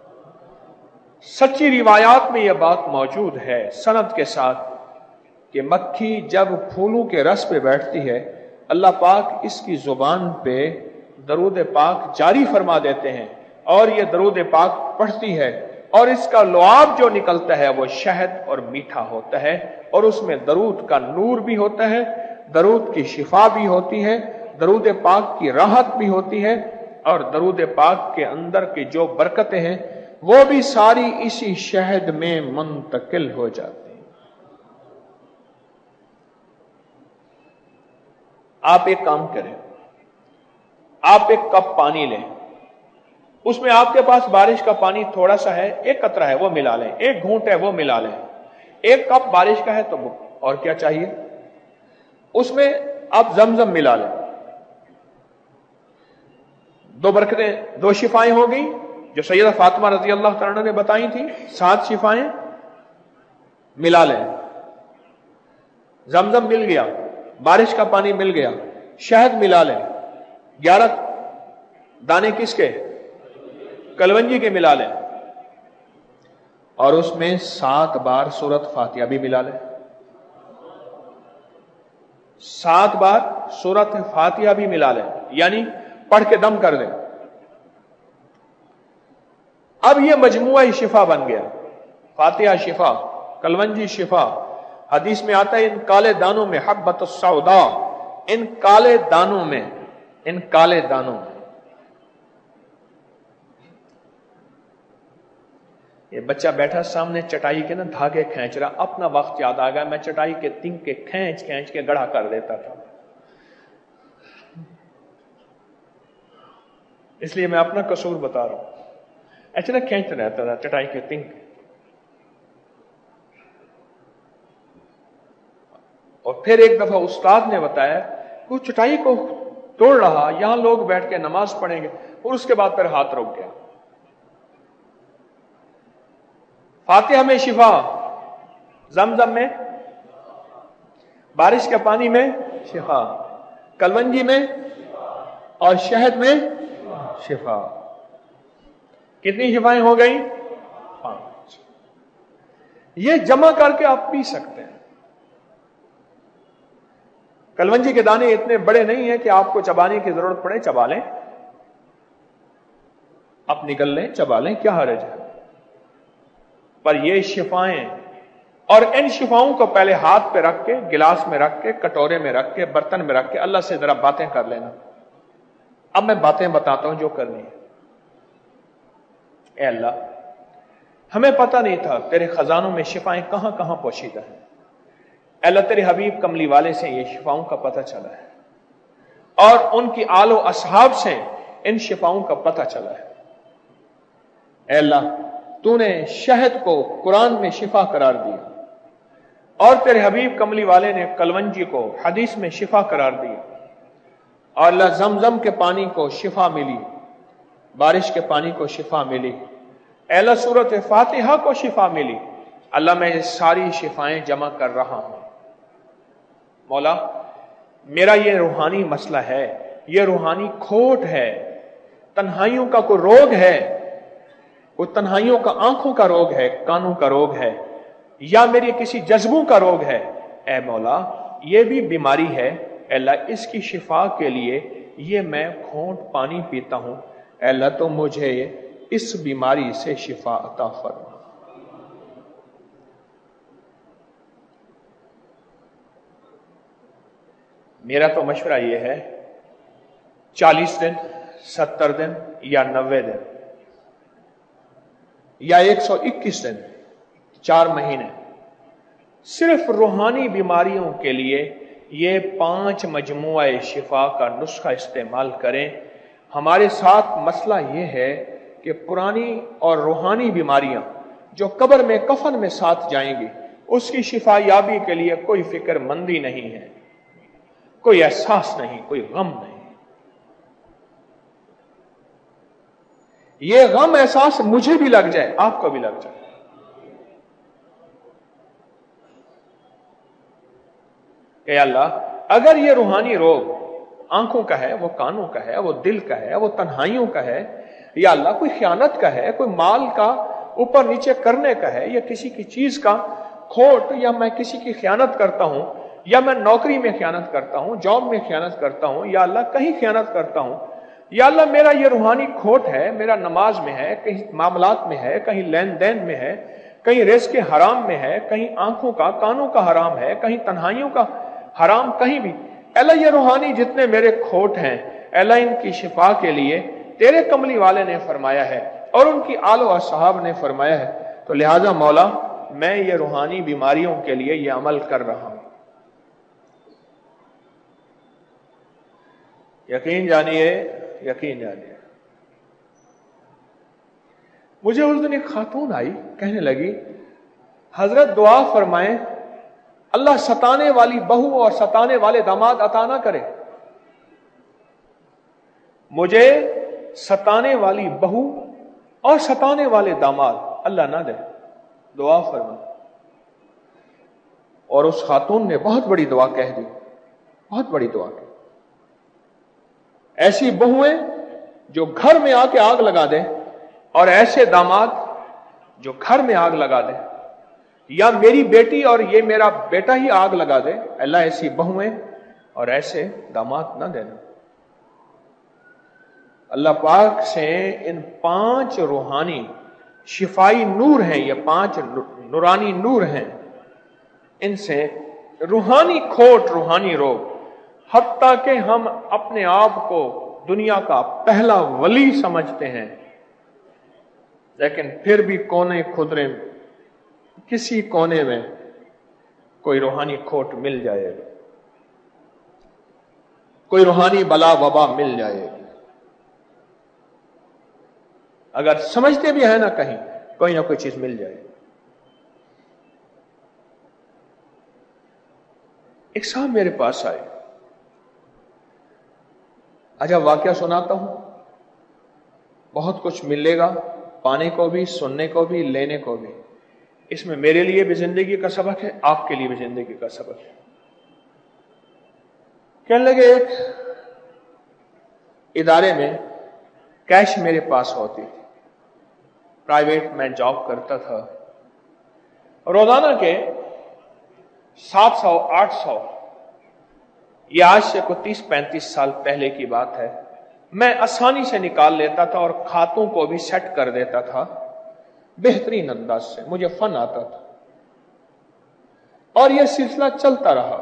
سچی روایات میں یہ بات موجود ہے سند کے ساتھ کہ مکھی جب پھولوں کے رس پہ بیٹھتی ہے، اللہ پاک اس کی زبان پہ درود پاک جاری فرما دیتے ہیں، اور یہ درود پاک پڑھتی ہے، اور اس کا لعاب جو نکلتا ہے وہ شہد اور میٹھا ہوتا ہے، اور اس میں درود کا نور بھی ہوتا ہے، درود کی شفا بھی ہوتی ہے، درود پاک کی راحت بھی ہوتی ہے، اور درود پاک کے اندر کی جو برکتیں ہیں وہ بھی ساری اسی شہد میں منتقل ہو جاتی ہیں۔ آپ ایک کام کریں، آپ ایک کپ پانی لیں، اس میں آپ کے پاس بارش کا پانی تھوڑا سا ہے، ایک قطرہ ہے وہ ملا لیں، ایک گھونٹ ہے وہ ملا لیں، ایک کپ بارش کا ہے تو اور کیا چاہیے؟ اس میں آپ زمزم ملا لیں، دو برکتیں، دو شفائیں ہو گئی جو سیدہ فاطمہ رضی اللہ تعالیٰ نے بتائی تھی، 7 شفائیں ملا لیں، زمزم مل گیا، بارش کا پانی مل گیا، شہد ملا لیں، 11 دانے کس کے؟ کلونجی کے ملا لیں، اور اس میں 7 بار سورۃ فاتحہ بھی ملا لیں، 7 بار سورۃ فاتحہ بھی ملا لیں، یعنی پڑھ کے دم کر دیں۔ اب یہ مجموعہ شفا بن گیا، فاتحہ شفا، کلونجی شفا۔ حدیث میں آتا ہے ان کالے دانوں میں حبۃ السوداء، ان کالے دانوں میں یہ بچہ بیٹھا سامنے چٹائی کے نا دھاگے کھینچ رہا، اپنا وقت یاد آ گیا، میں چٹائی کے تنگ کے کھینچ کے گڑھا کر دیتا تھا، اس لیے میں اپنا قصور بتا رہا ہوں، ایسے کھینچتا رہتا تھا چٹائی کے تنگ، اور پھر ایک دفعہ استاد نے بتایا کہ وہ چٹائی کو توڑ رہا، یہاں لوگ بیٹھ کے نماز پڑھیں گے، اور اس کے بعد پھر ہاتھ رک گیا۔ فاتحہ میں شفا، زمزم میں، بارش کے پانی میں شفا، کلونجی میں اور شہد میں شفا۔ کتنی شفائیں ہو گئی؟ 5۔ یہ جمع کر کے آپ پی سکتے ہیں۔ کلونجی کے دانے اتنے بڑے نہیں ہیں کہ آپ کو چبانے کی ضرورت پڑے، چبا لیں، آپ نگل لیں، چبا لیں، کیا حرج ہے؟ پر یہ شفائیں، اور ان شفاؤں کو پہلے ہاتھ پہ رکھ کے، گلاس میں رکھ کے، کٹورے میں رکھ کے، برتن میں رکھ کے اللہ سے ذرا باتیں کر لینا۔ اب میں باتیں بتاتا ہوں جو کرنی ہے۔ اے اللہ، ہمیں پتہ نہیں تھا تیرے خزانوں میں شفائیں کہاں کہاں پوشیدہ ہیں، اے اللہ تیرے حبیب کملی والے سے یہ شفاؤں کا پتہ چلا ہے، اور ان کی آل و اصحاب سے ان شفاؤں کا پتہ چلا ہے۔ اے اللہ، تو نے شہد کو قرآن میں شفا قرار دیا، اور تیرے حبیب کملی والے نے کلونجی کو حدیث میں شفا قرار دیا، اور اللہ زمزم کے پانی کو شفا ملی، بارش کے پانی کو شفا ملی، اے اللہ سورۃ فاتحہ کو شفا ملی۔ اللہ میں یہ ساری شفائیں جمع کر رہا ہوں۔ مولا، میرا یہ روحانی مسئلہ ہے، یہ روحانی کھوٹ ہے، تنہائیوں کا کوئی روگ ہے، کوئی تنہائیوں کا آنکھوں کا روگ ہے، کانوں کا روگ ہے، یا میری کسی جذبوں کا روگ ہے، اے مولا یہ بھی بیماری ہے، اے اللہ اس کی شفا کے لیے یہ میں گھونٹ پانی پیتا ہوں، اے اللہ تو مجھے اس بیماری سے شفا عطا فرما۔ میرا تو مشورہ یہ ہے 40 دن، 70 دن یا 90 دن یا 121 دن، 4 مہینے، صرف روحانی بیماریوں کے لیے یہ 5 مجموعہ شفا کا نسخہ استعمال کریں۔ ہمارے ساتھ مسئلہ یہ ہے کہ پرانی اور روحانی بیماریاں جو قبر میں کفن میں ساتھ جائیں گی، اس کی شفا یابی کے لیے کوئی فکر مندی نہیں ہے، کوئی احساس نہیں، کوئی غم نہیں۔ یہ غم احساس مجھے بھی لگ جائے، آپ کو بھی لگ جائے، کہ اللہ اگر یہ روحانی روگ آنکھوں کا ہے، وہ کانوں کا ہے، وہ دل کا ہے، وہ تنہائیوں کا ہے، یا اللہ کوئی خیانت کا ہے، کوئی مال کا اوپر نیچے کرنے کا ہے، یا کسی کی چیز کا کھوٹ، یا میں کسی کی خیانت کرتا ہوں، یا میں نوکری میں خیانت کرتا ہوں، جاب میں خیانت کرتا ہوں، یا اللہ کہیں خیانت کرتا ہوں، یا اللہ میرا یہ روحانی کھوٹ ہے، میرا نماز میں ہے، کہیں معاملات میں ہے، کہیں لین دین میں ہے، کہیں رزق کے حرام میں ہے، کہیں آنکھوں کا کانوں کا حرام ہے، کہیں تنہائیوں کا حرام، کہیں بھی اللہ یہ روحانی جتنے میرے کھوٹ ہیں اللہ ان کی شفا کے لیے تیرے کملی والے نے فرمایا ہے اور ان کی آل و اصحاب نے فرمایا ہے، تو لہذا مولا میں یہ روحانی بیماریوں کے لیے یہ عمل کر رہا ہوں۔ یقین جانیے مجھے اس دن ایک خاتون آئی، کہنے لگی حضرت دعا فرمائیں اللہ ستانے والی بہو اور ستانے والے داماد عطا نہ کرے، مجھے ستانے والی بہو اور ستانے والے داماد اللہ نہ دے، دعا فرمائیں۔ اور اس خاتون نے بہت بڑی دعا کہہ دی، بہت بڑی دعا کی، ایسی بہویں جو گھر میں آ کے آگ لگا دیں اور ایسے داماد جو گھر میں آگ لگا دیں، یا میری بیٹی اور یہ میرا بیٹا ہی آگ لگا دے، اللہ ایسی بہویں اور ایسے داماد نہ دینا۔ اللہ پاک سے ان 5 روحانی شفائی نور ہیں، یہ 5 نورانی نور ہیں، ان سے روحانی کھوٹ، روحانی روگ، حتیٰ کہ ہم اپنے آپ کو دنیا کا پہلا ولی سمجھتے ہیں، لیکن پھر بھی کونے خدرے میں کسی کونے میں کوئی روحانی کھوٹ مل جائے گا، کوئی روحانی بلا وبا مل جائے گی، اگر سمجھتے بھی ہیں نا کہیں کوئی نہ کوئی چیز مل جائے گی۔ ایک صاحب میرے پاس آئے، عجب واقعہ سناتا ہوں، بہت کچھ ملے گا، پانے کو بھی، سننے کو بھی، لینے کو بھی، اس میں میرے لیے بھی زندگی کا سبق ہے، آپ کے لیے بھی زندگی کا سبق ہے۔ کہنے لگے ایک ادارے میں کیش میرے پاس ہوتی تھی، پرائیویٹ میں جاب کرتا تھا، روزانہ کے 700 800، یہ آج سے کوئی 30-35 سال پہلے کی بات ہے، میں آسانی سے نکال لیتا تھا اور کھاتوں کو بھی سیٹ کر دیتا تھا بہترین انداز سے، مجھے فن آتا تھا، اور یہ سلسلہ چلتا رہا۔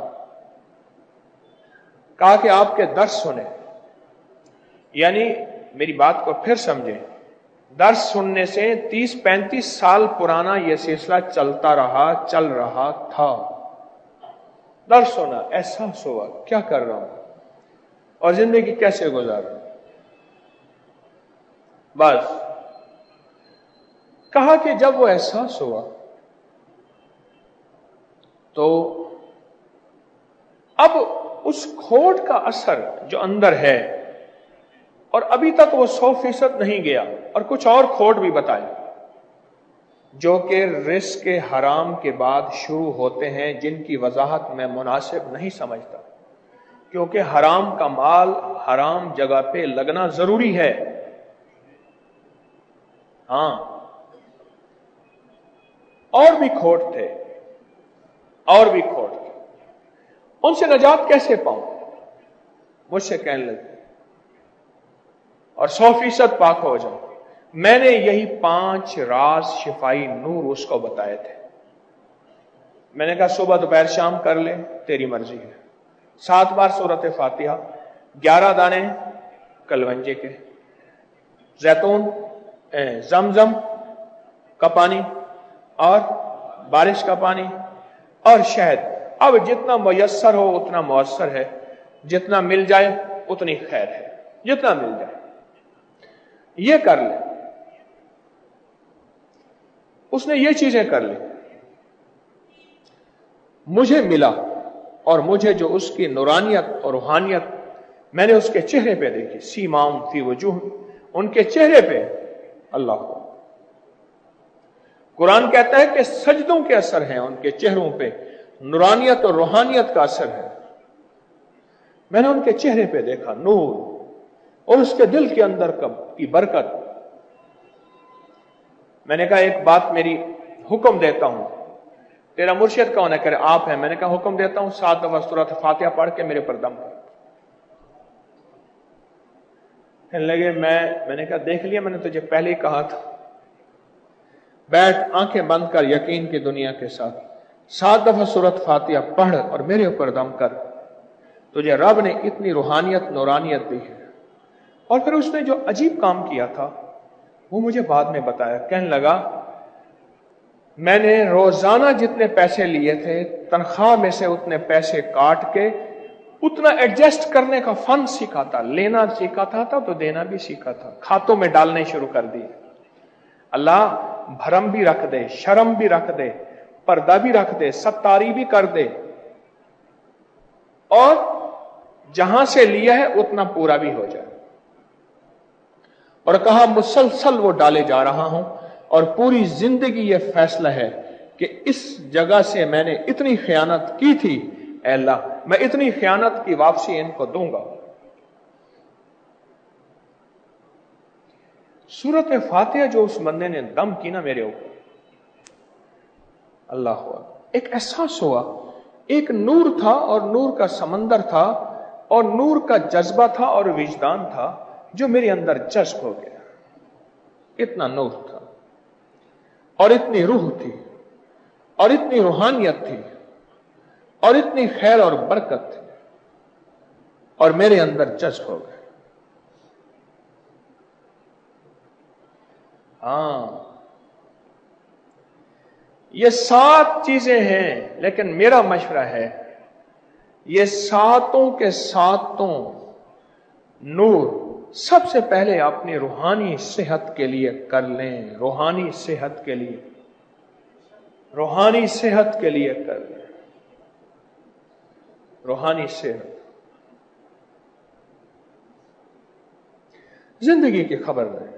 کہا کہ آپ کے درس سنیں، یعنی میری بات کو پھر سمجھیں، درس سننے سے 30-35 سال پرانا یہ سلسلہ چلتا رہا، چل رہا تھا۔ درس سنا، احساس ہوا کیا کر رہا ہوں اور زندگی کیسے گزار رہا ہوں، بس کہا کہ جب وہ احساس ہوا تو اب اس کھوٹ کا اثر جو اندر ہے، اور ابھی تک وہ 100% نہیں گیا، اور کچھ اور کھوٹ بھی بتائے جو کہ رزق کے حرام کے بعد شروع ہوتے ہیں، جن کی وضاحت میں مناسب نہیں سمجھتا، کیونکہ حرام کا مال حرام جگہ پہ لگنا ضروری ہے۔ ہاں، اور بھی کھوٹ تھے، اور بھی کھوٹ تھے، ان سے نجات کیسے پاؤں؟ مجھ سے کہنے لگے और 100% पाक हो जाओ। मैंने यही 5 राज शिफाई नूर उसको बताए थे। मैंने कहा सुबह दोपहर शाम कर ले, तेरी मर्जी है। 7 बार सूरत फातिहा, 11 दाने कलवंजे के, जैतून, जमजम का पानी और बारिश का पानी और शहद। अब जितना मुयस्सर हो उतना मुयस्सर है, जितना मिल जाए उतनी खैर है, जितना मिल जाए ये कर ले। उसने ये चीजें कर ली, मुझे मिला, और मुझे जो उसकी नूरानियत और रूहानियत मैंने उसके चेहरे पे देखी, सीमाम फी वजूह, उनके चेहरे पे अल्लाह को। कुरान कहता है कि सजदों के असर हैं उनके चेहरों पे, नूरानियत और रूहानियत का असर है। मैंने उनके चेहरे पे देखा नूर और उसके दिल के अंदर की बरकत। मैंने कहा एक बात मेरी, हुक्म देता हूं, तेरा मुर्शिद कौन है? करे आप हैं। मैंने कहा हुक्म देता हूं 7 दफा सूरत फातिहा पढ़ के मेरे पर दम कर। कहने लगे मैंने कहा देख लिया, मैंने तुझे पहले ही कहा था, बैठ आंखें बंद कर यकीन की दुनिया के साथ 7 दफा सूरत फातिहा पढ़ और मेरे ऊपर दम कर, तुझे रब ने इतनी रूहानियत नूरानियत दी है। और फिर उसने जो अजीब काम किया था वो मुझे बाद में बताया। कहने लगा मैंने रोजाना जितने पैसे लिए थे तनख्वाह में से उतने पैसे काट के उतना एडजस्ट करने का फन सीखा था, लेना सीखा था तो देना भी सीखा था, खातों में डालने शुरू कर दिए। अल्लाह भरम भी रख दे, शर्म भी रख दे, पर्दा भी रख दे, सत्तारी भी कर दे, और जहां से लिया है उतना पूरा भी हो जाए। और कहा मुसलसल वो डाले जा रहा हूं और पूरी जिंदगी ये फैसला है कि इस जगह से मैंने इतनी खयानत की थी, ऐ अल्लाह मैं इतनी खयानत की वापसी इनको दूंगा। सूरत फातिहा जो उस बंदे ने दम की ना मेरे ऊपर, अल्लाह हुआ, एक एहसास हुआ, एक नूर था और नूर का समंदर था और नूर का जज्बा था और विजदान था जो मेरे अंदर जज्ब हो गया। इतना नूर था और इतनी रूह थी और इतनी रूहानियत थी और इतनी खैर और बरकत थी और मेरे अंदर जज्ब हो गया। ये 7 चीजें हैं, लेकिन मेरा मशवरा है ये 7 के 7 नूर सबसे पहले अपनी रूहानी सेहत के लिए कर लें। रूहानी सेहत के लिए, रूहानी सेहत के लिए कर लें। रूहानी सेहत, जिंदगी की खबर रहे।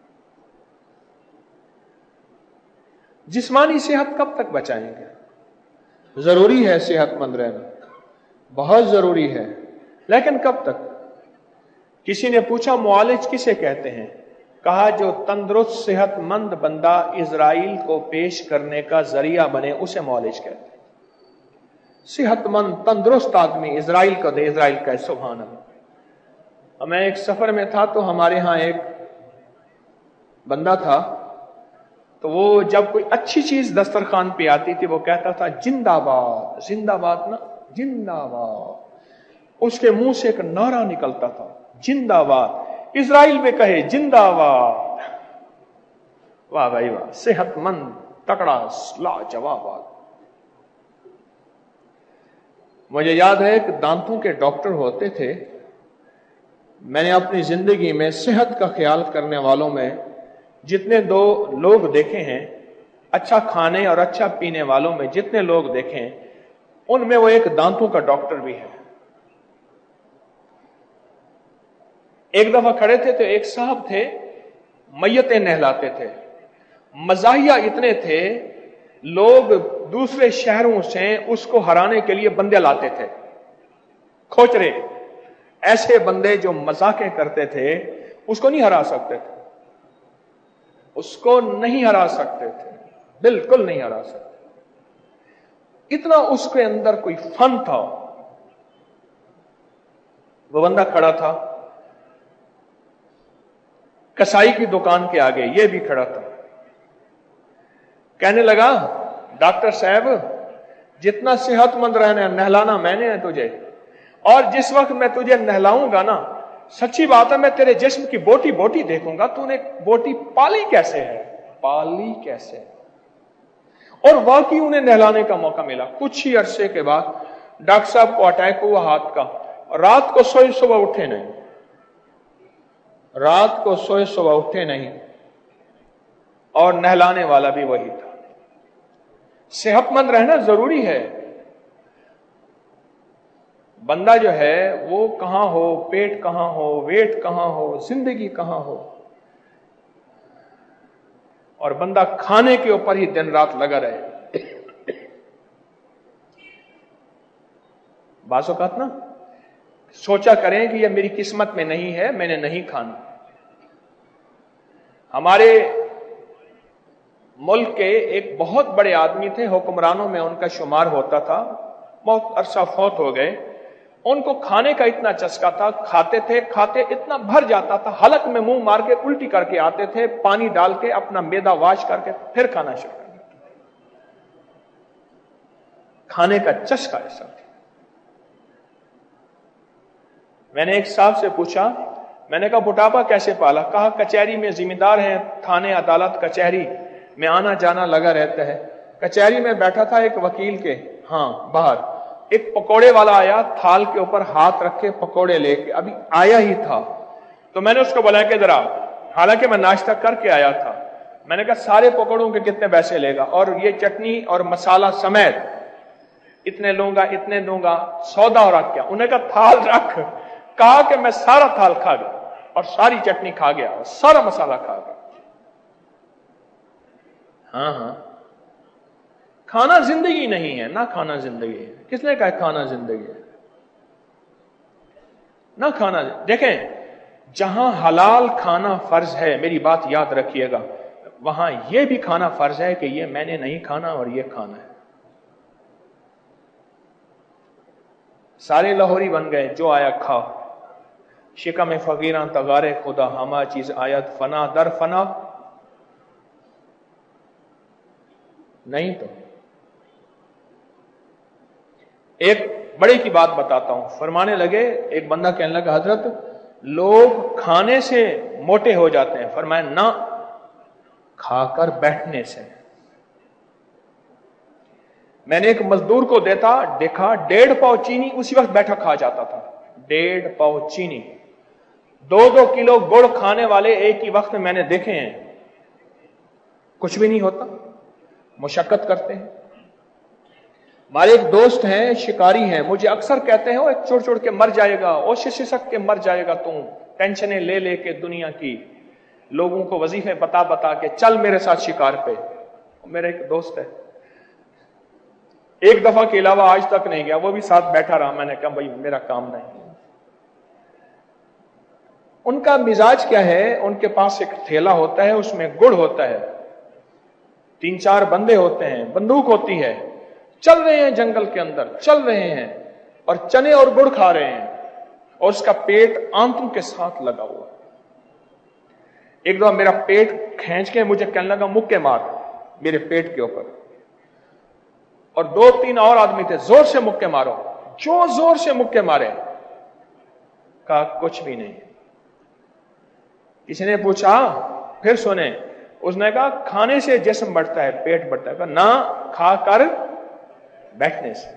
जिस्मानी सेहत कब तक बचाएंगे? जरूरी है सेहतमंद रहना, बहुत जरूरी है, लेकिन कब तक? किसी ने पूछा मुआलिज किसे कहते हैं? कहा जो तंदुरुस्त सेहतमंद बंदा इजराइल को पेश करने का जरिया बने उसे मुआलिज कहते हैं। सेहतमंद तंदुरुस्त आदमी इजराइल को दे, इजराइल का सुभान अल्लाह। मैं एक सफर में था तो हमारे यहां एक बंदा था, तो वो जब कोई अच्छी चीज दस्तरखान पे आती थी वो कहता था जिंदाबाद, जिंदाबाद ना, जिंदाबाद। उसके मुंह से एक नारा निकलता था, जिंदाबाद। इजराइल में कहे जिंदाबाद। वाह भाई वाह, सेहतमंद, तकड़ा, लाजवाब आदमी। मुझे याद है कि दांतों के डॉक्टर होते थे। मैंने अपनी जिंदगी में सेहत का ख्याल करने वालों में जितने 2 लोग देखे हैं, अच्छा खाने और अच्छा पीने वालों में जितने लोग देखे हैं, उनमें वो एक दांतों का डॉक्टर भी है। एक दफा खड़े थे तो एक साहब थे, मैयतें नहलाते थे। मजाहिया इतने थे, लोग दूसरे शहरों से उसको हराने के लिए बंदे लाते थे, खोचरे, ऐसे बंदे जो मजाकें करते थे। उसको नहीं हरा सकते थे, उसको नहीं हरा सकते थे, बिल्कुल नहीं हरा सकते। इतना उसके अंदर कोई फन था। वो बंदा खड़ा था, कसाई की दुकान के आगे, ये भी खड़ा था। कहने लगा, डॉक्टर साहब, जितना सेहतमंद रहना है, नहलाना मैंने है तुझे, और जिस वक्त मैं तुझे नहलाऊंगा ना, सच्ची बात है मैं तेरे जिस्म की बोटी बोटी देखूंगा, तूने बोटी पाली कैसे है, पाली कैसे है। और वाकई उन्हें नहलाने का मौका मिला। कुछ ही अरसे के बाद डॉक्टर साहब को अटैक हुआ हाथ का, रात को सोए सुबह उठे नहीं, रात को सोए सुबह उठे नहीं, और नहलाने वाला भी वही था। सेहतमंद रहना जरूरी है। बंदा जो है वो कहां हो, पेट कहां हो, वेट कहां हो, जिंदगी कहां हो, और बंदा खाने के ऊपर ही दिन रात लगा रहे। बाज़ औक़ात ना सोचा करें कि यह मेरी किस्मत में नहीं है, मैंने नहीं खाना। हमारे मुल्क के एक बहुत बड़े आदमी थे, हुक्मरानों में उनका शुमार होता था, बहुत अरसा फौत हो गए। उनको खाने का इतना चस्का था, खाते थे, खाते इतना भर जाता था, हलक में मुंह मार के उल्टी करके आते थे, पानी डाल के अपना मैदा वाश करके फिर खाना शुरू कर देते। खाने का चस्का ऐसा था। मैंने एक साहब से पूछा, मैंने कहा बुढ़ापा कैसे पाला? कहा कचहरी में जिम्मेदार है, थाने अदालत कचहरी में आना जाना लगा रहता है। कचहरी में बैठा था एक वकील के, बाहर एक पकोड़े वाला आया, थाल के ऊपर हाथ रख के पकोड़े लेके, अभी आया ही था। तो मैंने उसको बोला कि जरा, हालांकि मैं नाश्ता करके आया था, मैंने कहा सारे पकोड़ों के कितने पैसे लेगा, और ये चटनी और मसाला समेत इतने लूंगा, इतने दूंगा, सौदा और क्या? उन्हें कहा थाल रख। कहा कि मैं सारा थाल खा गया, और सारी चटनी खा गया, और सारा मसाला खा गया। खाना जिंदगी नहीं है ना, खाना जिंदगी है। किसने कहा खाना जिंदगी है? ना खाना। देखें, जहां हलाल खाना फर्ज है, मेरी बात याद रखिएगा, वहां यह भी खाना फर्ज है कि यह मैंने नहीं खाना और यह खाना है। सारे लाहौरी बन गए, जो आया खाओ, शिकम फकीरां तगारे खुदा, हमा चीज आयत फना दर फना नहीं। तो एक बड़े की बात बताता हूं। फरमाने लगे, एक बंदा कहने लगा, हजरत लोग खाने से मोटे हो जाते हैं। फरमाया ना, खाकर बैठने से। मैंने एक मजदूर को देखा 1.5 पाव चीनी उसी वक्त बैठा खा जाता था। 1.5 पाव चीनी, 2-2 किलो गुड़ खाने वाले एक ही वक्त में मैंने देखे हैं। कुछ भी नहीं होता, मुशक्कत करते हैं। हमारे एक दोस्त हैं, शिकारी हैं, मुझे अक्सर कहते हैं, वो चुड़ चुड़ के मर जाएगा, वो सिसक के मर जाएगा, तू टेंशनें ले लेके दुनिया की, लोगों को वजीफे बता बता के चल मेरे साथ शिकार पे। मेरा एक दोस्त है, एक दफा के अलावा आज तक नहीं गया, वो भी साथ बैठा रहा। मैंने कहा भाई मेरा काम नहीं। उनका मिजाज क्या है, उनके पास एक थैला होता है, उसमें गुड़ होता है, 3-4 बंदे होते हैं, बंदूक होती है, चल रहे हैं जंगल के अंदर, चल रहे हैं और चने और गुड़ खा रहे हैं, और उसका पेट आंतों के साथ लगा हुआ। एक दफा मेरा पेट खींच के मुझे कहने लगा मुक्के मार मेरे पेट के ऊपर, और 2-3 और आदमी थे, जोर से मुक्के मारो। जो जोर से मुक्के मारे, कहा कुछ भी नहीं। किसी ने पूछा, फिर सुने, उसने कहा खाने से जिस्म बढ़ता है, पेट बढ़ता है। कहा ना, खाकर बैठने से।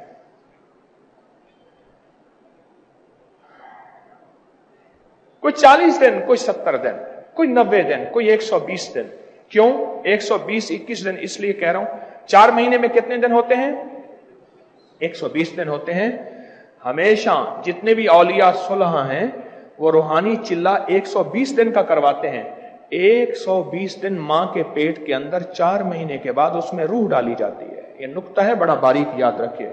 कोई 40 दिन, कोई 70 दिन, कोई 90 दिन, कोई 120 दिन। क्यों 120-21 दिन? इसलिए कह रहा हूं, 4 महीने में कितने दिन होते हैं? 120 दिन होते हैं। हमेशा जितने भी औलिया सुलह हैं, वो रूहानी चिल्ला 120 दिन का करवाते हैं। 120 दिन मां के पेट के अंदर, 4 महीने के बाद उसमें रूह डाली जाती है। ये नुक्ता है, बड़ा बारीक याद रखिए।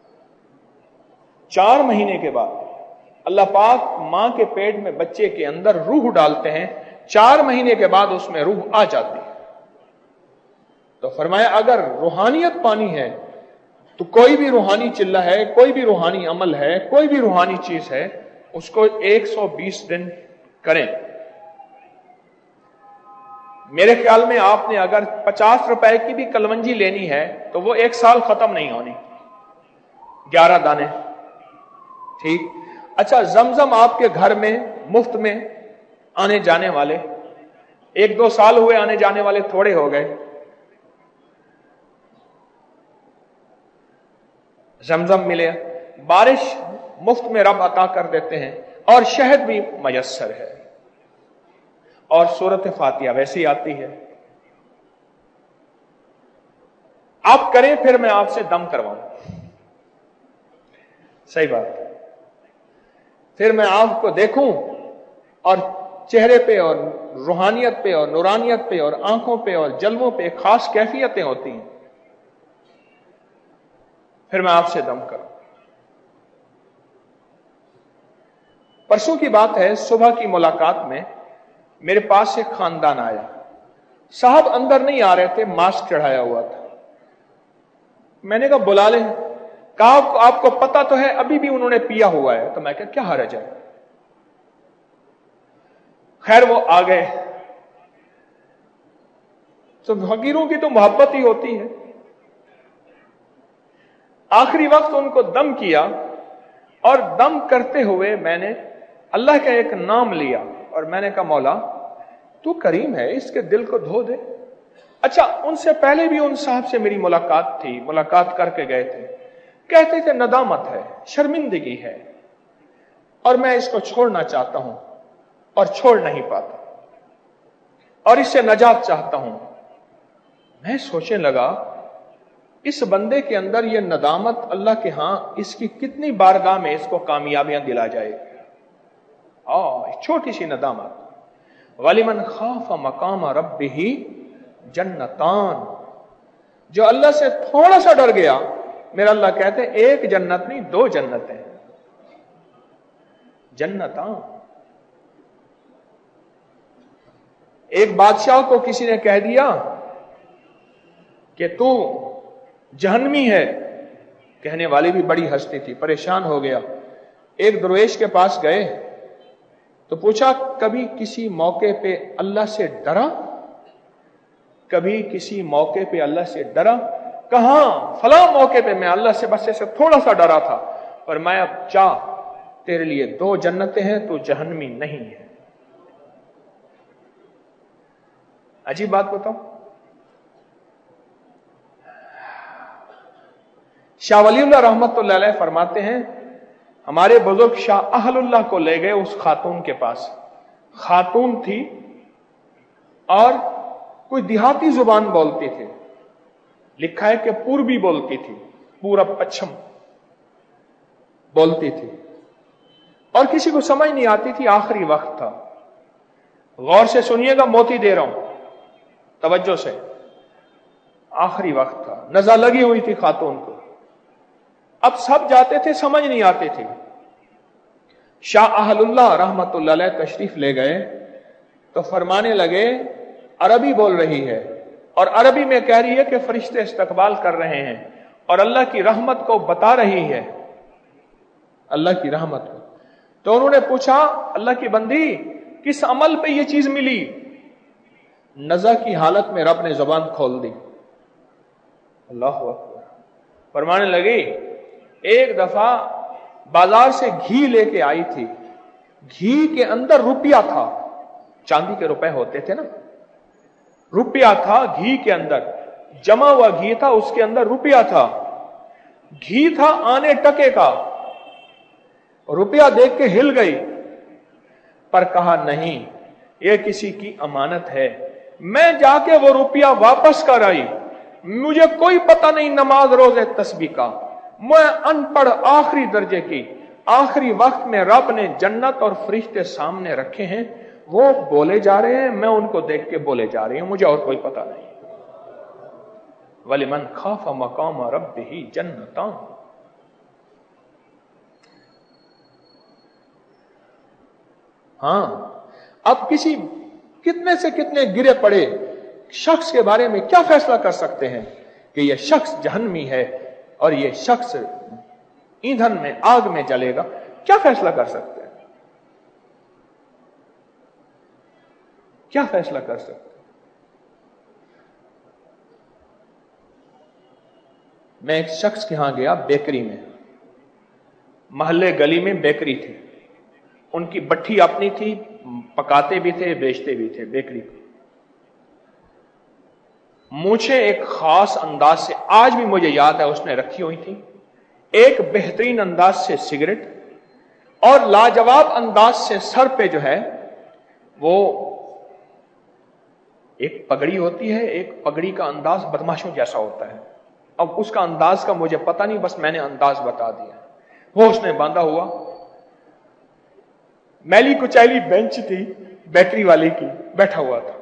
4 महीने के बाद अल्लाह पाक मां के पेट में बच्चे के अंदर रूह डालते हैं, 4 महीने के बाद उसमें रूह आ जाती है। तो फरमाया अगर रूहानियत पानी है तो कोई भी रूहानी चिल्ला है, कोई भी रूहानी अमल है, कोई भी रूहानी चीज है, उसको 120 दिन करें। میرے خیال میں آپ نے اگر 50 روپے کی بھی کلونجی لینی ہے تو وہ 1 سال ختم نہیں ہونی، 11 دانے، ٹھیک۔ اچھا، زمزم آپ کے گھر میں مفت میں آنے جانے والے 1-2 سال ہوئے، آنے جانے والے تھوڑے ہو گئے، زمزم ملے، بارش مفت میں رب عطا کر دیتے ہیں، اور شہد بھی میسر ہے، اور سورت فاتحہ ویسے ہی آتی ہے۔ آپ کریں، پھر میں آپ سے دم کرواؤں، صحیح بات، پھر میں آپ کو دیکھوں اور چہرے پہ اور روحانیت پہ اور نورانیت پہ اور آنکھوں پہ اور جلووں پہ خاص کیفیتیں ہوتی ہیں، پھر میں آپ سے دم کروں۔ پرسوں کی بات ہے، صبح کی ملاقات میں میرے پاس ایک خاندان آیا، صاحب اندر نہیں آ رہے تھے، ماسک چڑھایا ہوا تھا، میں نے کہا بلا لیں، کہا آپ کو پتا تو ہے ابھی بھی انہوں نے پیا ہوا ہے، تو میں کہا کیا حرج ہے، خیر وہ آ گئے، تو فقیروں کی تو محبت ہی ہوتی ہے۔ آخری وقت ان کو دم کیا، اور دم کرتے ہوئے میں نے اللہ کا ایک نام لیا، اور میں نے کہا مولا تو کریم ہے، اس کے دل کو دھو دے۔ اچھا، ان سے پہلے بھی ان صاحب سے میری ملاقات تھی، ملاقات کر کے گئے تھے، کہتے تھے ندامت ہے، شرمندگی ہے، اور میں اس کو چھوڑنا چاہتا ہوں اور چھوڑ نہیں پاتا، اور اس سے نجات چاہتا ہوں۔ میں سوچنے لگا اس بندے کے اندر یہ ندامت اللہ کے ہاں اس کی کتنی بارگاہ میں اس کو کامیابیاں دلا جائے گی۔ چھوٹی سی ندامت، وَلِمَنْ خَافَ مَقَامَ رَبِّهِ جنتان، جو اللہ سے تھوڑا سا ڈر گیا، میرا اللہ کہتے ہیں 1 جنت نہیں 2 جنتیں، جنتان۔ ایک بادشاہ کو کسی نے کہہ دیا کہ تو جہنمی ہے، کہنے والی بھی بڑی ہستی تھی، پریشان ہو گیا، ایک درویش کے پاس گئے تو پوچھا کبھی کسی موقع پہ اللہ سے ڈرا؟ کبھی کسی موقع پہ اللہ سے ڈرا؟ کہاں، فلاں موقع پہ میں اللہ سے بس سے تھوڑا سا ڈرا تھا، پر میں اب چاہ تیرے لیے 2 جنتیں ہیں، تو جہنمی نہیں ہے۔ عجیب بات بتاؤں، شاہ ولی اللہ رحمت اللہ علیہ فرماتے ہیں ہمارے بزرگ شاہ اہل اللہ کو لے گئے اس خاتون کے پاس، خاتون تھی اور کوئی دیہاتی زبان بولتی تھی، لکھا ہے کہ پوربی بولتی تھی، پورب پچھم بولتی تھی، اور کسی کو سمجھ نہیں آتی تھی۔ آخری وقت تھا، غور سے سنیے گا، موتی دے رہا ہوں توجہ سے، آخری وقت تھا، نظر لگی ہوئی تھی خاتون کو، اب سب جاتے تھے، سمجھ نہیں آتے تھے۔ شاہ اہل اللہ رحمت اللہ علیہ تشریف لے گئے تو فرمانے لگے عربی بول رہی ہے، اور عربی میں کہہ رہی ہے کہ فرشتے استقبال کر رہے ہیں، اور اللہ کی رحمت کو بتا رہی ہے، اللہ کی رحمت کو۔ تو انہوں نے پوچھا اللہ کی بندی کس عمل پہ یہ چیز ملی؟ نزع کی حالت میں رب نے زبان کھول دی، اللہ اکبر۔ فرمانے لگی ایک دفعہ بازار سے گھی لے کے آئی تھی، گھی کے اندر روپیہ تھا، چاندی کے روپے ہوتے تھے نا، روپیہ تھا گھی کے اندر، جمع ہوا گھی تھا، اس کے اندر روپیہ تھا، گھی تھا آنے ٹکے کا، روپیہ دیکھ کے ہل گئی، پر کہا نہیں یہ کسی کی امانت ہے، میں جا کے وہ روپیہ واپس کر آئی، مجھے کوئی پتہ نہیں نماز روزے تسبیح کا، میں ان پڑھ آخری درجے کی، آخری وقت میں رب نے جنت اور فرشتے سامنے رکھے ہیں، وہ بولے جا رہے ہیں، میں ان کو دیکھ کے بولے جا رہی ہوں، مجھے اور کوئی پتہ نہیں۔ وَلِمَنْ خَافَ مَقَامَ رَبِّهِ جَنَّتَانِ۔ ہاں، اب کتنے سے کتنے گرے پڑے شخص کے بارے میں کیا فیصلہ کر سکتے ہیں کہ یہ شخص جہنمی ہے اور یہ شخص ایندھن میں آگ میں جلے گا؟ کیا فیصلہ کر سکتے ہیں؟ کیا فیصلہ کر سکتے ہیں؟ میں ایک شخص کے ہاں گیا بیکری میں، محلے گلی میں بیکری تھی، ان کی بٹھی اپنی تھی، پکاتے بھی تھے بیچتے بھی تھے بیکری کو۔ مونچھیں ایک خاص انداز سے آج بھی مجھے یاد ہے اس نے رکھی ہوئی تھی، ایک بہترین انداز سے سگریٹ، اور لاجواب انداز سے سر پہ جو ہے وہ ایک پگڑی ہوتی ہے، ایک پگڑی کا انداز بدماشوں جیسا ہوتا ہے، اب اس کا انداز کا مجھے پتہ نہیں، بس میں نے انداز بتا دیا، وہ اس نے باندھا ہوا، میلی کچیلی بینچ تھی بیکری والے کی، بیٹھا ہوا تھا،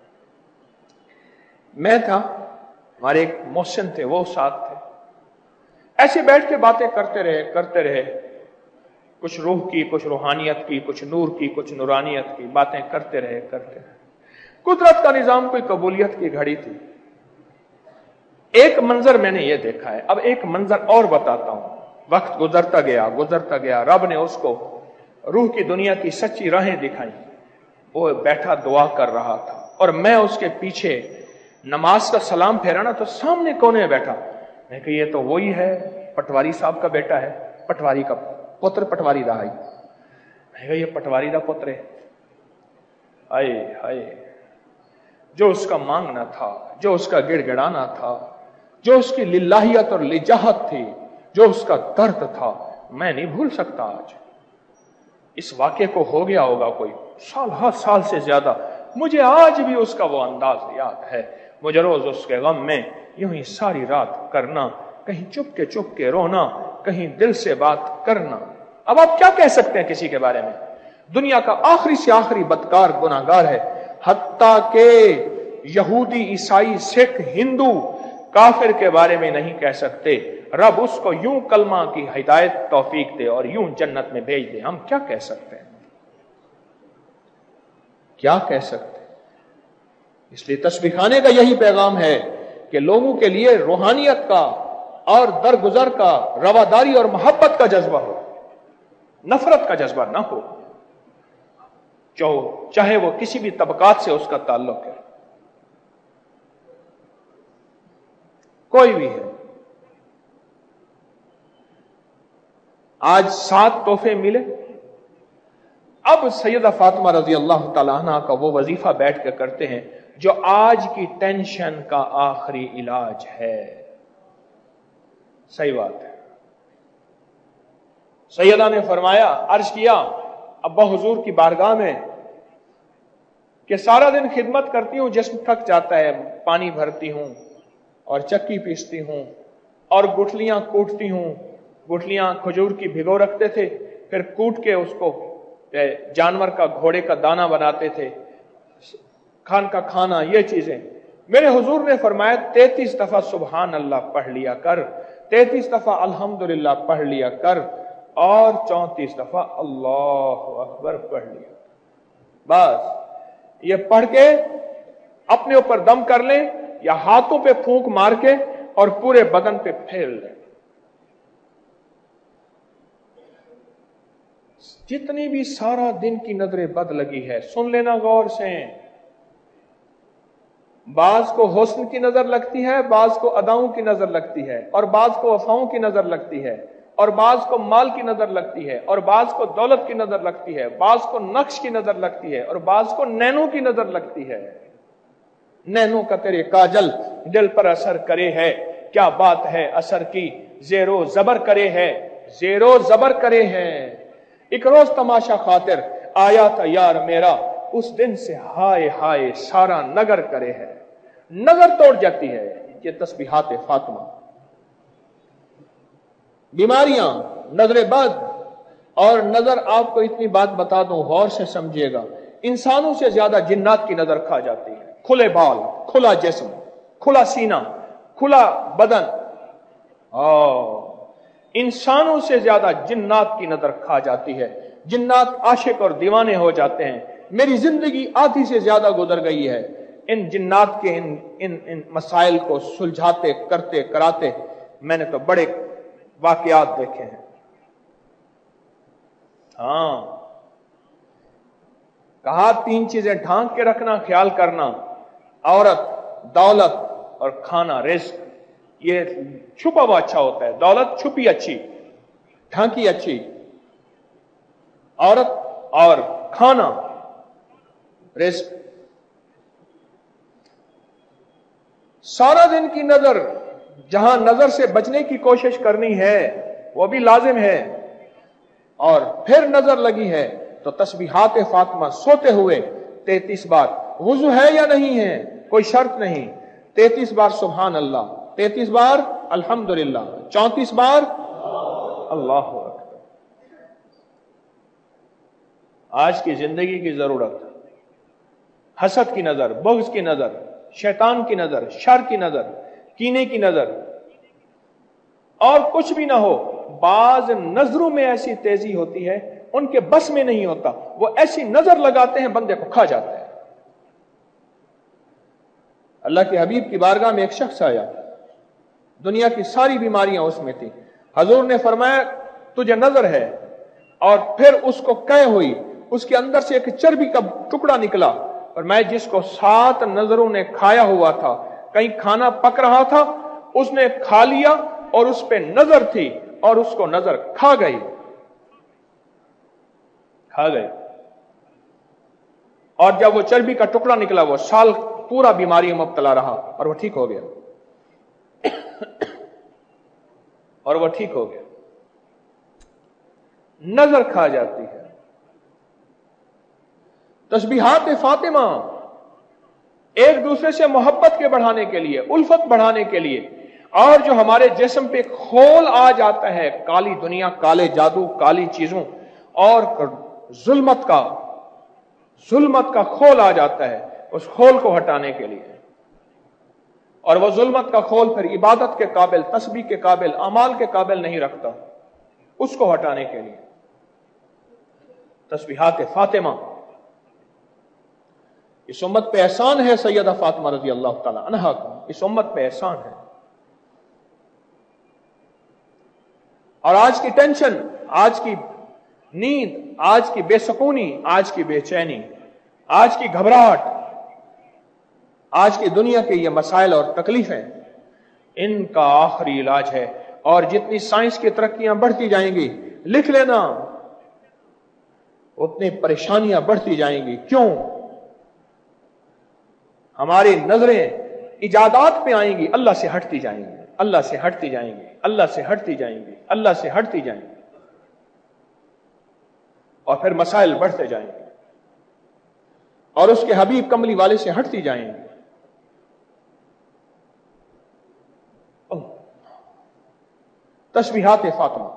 میں تھا، ہمارے ایک محسن تھے وہ ساتھ تھے، ایسے بیٹھ کے باتیں کرتے رہے، کچھ روح کی، کچھ روحانیت کی، کچھ نور کی، کچھ نورانیت کی باتیں کرتے رہے۔ قدرت کا نظام کوئی قبولیت کی گھڑی تھی۔ ایک منظر میں نے یہ دیکھا ہے، اب ایک منظر اور بتاتا ہوں۔ وقت گزرتا گیا، رب نے اس کو روح کی دنیا کی سچی راہیں دکھائیں۔ وہ بیٹھا دعا کر رہا تھا اور میں اس کے پیچھے نماز کا سلام پھیرانا تو سامنے کونے میں بیٹھا، میں کہ یہ تو وہی ہے، پٹواری صاحب کا بیٹا ہے، پٹواری کا پتر، پٹواری دا ہے، میں کہ یہ پٹواری دا پتر ہے، آئے ہائے، جو اس کا مانگنا تھا، جو اس کا گڑ گڑانا تھا، جو اس کی للہیت اور لجاہت تھی، جو اس کا درد تھا، میں نہیں بھول سکتا۔ آج اس واقعے کو ہو گیا ہوگا کوئی سال سے زیادہ، مجھے آج بھی اس کا وہ انداز یاد ہے۔ مجھے روز اس کے غم میں یوں ہی ساری رات کرنا، کہیں چپ کے رونا، کہیں دل سے بات کرنا۔ اب آپ کیا کہہ سکتے ہیں کسی کے بارے میں؟ دنیا کا آخری سے آخری بدکار گناہگار ہے، حتیٰ کہ یہودی، عیسائی، سکھ، ہندو، کافر کے بارے میں نہیں کہہ سکتے۔ رب اس کو یوں کلمہ کی ہدایت توفیق دے اور یوں جنت میں بھیج دے، ہم کیا کہہ سکتے ہیں؟ کیا کہہ سکتے ہیں؟ اس لیے تسبیح خانے کا یہی پیغام ہے کہ لوگوں کے لیے روحانیت کا اور درگزر کا، رواداری اور محبت کا جذبہ ہو، نفرت کا جذبہ نہ ہو، چاہے وہ کسی بھی طبقات سے اس کا تعلق ہے، کوئی بھی ہے۔ آج 7 تحفے ملے، اب سیدہ فاطمہ رضی اللہ تعالی عنہ کا وہ وظیفہ بیٹھ کے کرتے ہیں جو آج کی ٹینشن کا آخری علاج ہے۔ صحیح بات ہے۔ سیدہ نے فرمایا، عرض کیا ابا حضور کی بارگاہ میں کہ سارا دن خدمت کرتی ہوں، جسم تھک جاتا ہے، پانی بھرتی ہوں اور چکی پیستی ہوں اور گٹھلیاں کوٹتی ہوں، گٹھلیاں کھجور کی بھگو رکھتے تھے، پھر کوٹ کے اس کو جانور کا، گھوڑے کا دانہ بناتے تھے، کھان کا کھانا، یہ چیزیں۔ میرے حضور نے فرمایا 33 دفعہ سبحان اللہ پڑھ لیا کر، 33 دفعہ الحمدللہ پڑھ لیا کر، اور 34 دفعہ اللہ اکبر پڑھ لیا۔ بس یہ پڑھ کے اپنے اوپر دم کر لیں یا ہاتھوں پہ پھونک مار کے اور پورے بدن پہ پھیر لیں۔ جتنی بھی سارا دن کی نظر بد لگی ہے، سن لینا غور سے، بعض کو حسن کی نظر لگتی ہے، بعض کو اداؤں کی نظر لگتی ہے، اور بعض کو وفاؤں کی نظر لگتی ہے، اور بعض کو مال کی نظر لگتی ہے، اور بعض کو دولت کی نظر لگتی ہے، بعض کو نقش کی نظر لگتی ہے، اور بعض کو نینوں کی نظر لگتی ہے۔ نینوں کا تیرے کاجل دل پر اثر کرے ہے، کیا بات ہے اثر کی، زیر و زبر کرے ہے، زیر و زبر کرے ہے۔ ایک روز تماشا خاطر آیا تھا یار میرا، اس دن سے ہائے ہائے سارا نگر کرے ہے، نظر توڑ جاتی ہے۔ یہ تسبیحات فاطمہ۔ بیماریاں، نظر بد، اور نظر، آپ کو اتنی بات بتا دوں غور سے سمجھیے گا، انسانوں سے زیادہ جنات کی نظر کھا جاتی ہے۔ کھلے بال، کھلا جسم، کھلا سینہ، کھلا بدن، انسانوں سے زیادہ جنات کی نظر کھا جاتی ہے۔ جنات عاشق اور دیوانے ہو جاتے ہیں۔ میری زندگی آدھی سے زیادہ گزر گئی ہے ان جنات کے ان مسائل کو سلجھاتے کرتے کراتے۔ میں نے تو بڑے واقعات دیکھے ہیں۔ ہاں، کہا 3 چیزیں ڈھانک کے رکھنا، خیال کرنا، عورت، دولت اور کھانا، رزق۔ یہ چھپا ہوا اچھا ہوتا ہے. دولت چھپی اچھی، ڈھانکی اچھی. عورت اور کھانا، رزق. سارا دن کی نظر، جہاں نظر سے بچنے کی کوشش کرنی ہے وہ بھی لازم ہے، اور پھر نظر لگی ہے تو تسبیحات فاطمہ سوتے ہوئے 33 بار. وضو ہے یا نہیں ہے کوئی شرط نہیں، 33 بار سبحان اللہ، 33 بار الحمدللہ، 34 بار اللہ اکبر. آج کی زندگی کی ضرورت حسد کی نظر، بغض کی نظر، شیطان کی نظر، شر کی نظر، کینے کی نظر، اور کچھ بھی نہ ہو. بعض نظروں میں ایسی تیزی ہوتی ہے ان کے بس میں نہیں ہوتا، وہ ایسی نظر لگاتے ہیں بندے کو کھا جاتا ہے. اللہ کے حبیب کی بارگاہ میں ایک شخص آیا، دنیا کی ساری بیماریاں اس میں تھی. حضور نے فرمایا تجھے نظر ہے، اور پھر اس کو قے ہوئی، اس کے اندر سے ایک چربی کا ٹکڑا نکلا، اور میں جس کو 7 نظروں نے کھایا ہوا تھا، کہیں کھانا پک رہا تھا، اس نے کھا لیا اور اس پہ نظر تھی اور اس کو نظر کھا گئی. اور جب وہ چربی کا ٹکڑا نکلا وہ سال پورا بیماری میں مبتلا رہا اور وہ ٹھیک ہو گیا. اور وہ ٹھیک ہو گیا. نظر کھا جاتی ہے. تسبیحات فاطمہ ایک دوسرے سے محبت کے بڑھانے کے لیے، الفت بڑھانے کے لیے، اور جو ہمارے جسم پہ خول آ جاتا ہے، کالی دنیا، کالے جادو، کالی چیزوں اور ظلمت کا خول آ جاتا ہے، اس خول کو ہٹانے کے لیے. اور وہ ظلمت کا خول پھر عبادت کے قابل، تسبیح کے قابل، اعمال کے قابل نہیں رکھتا، اس کو ہٹانے کے لیے تسبیحات فاطمہ. اس امت پہ احسان ہے سیدہ فاطمہ رضی اللہ تعالی عنہا کا، اس امت پہ احسان ہے. اور آج کی ٹینشن، آج کی نیند، آج کی بے سکونی، آج کی بے چینی، آج کی گھبراہٹ، آج کی دنیا کے یہ مسائل اور تکلیفیں، ان کا آخری علاج ہے. اور جتنی سائنس کی ترقیاں بڑھتی جائیں گی، لکھ لینا، اتنی پریشانیاں بڑھتی جائیں گی. کیوں؟ ہماری نظریں ایجادات پہ آئیں گی، اللہ سے ہٹتی جائیں گی، اللہ سے ہٹتی جائیں گی، اللہ سے ہٹتی جائیں گی، اللہ سے ہٹتی جائیں گی، اور پھر مسائل بڑھتے جائیں گے، اور اس کے حبیب کملی والے سے ہٹتی جائیں گے. تسبیحات فاطمہ،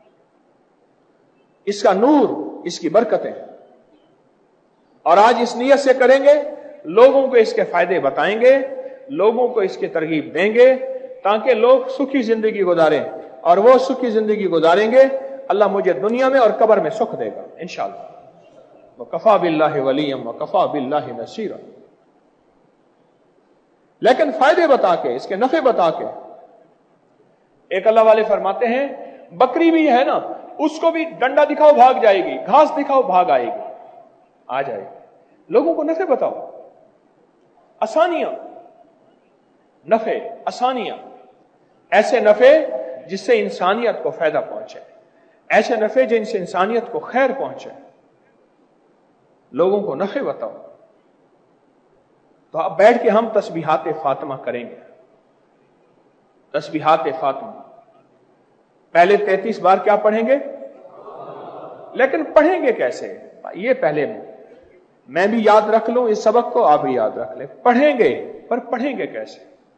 اس کا نور، اس کی برکتیں. اور آج اس نیت سے کریں گے، لوگوں کو اس کے فائدے بتائیں گے، لوگوں کو اس کی ترغیب دیں گے، تاکہ لوگ سکھی زندگی گزاریں. اور وہ سکھی زندگی گزاریں گے، اللہ مجھے دنیا میں اور قبر میں سکھ دے گا انشاءاللہ. وَكَفَى بِاللَّهِ وَلِيًّا وَكَفَى بِاللَّهِ نَصِيرًا. لیکن فائدے بتا کے، اس کے نفع بتا کے. ایک اللہ والے فرماتے ہیں بکری بھی ہے نا، اس کو بھی ڈنڈا دکھاؤ بھاگ جائے گی، گھاس دکھاؤ بھاگ آئے گی، آ جائے گی. لوگوں کو نفع بتاؤ، آسانیاں، نفع، آسانیاں، ایسے نفع جس سے انسانیت کو فائدہ پہنچے، ایسے نفع جن سے انسانیت کو خیر پہنچے. لوگوں کو نفع بتاؤ. تو اب بیٹھ کے ہم تسبیحات فاطمہ کریں گے. تسبیحات فاطمہ پہلے 33 بار کیا پڑھیں گے؟ لیکن پڑھیں گے کیسے؟ یہ پہلے میں بھی یاد رکھ لوں اس سبق کو، آپ بھی یاد رکھ لیں. پڑھیں گے، پر پڑھیں گے کیسے؟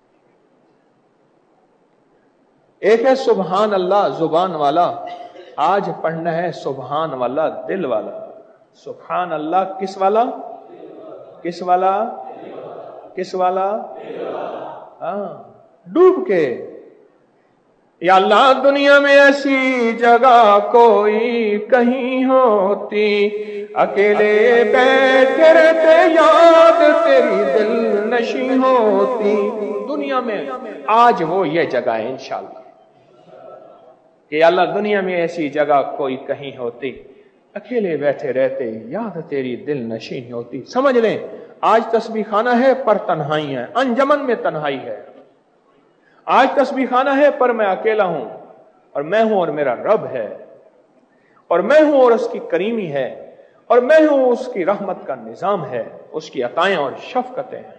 ایک ہے سبحان اللہ زبان والا، آج پڑھنا ہے سبحان والا دل والا. سبحان اللہ کس والا؟ کس والا؟ کس والا؟ ہاں، ڈوب کے. یا اللہ دنیا میں ایسی جگہ کوئی کہیں ہوتی، اکیلے بیٹھے رہتے یاد تیری دل نشیں ہوتی. دنیا میں آج وہ یہ جگہ ہے انشاءاللہ کہ اللہ دنیا میں ایسی جگہ کوئی کہیں ہوتی، اکیلے بیٹھے رہتے یاد تیری دل نشیں ہوتی. سمجھ لیں آج تسبیح خانہ ہے پر تنہائی ہے، انجمن میں تنہائی ہے. آج تسبیح خانہ ہے پر میں اکیلا ہوں، اور میں ہوں اور میرا رب ہے، اور میں ہوں اور اس کی کریمی ہے، اور میں ہوں اس کی رحمت کا نظام ہے، اس کی عطائیں اور شفقتیں ہیں۔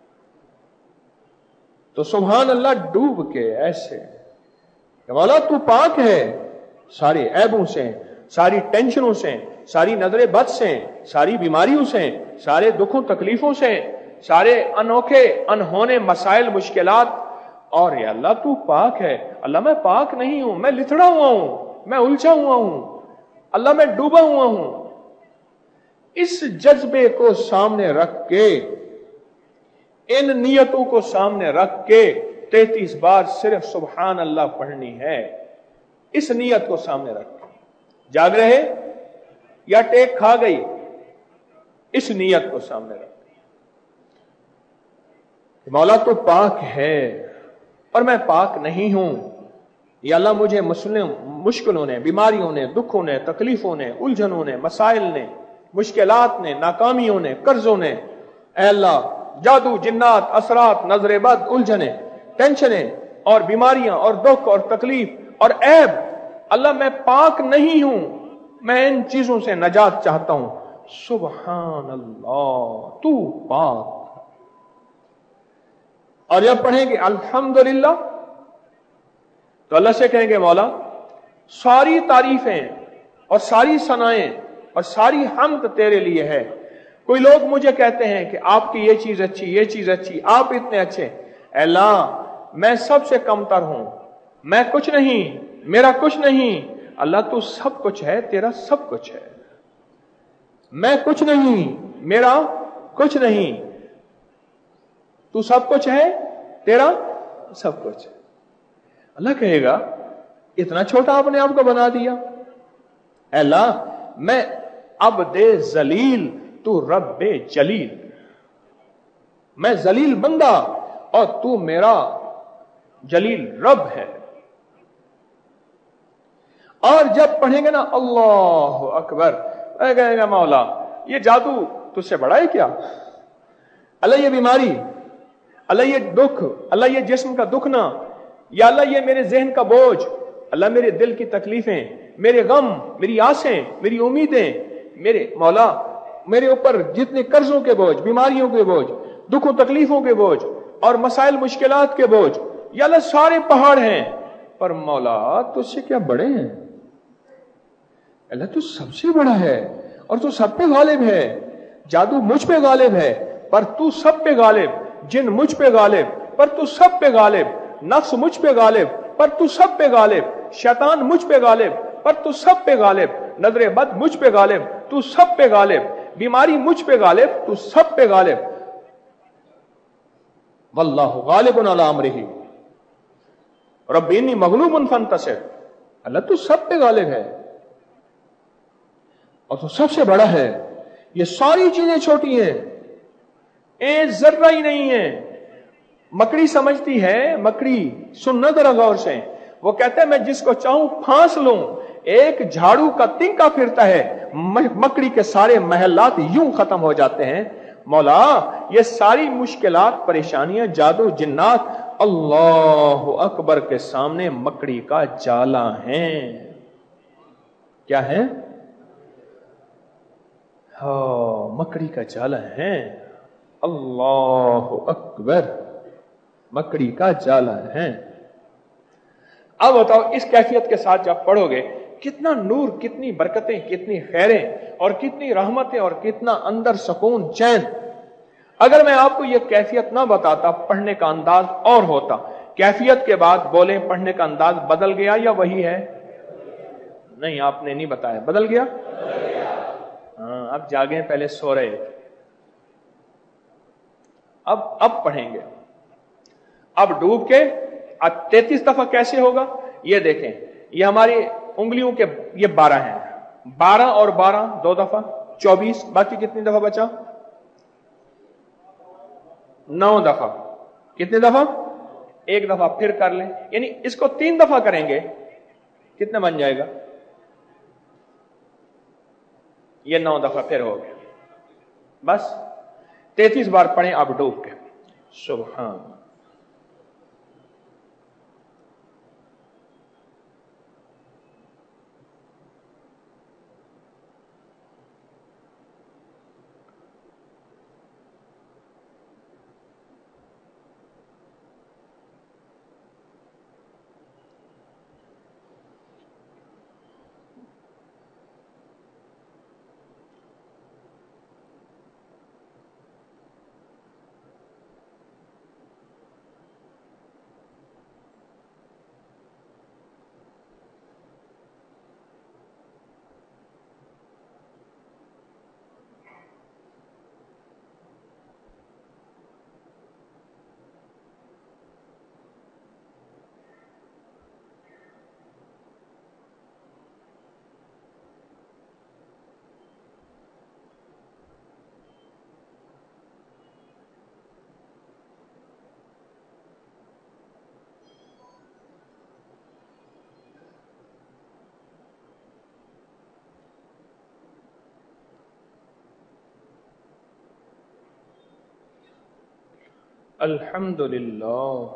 تو سبحان اللہ ڈوب کے ایسے کہ مولا تو پاک ہے سارے عیبوں سے، ساری ٹینشنوں سے، ساری نظر بد سے، ساری بیماریوں سے، سارے دکھوں تکلیفوں سے، سارے انوکھے انہونے مسائل مشکلات، اور یا اللہ تو پاک ہے۔ اللہ میں پاک نہیں ہوں، میں لتڑا ہوا ہوں، میں الجھا ہوا ہوں، اللہ میں ڈوبا ہوا ہوں۔ اس جذبے کو سامنے رکھ کے، ان نیتوں کو سامنے رکھ کے 33 بار صرف سبحان اللہ پڑھنی ہے۔ اس نیت کو سامنے رکھ کے جاگ رہے یا ٹیک کھا گئی، اس نیت کو سامنے رکھ کے مولا تو پاک ہے اور میں پاک نہیں ہوں، یا اللہ مجھے مشکلوں نے، بیماریوں نے، دکھوں نے، تکلیفوں نے، الجھنوں نے، مسائل نے، مشکلات نے، ناکامیوں نے، قرضوں نے، اے اللہ جادو، جنات، اثرات، نظر بد، الجھنیں، ٹینشنیں اور بیماریاں اور دکھ اور تکلیف اور عیب، اللہ میں پاک نہیں ہوں، میں ان چیزوں سے نجات چاہتا ہوں۔ سبحان اللہ تو پاک۔ اور جب پڑھیں گے الحمدللہ تو اللہ سے کہیں گے مولا ساری تعریفیں اور ساری ثنائیں اور ساری حمد تیرے لیے ہے۔ کوئی لوگ مجھے کہتے ہیں کہ آپ کی یہ چیز اچھی، یہ چیز اچھی، آپ اتنے اچھے۔ اے اللہ میں سب سے کم تر ہوں، میں کچھ نہیں، میرا کچھ نہیں۔ اللہ تو سب کچھ ہے، تیرا سب کچھ ہے۔ میں کچھ نہیں، میرا کچھ نہیں، تو سب کچھ ہے، تیرا سب کچھ ہے۔ اللہ کہے گا اتنا چھوٹا آپ نے آپ کو بنا دیا؟ اے اللہ میں عبد ذلیل، تو رب جلیل، میں ذلیل بندہ اور تو میرا جلیل رب ہے۔ اور جب پڑھیں گے نا اللہ اکبر، کہے گا مولا یہ جادو تجھ سے بڑا ہے کیا؟ اللہ یہ بیماری، اللہ یہ دکھ، اللہ یہ جسم کا دکھنا، یا اللہ یہ میرے ذہن کا بوجھ، اللہ میرے دل کی تکلیفیں، میرے غم، میری آسیں، میری امیدیں، میرے مولا میرے اوپر جتنے قرضوں کے بوجھ، بیماریوں کے بوجھ، دکھوں تکلیفوں کے بوجھ اور مسائل مشکلات کے بوجھ، یا اللہ سارے پہاڑ ہیں، پر مولا تجھ سے کیا بڑے ہیں؟ اللہ تو سب سے بڑا ہے اور تو سب پہ غالب ہے۔ جادو مجھ پہ غالب ہے پر تو سب پہ غالب، جن مجھ پہ غالب پر تو سب پہ غالب، نفس مجھ پہ غالب پر تو سب پہ غالب، شیطان مجھ پہ غالب پر تو سب پہ غالب، نظر بد مجھ پہ غالب تو سب پہ غالب، بیماری مجھ پہ غالب تو سب پہ غالب۔ واللہ غالب علی امرہ رب انی مغلوب فانتصر۔ اللہ تو سب پہ غالب ہے اور تو سب سے بڑا ہے۔ یہ ساری چیزیں چھوٹی ہیں، ایک ذرہ ہی نہیں ہے۔ مکڑی سمجھتی ہے، مکڑی سننا ذرا غور سے، وہ کہتا ہے میں جس کو چاہوں پھانس لوں، ایک جھاڑو کا تنکا پھرتا ہے مکڑی کے سارے محلات یوں ختم ہو جاتے ہیں۔ مولا یہ ساری مشکلات، پریشانیاں، جادو، جنات اللہ اکبر کے سامنے مکڑی کا جالا ہیں۔ کیا ہے؟ مکڑی کا جالا ہے۔ اللہ اکبر، مکڑی کا جالا ہے۔ اب بتاؤ اس کیفیت کے ساتھ جب پڑھو گے کتنا نور، کتنی برکتیں، کتنی خیریں اور کتنی رحمتیں اور کتنا اندر سکون، چین۔ اگر میں آپ کو یہ کیفیت نہ بتاتا، پڑھنے کا انداز اور ہوتا۔ کیفیت کے بعد بولیں پڑھنے کا انداز بدل گیا یا وہی ہے؟ نہیں، آپ نے نہیں بتایا، بدل گیا؟ ہاں، اب جاگیں، پہلے سو رہے تھے، اب پڑھیں گے۔ اب ڈوب کے 33 دفعہ کیسے ہوگا یہ دیکھیں۔ یہ ہماری انگلیوں کے یہ 12 ہیں، 12 اور 12 2 دفعہ 24، باقی کتنی دفعہ بچا؟ 9 دفعہ۔ کتنے دفعہ؟ ایک دفعہ پھر کر لیں، یعنی اس کو 3 دفعہ کریں گے کتنا بن جائے گا؟ یہ 9 دفعہ پھر ہو گیا۔ بس 33 بار پڑھیں اب ڈوب کے۔ سبحان अल्हम्दुलिल्लाह।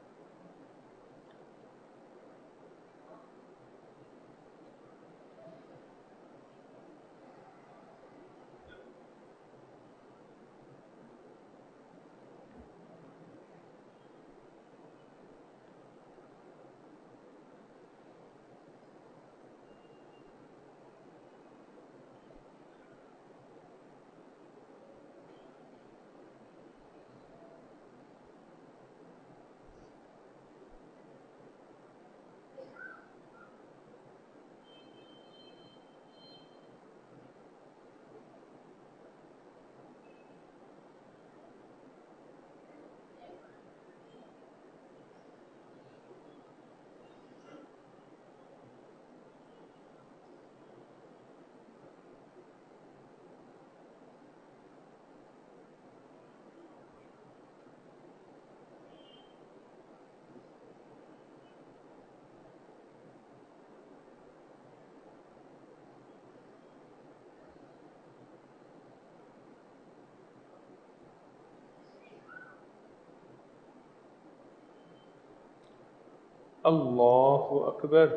अल्लाहु अकबर।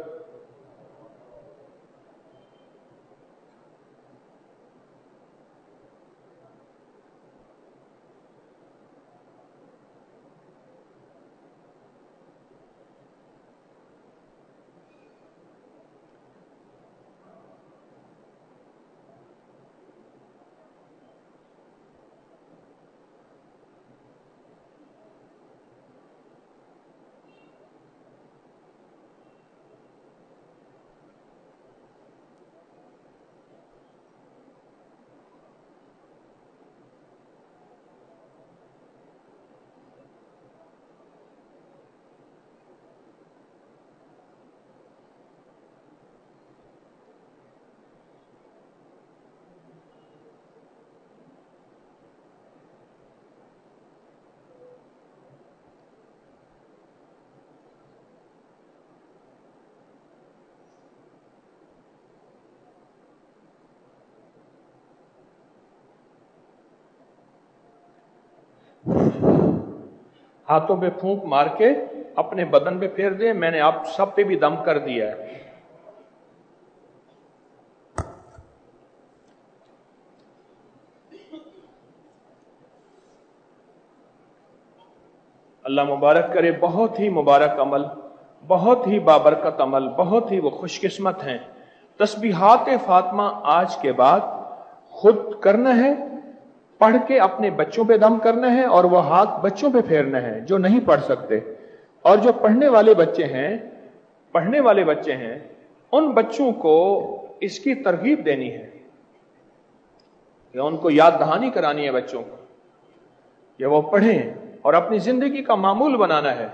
हाथों पे फूंक मार के अपने बदन पे फेर दे। मैंने आप सब पे भी दम कर दिया है। अल्लाह मुबारक करे। बहुत ही मुबारक अमल, बहुत ही बाबरकत अमल, बहुत ही वो खुशकिस्मत हैं। तस्बीहात फातिमा आज के बाद खुद करना है, पढ़ के अपने बच्चों पे दम करना है और वह हाथ बच्चों पे फेरना है जो नहीं पढ़ सकते। और जो पढ़ने वाले बच्चे हैं उन बच्चों को इसकी तरगीब देनी है या उनको याद दहानी करानी है बच्चों को कि वो पढ़ें और अपनी जिंदगी का मामूल बनाना है,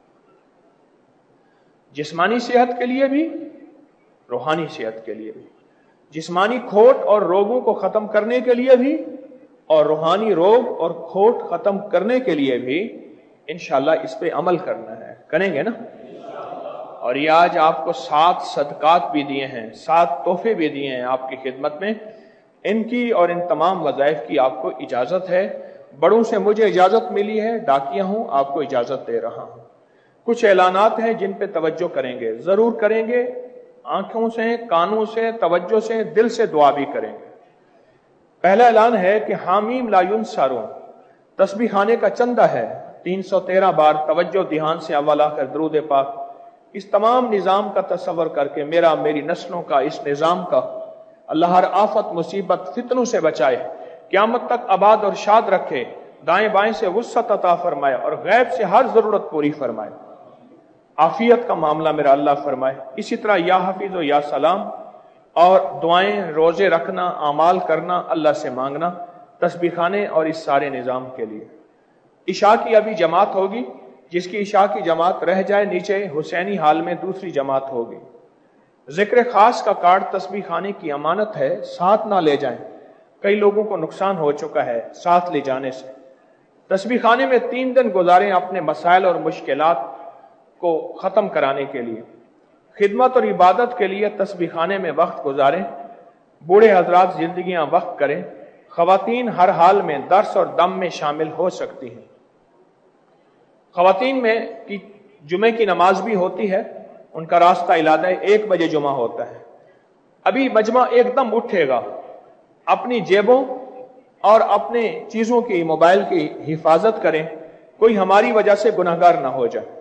जिस्मानी सेहत के लिए भी, रूहानी सेहत के लिए भी। जिस्मानी खोट और रोगों को खत्म करने के लिए भी और रूहानी रोग और खोट खत्म करने के लिए भी इंशाअल्लाह इस पे अमल करना है। करेंगे ना? और ये आज आपको 7 सदकात भी दिए हैं, 7 तोहफे भी दिए हैं आपकी खिदमत में। इनकी और इन तमाम वज़ाइफ की आपको इजाजत है। बड़ों से मुझे इजाजत मिली है, डाकिया हूं, आपको इजाजत दे रहा हूं। कुछ ऐलानात हैं जिन पे तवज्जो करेंगे, जरूर करेंगे। आंखों से, कानों से, तवज्जो से, दिल से दुआ भी करेंगे। पहला ऐलान है कि हामीम ला युनसरुन तस्बीह खाने का चंदा है 313 बार तवज्जो ध्यान से अव्वल आखिर दरूद पाक। इस तमाम निज़ाम का तसव्वुर करके मेरा, मेरी नस्लों का, इस निज़ाम का अल्लाह हर आफत, मुसीबत, फितनों से बचाए, क़यामत तक आबाद और शाद रखे, दाएं बाएं से वुस्अत अता फरमाए और गैब से हर जरूरत पूरी फरमाए। आफियत का मामला मेरा अल्लाह फरमाए। इसी तरह या हफीज व या सलाम और दुआएं, रोजे रखना, आमाल करना, अल्लाह से मांगना तस्बीह खाने और इस सारे निज़ाम के लिए। इशा की अभी जमात होगी, जिसकी इशा की जमात रह जाए नीचे हुसैनी हाल में दूसरी जमात होगी। जिक्र खास का कार्ड तस्बीह खाने की अमानत है, साथ ना ले जाएं। कई लोगों को नुकसान हो चुका है साथ ले जाने से। तस्बीह खाने में 3 दिन गुजारें अपने मसाइल और मुश्किलात को ख़त्म कराने के लिए। खिदमत और इबादत के लिए तस्बीह खाने में वक्त गुजारें। बूढ़े हजरात जिंदगियां वक्त करें। ख़वातीन हर हाल में दर्स और दम में शामिल हो सकती हैं। خواتین میں کی جمعے کی نماز بھی ہوتی ہے، ان کا راستہ اعلان ہے 1 بجے جمعہ ہوتا ہے۔ ابھی مجمع ایک دم اٹھے گا، اپنی جیبوں اور اپنے چیزوں کی، موبائل کی حفاظت کریں، کوئی ہماری وجہ سے گناہگار نہ ہو جائے۔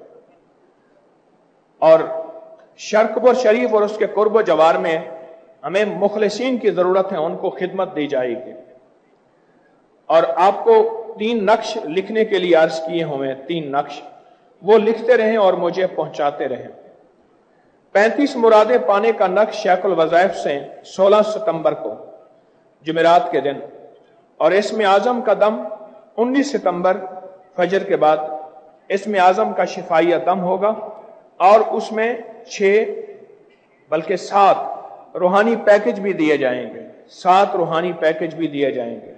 اور شرکپور شریف اور اس کے قرب و جوار میں ہمیں مخلصین کی ضرورت ہے، ان کو خدمت دی جائے گی۔ اور آپ کو 3 نقش لکھنے کے لیے عرض کیے ہوئے، 3 نقش، وہ لکھتے رہیں اور مجھے پہنچاتے رہیں۔ 35 مرادیں پانے کا نقش شیخ الوظائف سے 16 ستمبر کو جمعرات کے دن، اور اسم اعظم کا دم 19 ستمبر فجر کے بعد اسم اعظم کا شفائیہ دم ہوگا، اور اس میں 6 بلکہ 7 روحانی پیکج بھی دیے جائیں گے، 7 روحانی پیکج بھی دیے جائیں گے۔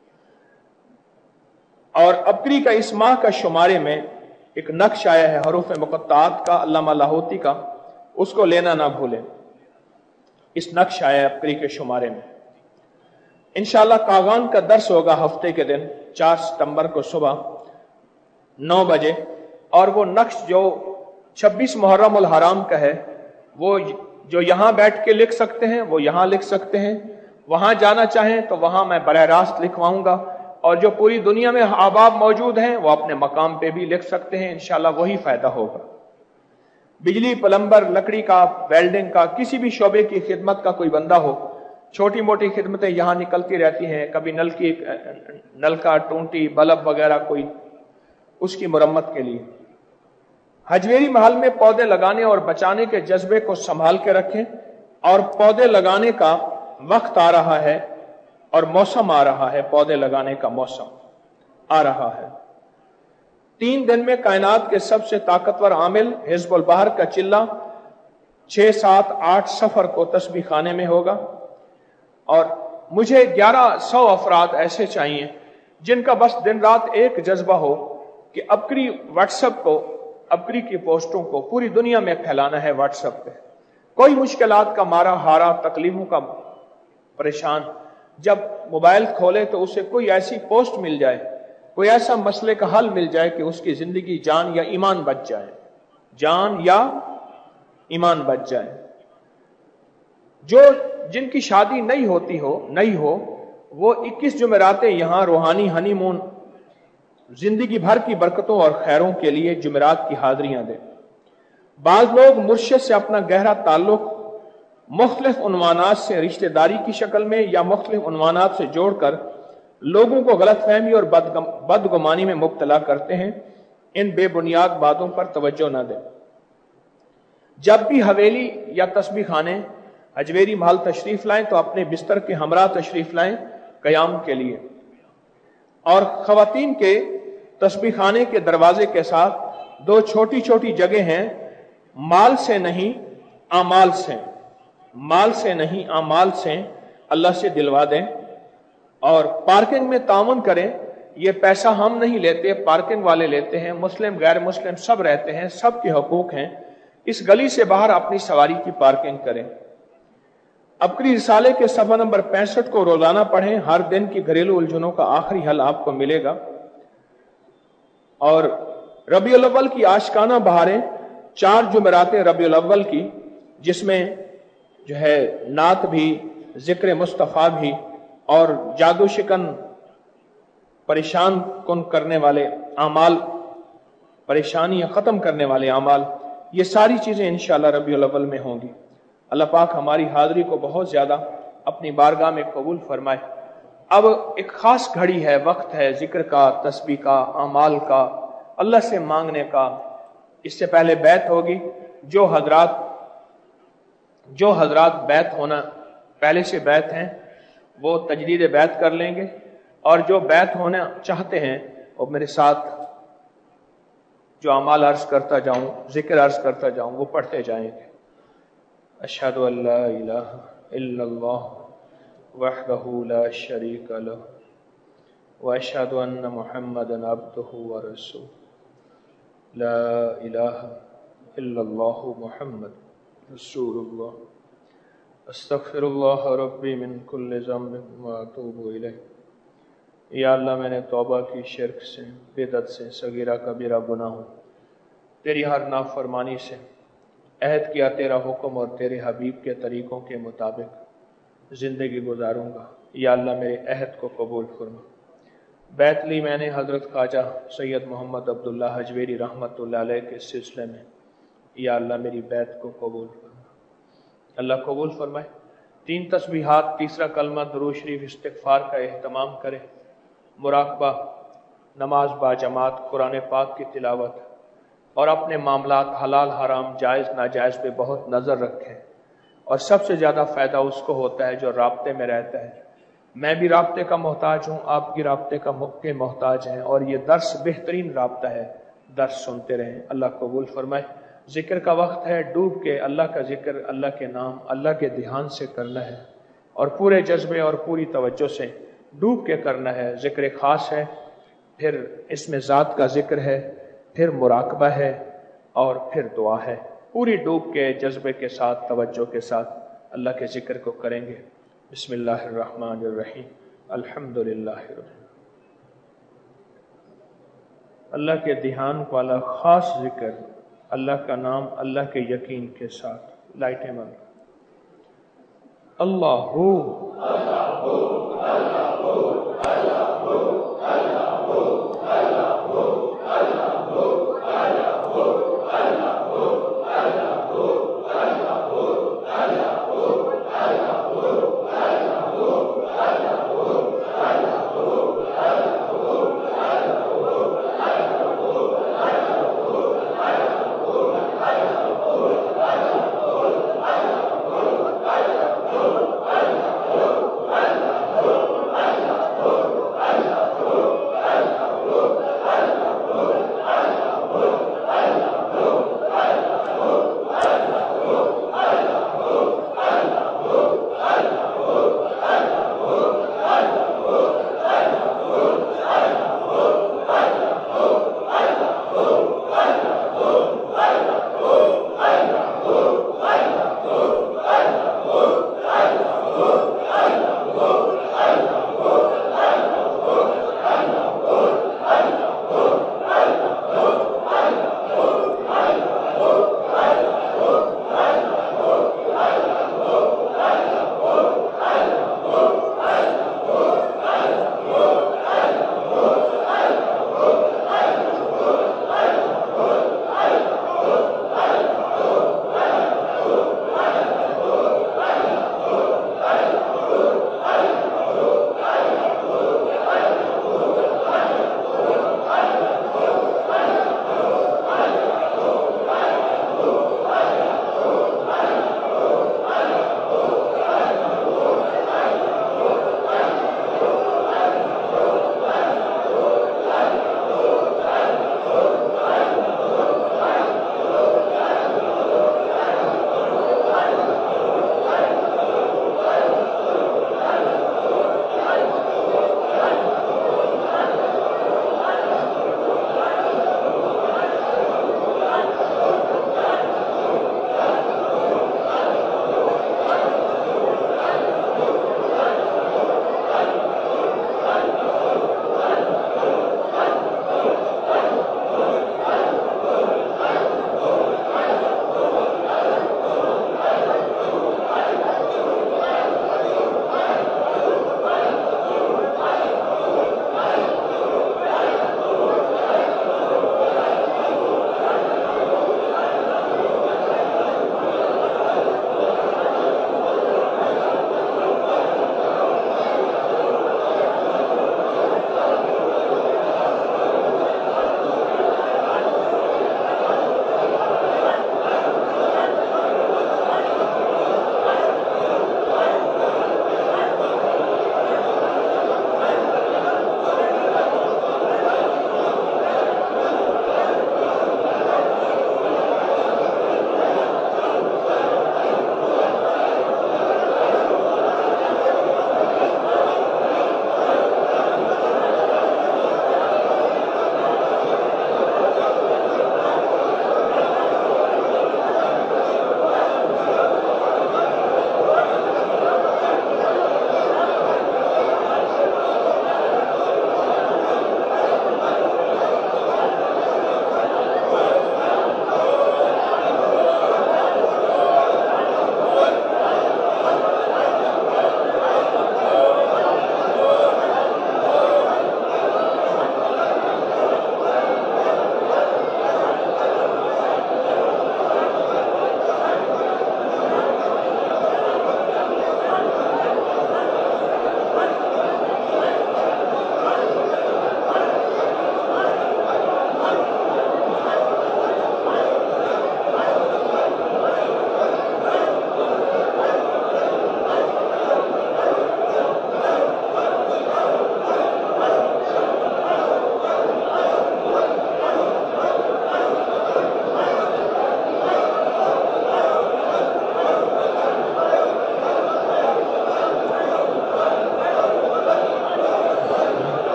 اور ابکری کا اس ماہ کا شمارے میں ایک نقش آیا ہے حروف مقطعات کا، علامہ لاہوتی کا، اس کو لینا نہ بھولیں۔ اس نقش آیا ہے ابکری کے شمارے میں۔ انشاءاللہ کاغان کا درس ہوگا ہفتے کے دن 4 ستمبر کو صبح 9 بجے، اور وہ نقش جو 26 محرم الحرام کا ہے، وہ جو یہاں بیٹھ کے لکھ سکتے ہیں وہ یہاں لکھ سکتے ہیں، وہاں جانا چاہیں تو وہاں میں براہ راست لکھواؤں گا، اور جو پوری دنیا میں احباب موجود ہیں وہ اپنے مقام پہ بھی لکھ سکتے ہیں، انشاءاللہ وہی فائدہ ہوگا۔ بجلی، پلمبر، لکڑی کا، ویلڈنگ کا، کسی بھی شعبے کی خدمت کا کوئی بندہ ہو، چھوٹی موٹی خدمتیں یہاں نکلتی رہتی ہیں، کبھی نل کا ٹونٹی، بلب وغیرہ، کوئی اس کی مرمت کے لیے۔ حجویری محل میں پودے لگانے اور بچانے کے جذبے کو سنبھال کے رکھیں، اور پودے لگانے کا وقت آ رہا ہے اور موسم آ رہا ہے، پودے لگانے کا موسم آ رہا ہے۔ 3 دن میں کائنات کے سب سے طاقتور عامل حزب البحر کا چلہ 6، 7، 8 صفر کو تسبیح خانے میں ہوگا، اور مجھے 1100 افراد ایسے چاہیے جن کا بس دن رات ایک جذبہ ہو کہ ابکری واٹس ایپ کو، ابکری کی پوسٹوں کو پوری دنیا میں پھیلانا ہے واٹس ایپ پہ۔ کوئی مشکلات کا مارا ہارا، تکلیفوں کا پریشان، جب موبائل کھولے تو اسے کوئی ایسی پوسٹ مل جائے، کوئی ایسا مسئلے کا حل مل جائے کہ اس کی زندگی جان یا ایمان بچ جائے، جان یا ایمان بچ جائے۔ جن کی شادی نہیں ہو وہ 21 جمعراتیں یہاں روحانی ہنی مون، زندگی بھر کی برکتوں اور خیروں کے لیے جمعرات کی حاضریاں دیں۔ بعض لوگ مرشد سے اپنا گہرا تعلق مختلف عنوانات سے، رشتہ داری کی شکل میں یا مختلف عنوانات سے جوڑ کر لوگوں کو غلط فہمی اور بدگمانی میں مبتلا کرتے ہیں۔ ان بے بنیاد باتوں پر توجہ نہ دیں۔ جب بھی حویلی یا تسبیح خانے حجویری محل تشریف لائیں تو اپنے بستر کے ہمراہ تشریف لائیں قیام کے لیے۔ اور خواتین کے تسبیح خانے کے دروازے کے ساتھ 2 چھوٹی چھوٹی جگہ ہیں، مال سے نہیں اعمال سے، مال سے نہیں اعمال سے اللہ سے دلوا دیں۔ اور پارکنگ میں تعاون کریں، یہ پیسہ ہم نہیں لیتے، پارکنگ والے لیتے ہیں، مسلم غیر مسلم سب رہتے ہیں، سب کے حقوق ہیں۔ اس گلی سے باہر اپنی سواری کی پارکنگ کریں۔ ابکری رسالے کے صفحہ نمبر 65 کو روزانہ پڑھیں، ہر دن کی گھریلو الجھنوں کا آخری حل آپ کو ملے گا۔ اور ربیع الاول کی عاشقانہ بہاریں 4 جمعراتیں ربیع الاول کی، جس میں جو ہے نعت بھی، ذکر مصطفیٰ بھی، اور جادو شکن پریشان کن کرنے والے اعمال، پریشانیاں ختم کرنے والے اعمال، یہ ساری چیزیں انشاءاللہ ربیع الاول میں ہوں گی۔ اللہ پاک ہماری حاضری کو بہت زیادہ اپنی بارگاہ میں قبول فرمائے۔ اب ایک خاص گھڑی ہے، وقت ہے ذکر کا، تسبیح کا، اعمال کا، اللہ سے مانگنے کا۔ اس سے پہلے بیعت ہوگی، جو حضرات بیعت ہونا پہلے سے بیعت ہیں وہ تجدید بیعت کر لیں گے، اور جو بیعت ہونا چاہتے ہیں وہ میرے ساتھ جو اعمال عرض کرتا جاؤں، ذکر عرض کرتا جاؤں، وہ پڑھتے جائیں گے۔ اشہد ان لا الہ الا اللہ وحدہ لا شریک لہ واشہد ان محمدا عبدہ ورسولہ لا الہ الا اللہ محمد رسول اللہ استغفر اللہ ربی من کل ذنب واتوب الیہ یا اللہ میں نے توبہ کی شرک سے، بدعت سے، صغیرہ کبیرہ گناہوں، تیری ہر نافرمانی سے عہد کیا تیرا حکم اور تیرے حبیب کے طریقوں کے مطابق زندگی گزاروں گا۔ یا اللہ میرے عہد کو قبول فرما۔ بیعت لی میں نے حضرت خواجہ سید محمد عبداللہ حجویری رحمۃ اللہ علیہ کے سلسلے میں، یا اللہ میری بیعت کو قبول فرما۔ اللہ قبول فرمائے۔ 3 تسبیحات، تیسرا کلمہ، درود شریف، استغفار کا اہتمام کرے، مراقبہ، نماز با جماعت، قرآن پاک کی تلاوت، اور اپنے معاملات حلال حرام جائز ناجائز پہ بہت نظر رکھیں۔ اور سب سے زیادہ فائدہ اس کو ہوتا ہے جو رابطے میں رہتا ہے۔ میں بھی رابطے کا محتاج ہوں، آپ بھی رابطے کا محتاج ہیں، اور یہ درس بہترین رابطہ ہے۔ درس سنتے رہیں۔ اللہ قبول فرمائے۔ ذکر کا وقت ہے، ڈوب کے اللہ کا ذکر، اللہ کے نام، اللہ کے دھیان سے کرنا ہے، اور پورے جذبے اور پوری توجہ سے ڈوب کے کرنا ہے۔ ذکر خاص ہے، پھر اس میں ذات کا ذکر ہے، پھر مراقبہ ہے، اور پھر دعا ہے۔ پوری ڈوب کے جذبے کے ساتھ، توجہ کے ساتھ اللہ کے ذکر کو کریں گے۔ بسم اللہ الرحمن الرحیم، الحمدللہ رب۔ اللہ کے دھیان والا خاص ذکر، اللہ کا نام، اللہ کے یقین کے ساتھ۔ لائٹیں بند۔ اللہ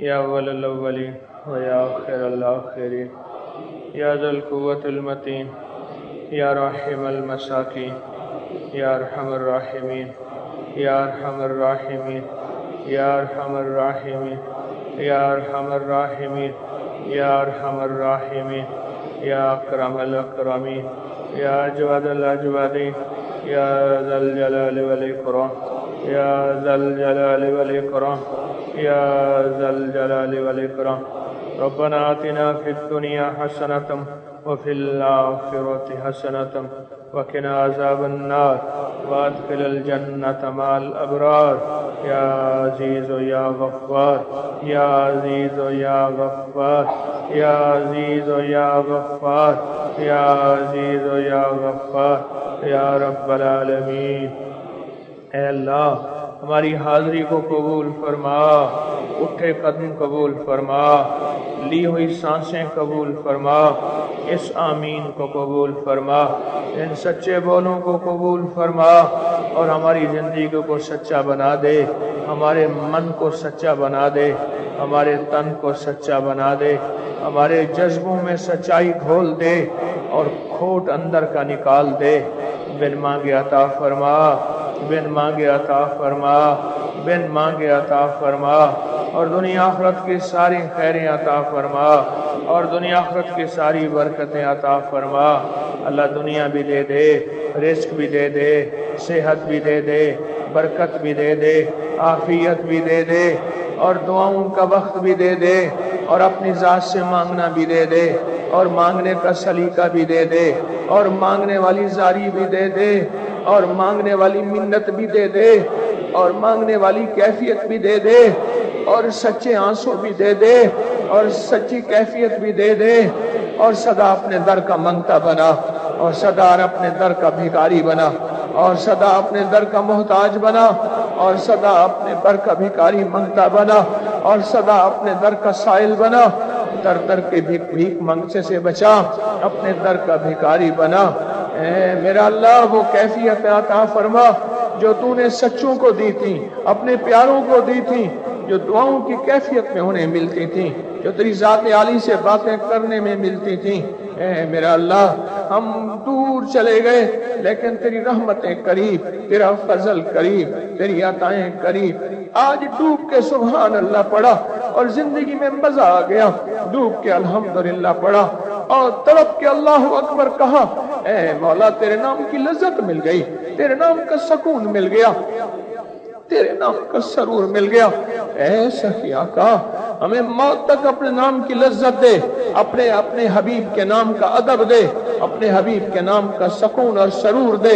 یا اول الاولین و یا آخر الآخرین یا ذا القوة المتین یا راحم المساکین یا ارحم الراحمین یا ارحم الراحمین یا ارحم الراحمین یا ارحم الراحمین یا ارحم الراحمین یا اکرم الاکرمین یا اجود الاجودین یا ذا الجلال والاکرام یا ذا الجلال والاکرام یا ذا الجلال والاکرام ربنا آتنا فی الدنیا حسنة وفي الآخرة حسنة وقنا عذاب النار وادخل الجنة مع الأبرار يا عزيز يا غفار يا عزيز يا غفار يا عزيز يا غفار يا عزيز يا غفار يا رب العالمين۔ اے اللہ ہماری حاضری کو قبول فرما، اٹھے قدم قبول فرما، لی ہوئی سانسیں قبول فرما، اس آمین کو قبول فرما، ان سچے بولوں کو قبول فرما اور ہماری زندگی کو سچا بنا دے، ہمارے من کو سچا بنا دے، ہمارے تن کو سچا بنا دے، ہمارے جذبوں میں سچائی گھول دے اور کھوٹ اندر کا نکال دے۔ بن مانگے عطا فرما، بن مانگے عطا فرما، بن مانگے عطا فرما، اور دنیا آخرت کی ساری خیریں عطا فرما، اور دنیا آخرت کی ساری برکتیں عطا فرما۔ اللہ دنیا بھی دے دے، رزق بھی دے دے، صحت بھی دے دے، برکت بھی دے دے، عافیت بھی دے دے، اور دعاؤں کا وقت بھی دے دے، اور اپنی ذات سے مانگنا بھی دے دے، اور مانگنے کا سلیقہ بھی دے دے، اور مانگنے والی زاری بھی دے دے، اور مانگنے والی منت بھی دے دے، اور مانگنے والی کیفیت بھی دے دے، اور سچے آنسو بھی دے دے، اور سچی کیفیت بھی دے دے، اور سدا اپنے در کا منگتا بنا، اور سدا اپنے در کا بھکاری بنا، اور سدا اپنے در کا محتاج بنا، اور سدا اپنے در کا بھکاری منگتا بنا، اور سدا اپنے در کا سائل بنا۔ در در کے بھیک منگتے سے بچا، اپنے در کا بھکاری بنا۔ اے میرا اللہ وہ کیفیت عطا فرما جو تو نے سچوں کو دی تھی، اپنے پیاروں کو دی تھی، جو دعاؤں کی کیفیت میں انہیں ملتی تھی، جو تیری ذات عالی سے باتیں کرنے میں ملتی تھی۔ اے میرا اللہ ہم دور چلے گئے لیکن تیری رحمتیں قریب، تیرا فضل قریب، تیری عطائیں قریب۔ آج ڈوب کے سبحان اللہ پڑھا اور زندگی میں مزہ آ گیا، ڈوب کے الحمدللہ پڑھا اور تڑپ کے اللہ اکبر کہا۔ اے مولا تیرے نام کی لذت مل گئی، تیرے نام کا سکون مل گیا، تیرے نام کا سرور مل گیا۔ اے سخی آقا ہمیں موت تک اپنے نام کی لذت دے، اپنے حبیب کے نام کا ادب دے، اپنے حبیب کے نام کا سکون اور سرور دے۔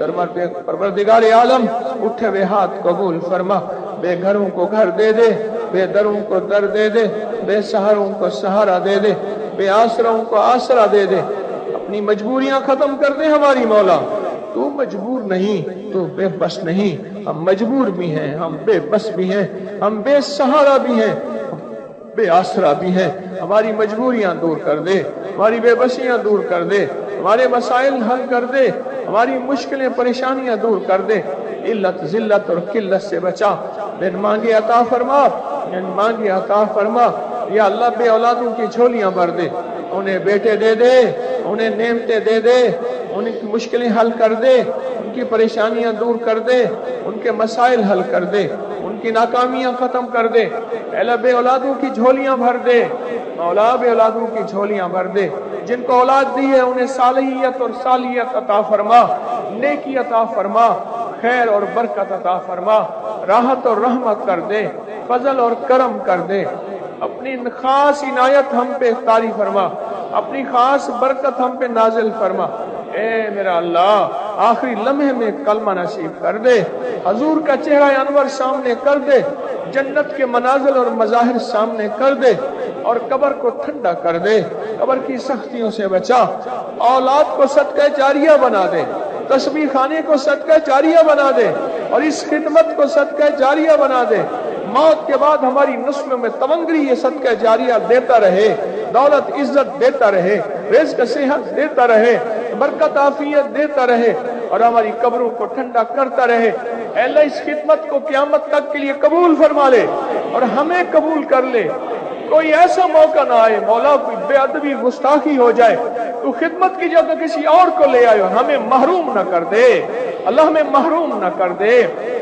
پروردگار عالم اٹھے ہوئے ہاتھ قبول فرما، بے گھروں کو گھر دے دے، بے دروں کو در دے دے، بے سہاروں کو سہارا دے دے، بے آسراؤں کو آسرا دے دے۔ اپنی مجبوریاں ختم کر دے ہماری مولا، تو مجبور نہیں، تو بے بس نہیں۔ ہم مجبور بھی ہیں، ہم بے بس بھی ہیں، ہم بے سہارا بھی ہیں، بے آسرا بھی ہیں۔ ہماری مجبوریاں دور کر دے، ہماری بے بسیاں دور کر دے، ہمارے مسائل حل کر دے، ہماری مشکلیں پریشانیاں دور کر دے، علت ذلت اور قلت سے بچا۔ بن مانگے عطا فرما، بن مانگے عطا فرما۔ یا اللہ بے اولادوں کی جھولیاں بھر دے، انہیں بیٹے دے دے، انہیں نعمتیں دے دے، ان کی مشکلیں حل کر دے، ان کی پریشانیاں دور کر دے، ان کے مسائل حل کر دے، ان کی ناکامیاں ختم کر دے۔ اے اللہ بے اولادوں کی جھولیاں بھر دے، مولا بے اولادوں کی جھولیاں بھر دے۔ جن کو اولاد دی ہے انہیں صالحیت اور صالحیت عطا فرما، نیکی عطا فرما، خیر اور برکت عطا فرما، راحت اور رحمت کر دے، فضل اور کرم کر دے۔ اپنی خاص عنایت ہم پہ طاری فرما، اپنی خاص برکت ہم پہ نازل فرما۔ اے میرا اللہ آخری لمحے میں کلمہ نصیب کر دے، حضور کا چہرہ انور سامنے کر دے، جنت کے منازل اور مظاہر سامنے کر دے، اور قبر کو ٹھنڈا کر دے، قبر کی سختیوں سے بچا۔ اولاد کو صدقہ جاریہ بنا دے، تسبیح خانے کو صدقہ جاریہ بنا دے، اور اس خدمت کو صدقہ جاریہ بنا دے۔ موت کے بعد ہماری نسلوں میں تونگری یہ صدقہ جاریہ دیتا رہے، دولت عزت دیتا رہے، رزق صحت دیتا رہے، برکت عافیت دیتا رہے، اور ہماری قبروں کو ٹھنڈا کرتا رہے۔ اے اللہ اس خدمت کو قیامت تک کے لیے قبول فرما لے اور ہمیں قبول کر لے. کوئی ایسا موقع نہ آئے مولا کوئی بے ادبی گستاخی ہو جائے تو خدمت کی جگہ کسی اور کو لے آئے اور ہمیں محروم نہ کر دے. اللہ ہمیں محروم نہ کر دے.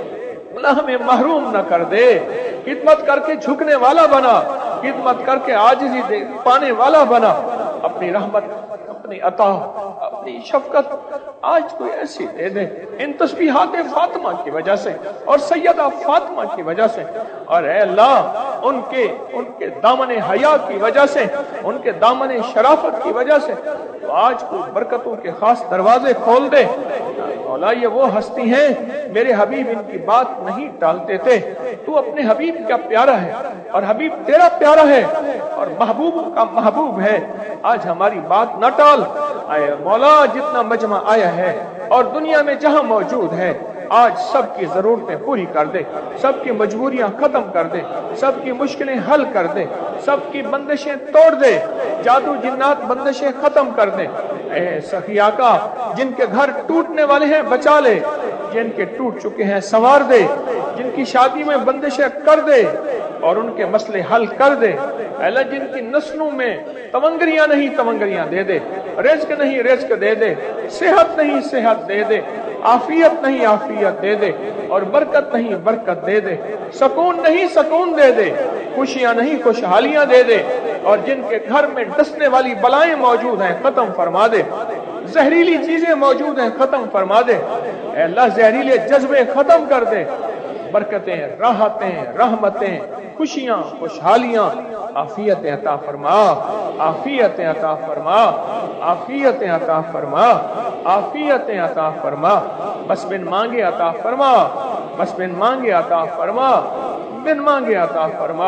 اللہ ہمیں محروم نہ کر دے. خدمت کر کے جھکنے والا بنا, خدمت کر کے عاجزی پانے والا بنا. اپنی رحمت, اپنی عطا, اپنی شفقت آج کوئی ایسی دے دے ان تسبیحات فاطمہ کی وجہ سے اور سیدہ فاطمہ کی وجہ سے, اور اے اللہ ان کے دامن حیا کی وجہ سے, ان کے دامن شرافت کی وجہ سے تو آج کوئی برکتوں کے خاص دروازے کھول دے. مولا یہ وہ ہستی ہیں میرے حبیب ان کی بات نہیں ٹالتے تھے. تو اپنے حبیب کا پیارا ہے اور حبیب تیرا پیارا ہے اور محبوب کا محبوب ہے. آج ہماری بات نہ ٹال. اے مولا جتنا مجمع آیا ہے اور دنیا میں جہاں موجود ہے آج سب کی ضرورتیں پوری کر دے, سب کی مجبوریاں ختم کر دے, سب کی مشکلیں حل کر دے, سب کی بندشیں توڑ دے, جادو جنات بندشیں ختم کر دے. اے سخی آقا جن کے گھر ٹوٹنے والے ہیں بچا لے, جن کے ٹوٹ چکے ہیں سنوار دے, جن کی شادی میں بندشیں کر دے اور ان کے مسئلے حل کر دے. اللہ جن کی نسلوں میں تونگریاں نہیں تونگریاں دے دے, رزق نہیں رزق دے دے, صحت نہیں صحت دے دے, عافیت نہیں عافیت دے دے, اور برکت نہیں برکت دے دے, سکون نہیں سکون دے دے, خوشیاں نہیں خوشحالیاں دے دے. اور جن کے گھر میں ڈسنے والی بلائیں موجود ہیں ختم فرما دے, زہریلی چیزیں موجود ہیں ختم فرما دے. اے اللہ زہریلے جذبے ختم کر دے. برکتیں, راحتیں, رحمتیں, خوشیاں, خوشحالیاں, عافیتیں عطا فرما, عافیتیں عطا فرما, عافیتیں عطا فرما, عافیتیں عطا فرما. بس بن مانگے عطا فرما, بس بن مانگے عطا فرما, بن مانگے عطا فرما.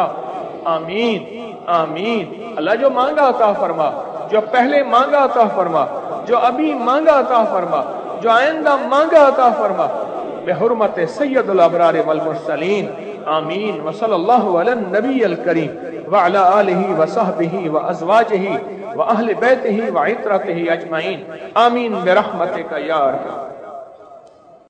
آمین آمین. اللہ جو مانگا عطا فرما, جو پہلے مانگا عطا فرما, جو ابھی مانگا عطا فرما, جو آئندہ مانگا عطا فرما بحرمت سید الابرار والمرسلین. آمین. وصلی اللہ علی النبی الکریم وعلی آلہ وصحبہ وازواجہ واہل بیتہ وعترتہ اجمعین. آمین برحمتک یا ارحم.